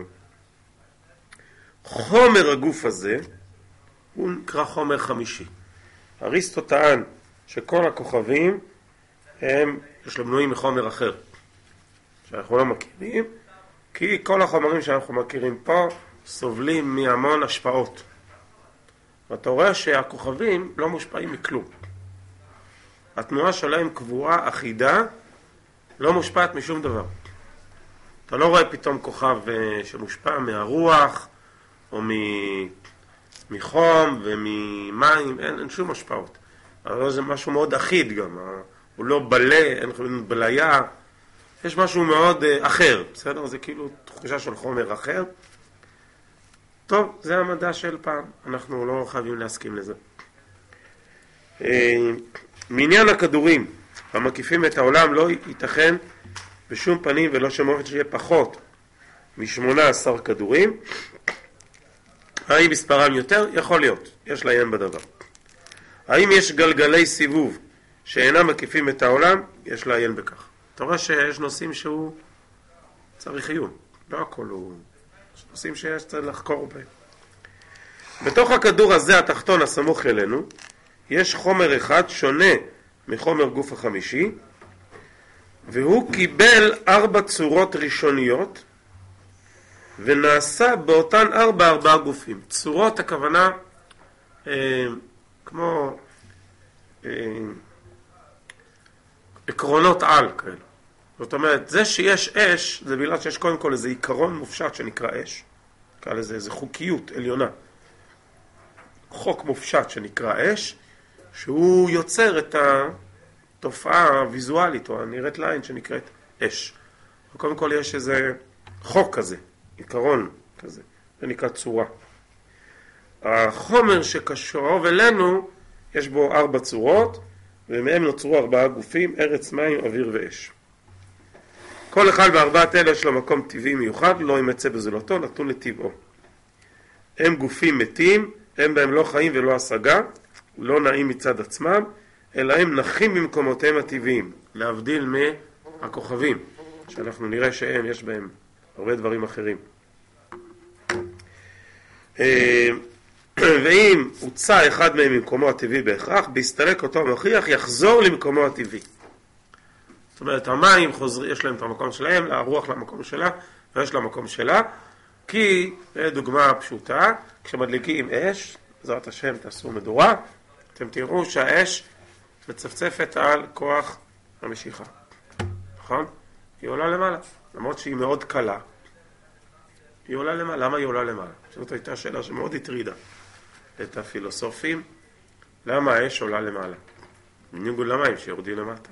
חומר הגוף הזה הוא נקרא חומר חמישי. אריסטו טען שכל הכוכבים יש לו בנויים מחומר אחר שאנחנו לא מכירים, כי כל החומרים שאנחנו מכירים פה סובלים מהמון השפעות. ואתה רואה שהכוכבים לא מושפעים מכלום. התנועה שלהם קבועה, אחידה, לא מושפעת משום דבר. אתה לא רואה פתאום כוכב שמושפע מהרוח, או מחום וממים, אין שום השפעות. אבל זה משהו מאוד אחיד גם, הוא לא בלה, אין בליה, יש משהו מאוד אחר, בסדר? זה כאילו תחושה של חומר אחר. טוב, זה המדע של פעם, אנחנו לא חייבים להסכים לזה. מעניין הכדורים המקיפים את העולם לא ייתכן בשום פנים ולא שמות שיהיה פחות מ-18 כדורים. האם מספרם יותר? יכול להיות, יש לעיין בדבר. האם יש גלגלי סיבוב שאינם מקיפים את העולם? יש לעיין בכך. אתה רואה שיש נושאים שהוא צריך עיון, לא הכל הוא... יש נושאים שיש צריך לחקור בהם. בתוך הכדור הזה התחתון הסמוך אלינו יש חומר אחד שונה מחומר גוף החמישי, והוא קיבל 4 צורות ראשוניות ונעשה באותן 4 גופים. צורות הכוונה כמו עקרונות על כאלה. זאת אומרת, זה שיש אש, זה בגלל שיש קודם כל איזה עיקרון מופשט שנקרא אש. נקרא לזה איזה חוקיות עליונה. חוק מופשט שנקרא אש, שהוא יוצר את התופעה הוויזואלית או הנראית לעין שנקראת אש. קודם כל יש איזה חוק כזה, עיקרון כזה, זה נקרא צורה. החומר שקשור אלינו, יש בו 4 צורות, ומהם נוצרו 4 גופים, ארץ, מים, אוויר ואש. כל אחד בארבעת אלה יש לו מקום טבעי מיוחד, לא ימצא בזולתו, נתון לטבעו. הם גופים מתים, הם בהם לא חיים ולא השגה, לא נעים מצד עצמם, אלא הם נחים במקומותיהם הטבעיים, להבדיל מהכוכבים, שאנחנו נראה שהם, יש בהם הרבה דברים אחרים. ואם הוצא אחד מהם ממקומו הטבעי בהכרח, בהסתלק אותו המכריח יחזור למקומו הטבעי. זאת אומרת, המים חוזרים, יש להם את המקום שלהם, הרוח למקום שלה, ויש לה מקום שלה, כי, דוגמה פשוטה, כשמדליקים אש, בעזרת השם תעשו מדורה, אתם תראו שהאש מצפצפת על כוח המשיכה. נכון? היא עולה למעלה, למרות שהיא מאוד קלה. היא עולה למעלה. למה היא עולה למעלה? זאת הייתה שאלה שמאוד הטרידה את הפילוסופים. למה האש עולה למעלה? בניגוד למים שיורדים למטה.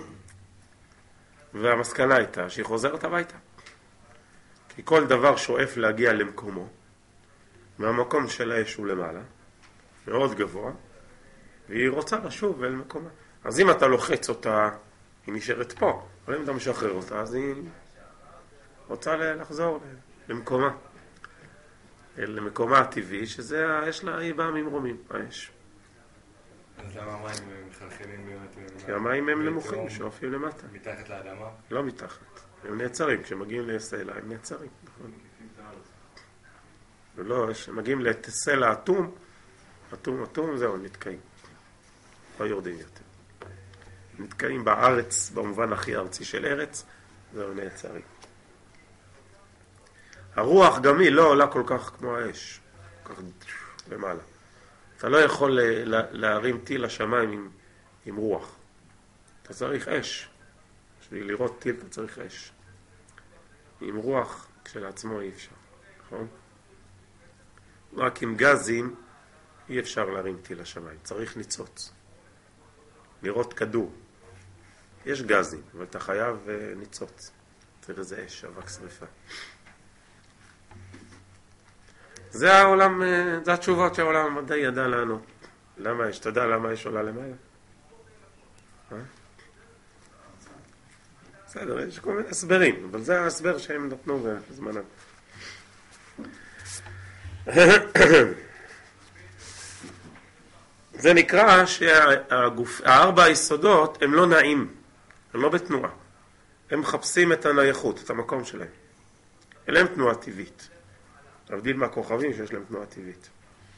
והמסקנה הייתה שהיא חוזרת הביתה. כי כל דבר שואף להגיע למקומו, מהמקום של האש הוא למעלה, מאוד גבוה, והיא רוצה לשוב אל מקומה. אז אם אתה לוחץ אותה, היא נשארת פה. אבל אם אתה משחרר אותה, אז היא רוצה לחזור למקומה. למקומה הטבעי, שזה יש לה, היא באה ממרומים, האש. אז למה המים מחלחלים באמת? כי המים הם נמוכים, שואפים למטה. מתחת לאדמה? לא מתחת. הם נעצרים, כשמגיעים לסלע, הם נעצרים, נכון? ולא, כשמגיעים לסלע אטום, אטום, זהו, נתקעים. לא יורדים יותר. נתקעים בארץ, במובן הכי ארצי של ארץ, זהו, נעצרים. הרוח גם היא לא עולה כל כך כמו האש, כל כך למעלה. אתה לא יכול להרים טיל לשמיים עם רוח. אתה צריך אש. בשביל לראות טיל אתה צריך אש. עם רוח כשלעצמו אי אפשר, נכון? רק עם גזים אי אפשר להרים טיל לשמיים. צריך ניצוץ. לראות כדור. יש גזים, אבל אתה חייב ניצוץ. צריך איזה אש, אבק שריפה. זה העולם, זה התשובות שהעולם המדעי ידע לענות. למה יש? תדע למה יש עולה למעלה? בסדר, יש כל מיני הסברים, אבל זה ההסבר שהם נתנו בזמנם. זה נקרא שהארבע היסודות הם לא נעים, הם לא בתנועה. הם מחפשים את הנייחות, את המקום שלהם. אין להם תנועה טבעית. להבדיל מהכוכבים שיש להם תנועה טבעית.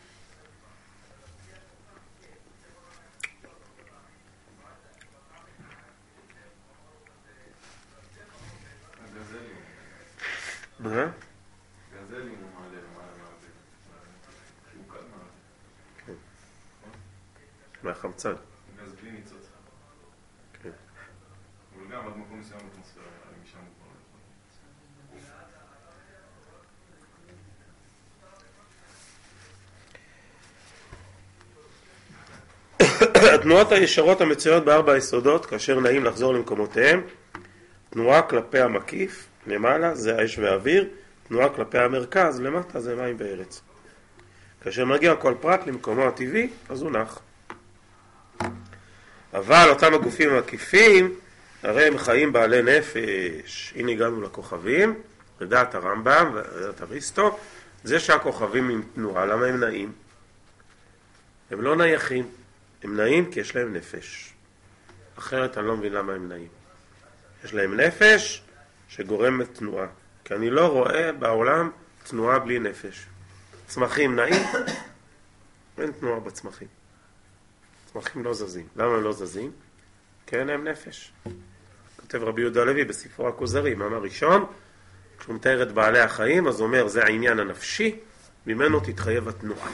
גזלים הוא מעלה מהאוויר. הוא קל מהאוויר. מהחמצן. גז בלי ניצוץ. גם עד מקום מסוים אטמוספירה, משם הוא כבר לא יכול. התנועות הישרות המצויות בארבע היסודות, כאשר נעים לחזור למקומותיהם, תנועה כלפי המקיף, למעלה זה האש והאוויר, תנועה כלפי המרכז, למטה זה מים וארץ. כאשר מגיע כל פרט למקומו הטבעי, אז הוא נח. אבל אותם הגופים המקיפים, הרי הם חיים בעלי נפש. הנה הגענו לכוכבים, לדעת הרמב"ם ולדעת אריסטו, זה שהכוכבים עם תנועה, למה הם נעים? הם לא נייחים, הם נעים כי יש להם נפש. אחרת אני לא מבין למה הם נעים. יש להם נפש שגורמת תנועה, כי אני לא רואה בעולם תנועה בלי נפש. צמחים נעים, אין תנועה בצמחים. צמחים לא זזים. למה הם לא זזים? כי אין להם נפש. כותב רבי יהודה הלוי בספרו הכוזרי, מאמר ראשון, כשהוא מתאר את בעלי החיים, אז הוא אומר, זה העניין הנפשי, ממנו תתחייב התנועה.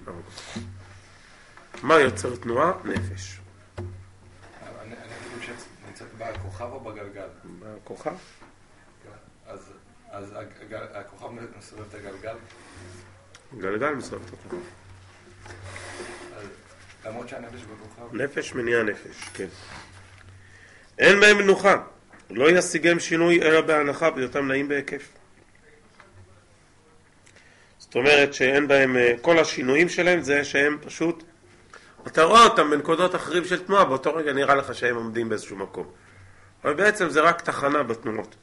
מה יוצר תנועה? נפש. אני חושב שנמצאת בכוכב או בגלגל? בכוכב. אז הכוכב מסובב את הגלגל? גלגל מסובב את הכוכב. למרות שהנפש בכוכב? נפש מניע נפש, כן. אין בהם מנוחה. לא ישיגם שינוי אלא בהנחה, בהיותם נעים בהיקף. זאת אומרת שאין בהם, כל השינויים שלהם זה שהם פשוט, אתה רואה אותם בנקודות אחרים של תנועה, באותו רגע נראה לך שהם עומדים באיזשהו מקום. אבל בעצם זה רק תחנה בתנועות.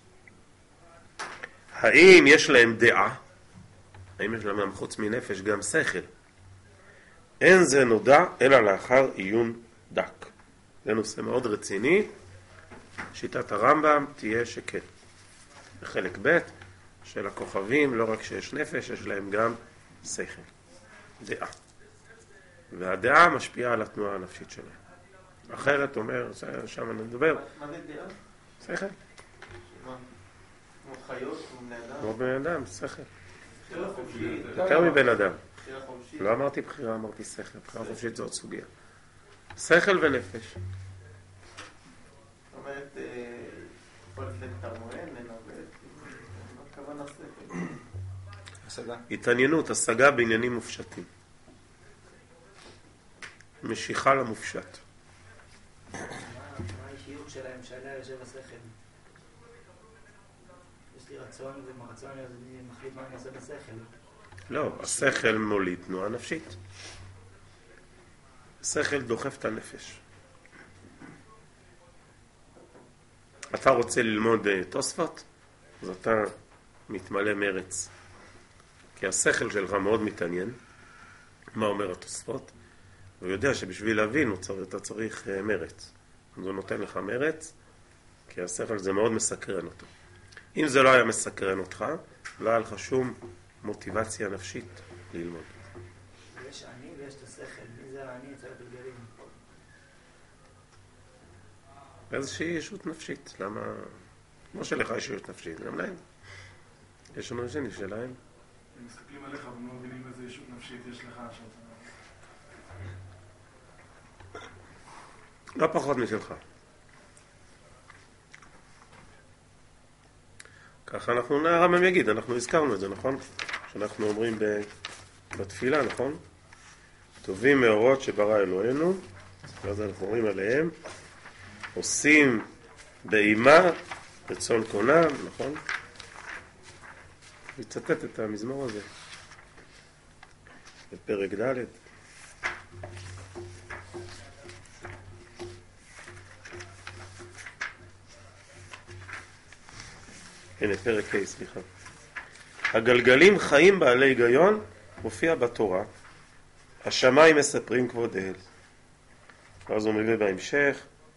האם יש להם דעה? האם יש להם חוץ מנפש גם שכל? אין זה נודע אלא לאחר עיון דק. זה נושא מאוד רציני. שיטת הרמב"ם תהיה שכן. בחלק ב' של הכוכבים, לא רק שיש נפש, יש להם גם שכל. דעה. והדעה משפיעה על התנועה הנפשית שלהם. אחרת אומר, שם אני מדבר. מה זה דעה? שכל. מה? כמו חיות, כמו בני אדם? כמו בן אדם, שכל. בחירה חופשית. יותר מבן אדם. בחירה חופשית. לא אמרתי בחירה, אמרתי שכל. בחירה חופשית זו עוד סוגיה. שכל ונפש. זאת אומרת, יכול לצאת את המוען, לנווט, מה הכוונה שכל? השגה. התעניינות, השגה בעניינים מופשטים. משיכה למופשט. מה האישיות שלהם שעליה יושב השכל? יש לי רצון, ומרצון אז אני מחליט מה אני עושה בשכל. לא, השכל מוליד תנועה נפשית. השכל דוחף את הנפש. אתה רוצה ללמוד תוספות? אז אתה מתמלא מרץ. כי השכל שלך מאוד מתעניין. מה אומר התוספות? הוא יודע שבשביל להבין אתה צריך מרץ. אז הוא נותן לך מרץ, כי השכל זה מאוד מסקרן אותו. אם זה לא היה מסקרן אותך, לא היה לך שום מוטיבציה נפשית ללמוד. יש אני ויש את השכל. מי זה אני אצל הגלגלים? איזושהי ישות נפשית. למה? כמו שלך יש ישות נפשית, גם להם. יש לנו שני שלהם. הם מסתכלים עליך והם לא מבינים איזה ישות נפשית יש לך שאתה... לא פחות משלך. ככה אנחנו, הרמב"ם יגיד, אנחנו הזכרנו את זה, נכון? שאנחנו אומרים בתפילה, נכון? טובים מאורות שברא אלוהינו, ואז אנחנו אומרים עליהם, עושים באימה רצון קונם, נכון? נצטט את המזמור הזה בפרק ד'. הנה, פרק ה', סליחה. הגלגלים חיים בעלי היגיון, מופיע בתורה. השמיים מספרים כבוד אל. אז הוא מביא בהמשך,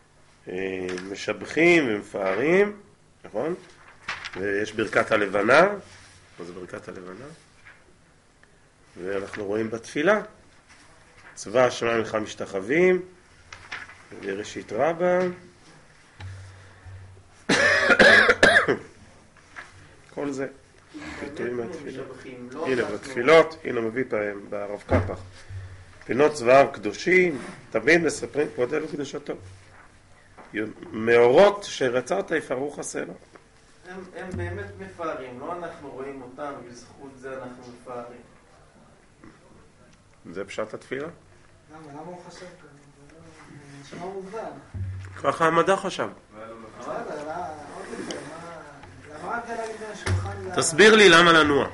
משבחים ומפארים, נכון? ויש ברכת הלבנה, מה זה ברכת הלבנה? ואנחנו רואים בתפילה, צבא השמיים לך משתחווים, בראשית רבה, כל זה. הנה בתפילות, הנה מביא פעם בערב קפח. פינות זוהר קדושים, תמיד מספרים כבוד אלו קדושתו. מאורות שרצרת יפארו חסר לו. הם באמת מפארים, לא אנחנו רואים אותם, בזכות זה אנחנו מפארים. זה פשט התפילה? למה הוא חשב כזה? זה נשמע מוזר. ככה המדע חשב. תסביר לי למה לנוע.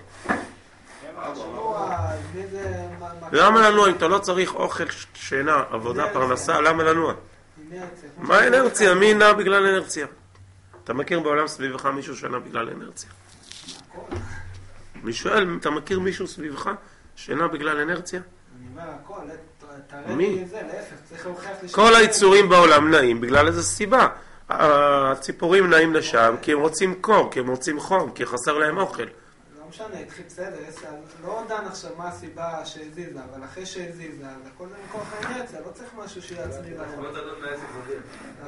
למה לנוע? אם אתה לא צריך אוכל, שינה, עבודה, פרנסה, למה לנוע? מה אנרציה? מי נע בגלל אנרציה? אתה מכיר בעולם סביבך מישהו שנע בגלל אנרציה? אני שואל, אתה מכיר מישהו סביבך שנע בגלל אנרציה? אני אומר הכל, תראה לי זה, להפך, צריך להוכיח... כל היצורים בעולם נעים בגלל איזו סיבה. הציפורים נעים לשם כי הם רוצים קור, כי הם רוצים חום, כי חסר להם אוכל. לא משנה, התחיל בסדר, לא דן עכשיו מה הסיבה שהזיזה, אבל אחרי שהזיזה, אז הכל זה מכוח האנרציה, לא צריך משהו שיעצמי בהם. לא תדון מעסק זזים.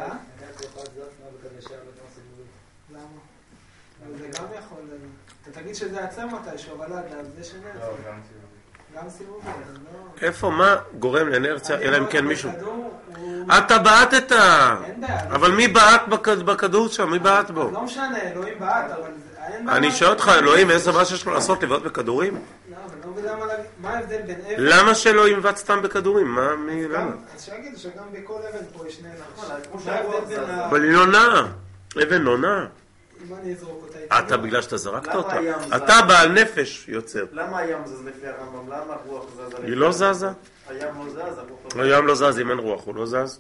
למה? זה גם יכול... אתה תגיד שזה יעצר מתישהו, אבל אז זה שנרצה. גם סיבובי, אז לא... איפה, מה גורם לאנרציה, אלא אם כן מישהו... אתה בעטת! אבל מי בעט בכדור שם? מי בעט בו? לא משנה, אלוהים בעט, אבל... אני שואל אותך, אלוהים, איזה מה שיש לו לעשות לבעוט בכדורים? לא, אבל לא מבין מה ההבדל בין אבן... למה שלא יבעט סתם בכדורים? למה? אז שיגיד שגם בכל אבן פה יש נפש. אבל היא לא נעה. אבן לא נעה. אם אני אזרוק אותה... אתה בגלל שאתה זרקת אותה. אתה בעל נפש יוצר. למה הים זז לפי הרמב"ם? למה הרוח זזה? היא לא זזה. הים לא זז? הים לא זז, אם אין רוח, הוא לא זז.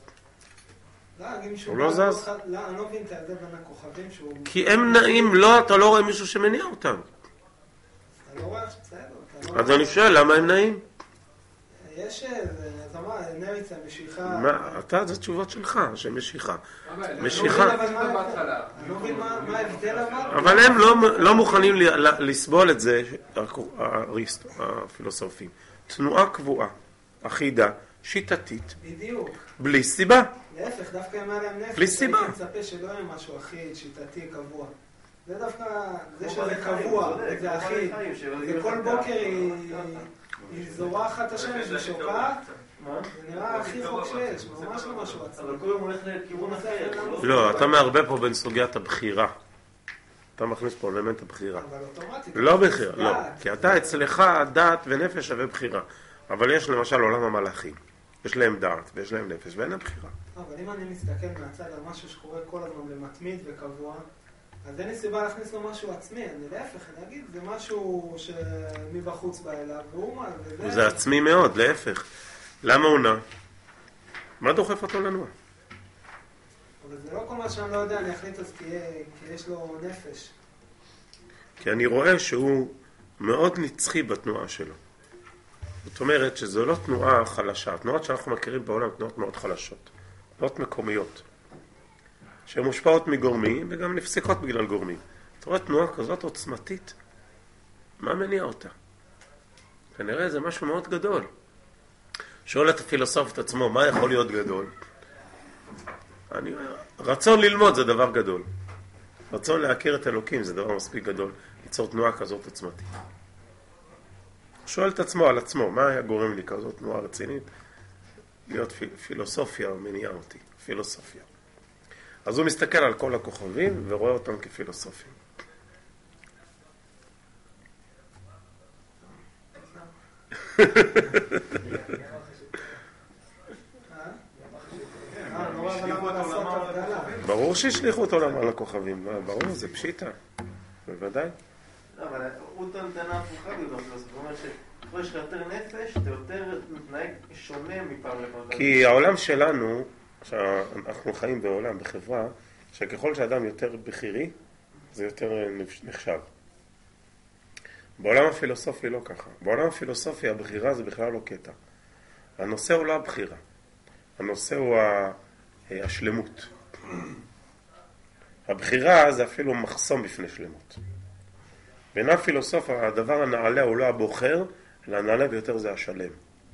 הוא לא זז. לא, אני לא מבין את ההבדל בין הכוכבים שהוא... כי הם נעים, לא, אתה לא רואה מישהו שמניע אותם. אתה לא רואה בסדר. אז אני שואל, למה הם נעים? יש, אז אמר, אנרציה, משיכה... מה, אתה, זה תשובות שלך, שמשיכה. משיכה. אני לא מבין מה ההבדל אבל... אבל הם לא מוכנים לסבול את זה, הפילוסופים. תנועה קבועה, אחידה, שיטתית. בדיוק. בלי סיבה. להפך, דווקא אם היה להם נפש, בלי סיבה. הייתי מצפה שלא יהיה משהו אחיד, שיטתי, קבוע. זה דווקא, זה שזה קבוע, זה אחיד. וכל בוקר היא זורחת השמש ושוקעת, זה נראה הכי חוק שיש, ממש לא משהו עצמי. אבל כל יום הולך לכיוון אחר. לא, אתה מערבב פה בין סוגיית הבחירה. אתה מכניס פה אלמנט הבחירה. אבל אוטומטית. לא בחירה, לא. כי אתה אצלך דעת ונפש שווה בחירה. אבל יש למשל עולם המלאכים. יש להם דעת ויש להם נפש ואין להם בחירה. אבל אם אני מסתכל מהצד על משהו שקורה כל הזמן במתמיד וקבוע, אז אין לי סיבה להכניס לו משהו עצמי. אני להפך, אני אגיד, זה משהו שמבחוץ בא אליו, והוא מה, זה עצמי מאוד, להפך. למה הוא נע? מה דוחף אותו לנוע? אבל זה לא כל מה שאני לא יודע, אני אחליט אז כי יש לו נפש. כי אני רואה שהוא מאוד נצחי בתנועה שלו. זאת אומרת שזו לא תנועה חלשה. התנועות שאנחנו מכירים בעולם, תנועות מאוד חלשות. תנועות מקומיות. שהן מושפעות מגורמים וגם נפסקות בגלל גורמים. אתה רואה תנועה כזאת עוצמתית? מה מניע אותה? כנראה זה משהו מאוד גדול. שואל את הפילוסוף את עצמו, מה יכול להיות גדול? רצון ללמוד זה דבר גדול. רצון להכיר את אלוקים זה דבר מספיק גדול. ליצור תנועה כזאת עוצמתית. שואל את עצמו על עצמו, מה היה גורם לי כזאת תנועה רצינית? להיות פילוסופיה מניעה אותי, פילוסופיה. אז הוא מסתכל על כל הכוכבים ורואה אותם כפילוסופים. ברור שהשליחו אותו על הכוכבים, ברור, זה פשיטה, בוודאי. לא, אבל הוא טענה הפוכה בגלל, זאת אומרת שככל יש לך יותר נפש, אתה יותר מתנהג שונה מפעם לפעם. כי העולם שלנו, שאנחנו חיים בעולם, בחברה, שככל שאדם יותר בכירי, זה יותר נחשב. בעולם הפילוסופי לא ככה. בעולם הפילוסופי הבחירה זה בכלל לא קטע. הנושא הוא לא הבחירה. הנושא הוא השלמות. הבחירה זה אפילו מחסום בפני שלמות. בין הפילוסוף הדבר הנעלה הוא לא הבוחר, אלא הנעלה ביותר זה השלם.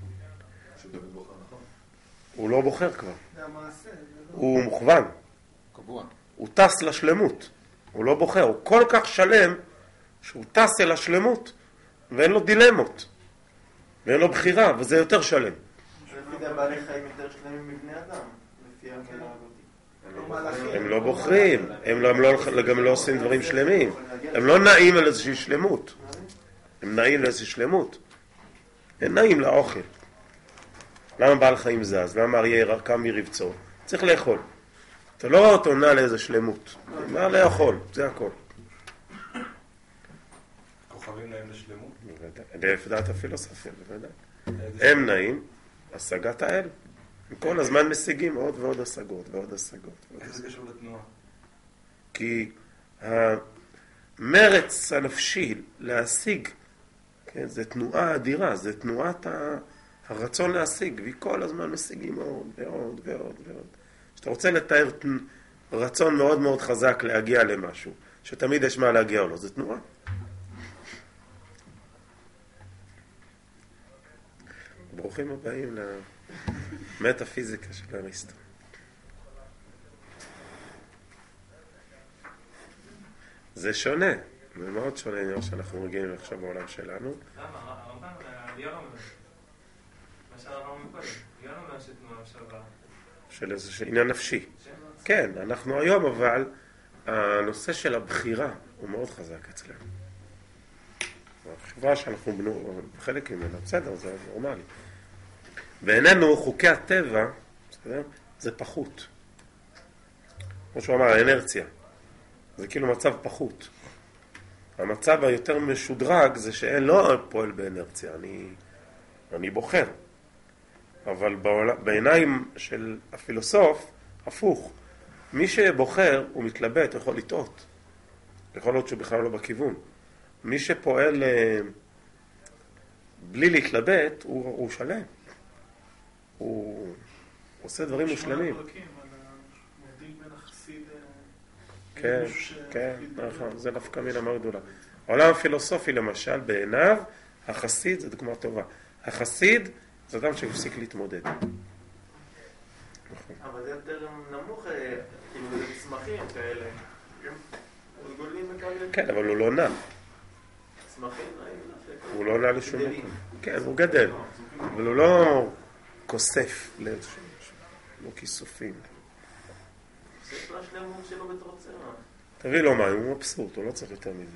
הוא לא בוחר כבר. הוא מוכוון. קבוע. הוא טס לשלמות. הוא לא בוחר. הוא כל כך שלם שהוא טס אל השלמות ואין לו דילמות. ואין לו בחירה, וזה יותר שלם. לפי בעלי חיים יותר שלמים מבני אדם, לפי ההגנה הזאת. הם לא בוחרים, הם גם לא עושים דברים שלמים. הם לא נעים על איזושהי שלמות. הם נעים לאיזושהי שלמות. הם נעים לאוכל. למה בעל חיים זז? למה אריה קם מרבצו? צריך לאכול. אתה לא רואה אותו נע לאיזו שלמות. נע לאכול, זה הכל. כוכבים נעים לשלמות? לפי דעת הפילוסופיה, בוודאי. הם נעים, השגת האל. הם כל הזמן משיגים עוד ועוד השגות ועוד השגות. איך זה קשור לתנועה? כי המרץ הנפשי להשיג, כן, זה תנועה אדירה, זה תנועת הרצון להשיג, והיא כל הזמן משיגים עוד ועוד ועוד ועוד. כשאתה רוצה לתאר רצון מאוד מאוד חזק להגיע למשהו, שתמיד יש מה להגיע לו, זה תנועה. ברוכים הבאים למטאפיזיקה של אריסטו. זה שונה, זה מאוד שונה ממה שאנחנו רגילים עכשיו בעולם שלנו. למה? הרמב"ן היה לא אומר. מה שהרמב"ן אומר קודם, היה לא אומר שתנועה שווה. של איזה עניין נפשי. כן, אנחנו היום אבל, הנושא של הבחירה הוא מאוד חזק אצלנו. החברה שאנחנו חלק ממנה, בסדר, זה נורמלי. בעינינו חוקי הטבע, בסדר? זה פחות. כמו שהוא אמר, האנרציה. זה כאילו מצב פחות. המצב היותר משודרג זה שאין לא פועל באנרציה, אני בוחר. אבל בעיניים של הפילוסוף, הפוך. מי שבוחר הוא מתלבט, יכול לטעות. יכול להיות שהוא בכלל לא בכיוון. מי שפועל בלי להתלבט, הוא שלם. הוא עושה דברים מושלמים. כן, כן, נכון, זה דווקא מילה מאוד גדולה. העולם הפילוסופי למשל, בעיניו, החסיד זה דוגמה טובה. החסיד זה אדם שהפסיק להתמודד. אבל זה יותר נמוך, כאילו זה צמחים כאלה. כן, אבל הוא לא נע. צמחים, הוא לא נע לשום מקום. כן, הוא גדל. אבל הוא לא כוסף לאיזשהו משהו. לא כיסופים. זה לא שלמות שלו בתרוצה. תביא לו מים, הוא מבסוט, הוא לא צריך יותר מזה.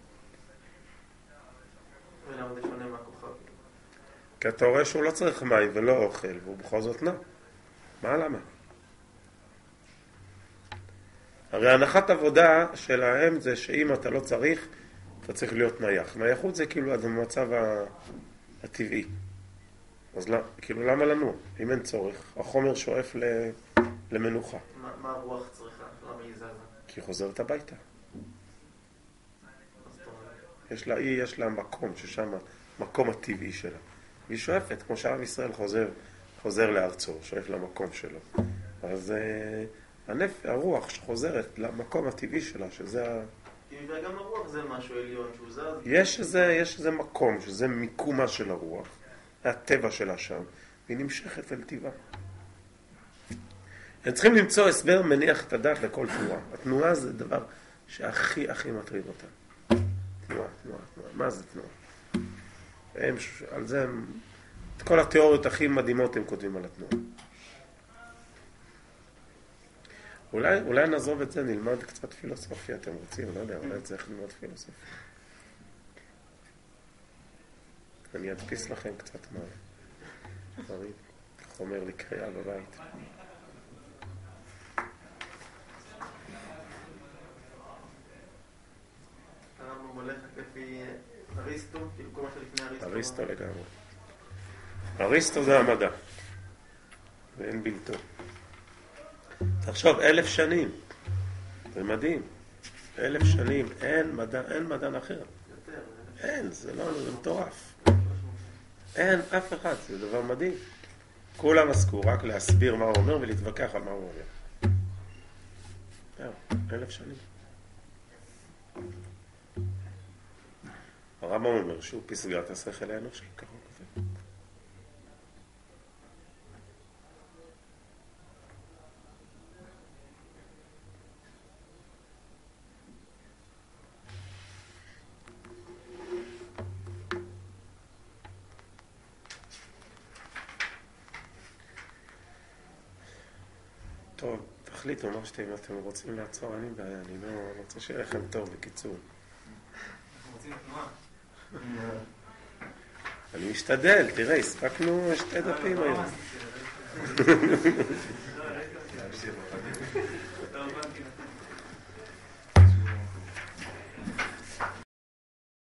ולמה זה שונה מהכוכב? כי אתה רואה שהוא לא צריך מים ולא אוכל, והוא בכל זאת נע. מה למה? הרי הנחת עבודה שלהם זה שאם אתה לא צריך, אתה צריך להיות נייח. נייחות זה כאילו המצב הטבעי. אז כאילו למה לנוע? אם אין צורך, החומר שואף למנוחה. מה הרוח צריכה? למה היא זזה? כי היא חוזרת הביתה. יש לה מקום, ששם מקום הטבעי שלה. והיא שואפת, כמו שעם ישראל חוזר לארצו, שואף למקום שלו. אז הרוח שחוזרת למקום הטבעי שלה, שזה וגם הרוח זה משהו עליון שהוא זז. יש איזה מקום, שזה מיקומה של הרוח, הטבע שלה שם, והיא נמשכת אל טבעה. הם צריכים למצוא הסבר מניח את הדעת לכל תנועה. התנועה זה דבר שהכי הכי מטריד אותם. תנועה. מה זה תנועה? על זה את כל התיאוריות הכי מדהימות הם כותבים על התנועה. אולי נעזוב את זה, נלמד קצת פילוסופיה, אתם רוצים? לא יודע, אולי צריך ללמוד פילוסופיה. אני אדפיס לכם קצת דברים, חומר לקריאה בבית. הרמב"ם הולך לפי אריסטו, כאילו כל מה שלפני אריסטו. אריסטו לגמרי. אריסטו זה המדע, ואין בלתו. תחשוב, 1000 שנים, זה מדהים. 1000 שנים, אין מדען אחר. אין, זה מטורף. אין אף אחד, זה דבר מדהים. כולם עסקו רק להסביר מה הוא אומר ולהתווכח על מה הוא אומר. 1000 שנים. הרמב"ם אומר שהוא פסגת השכל האנושי, ככה הוא כותב. טוב, תחליטו מה שאתם רוצים לעצור, אני בעיה, אני לא רוצה שיהיה לכם טוב, בקיצור. אנחנו רוצים תנועה. אני משתדל, תראה, הספקנו 2 דפים היום.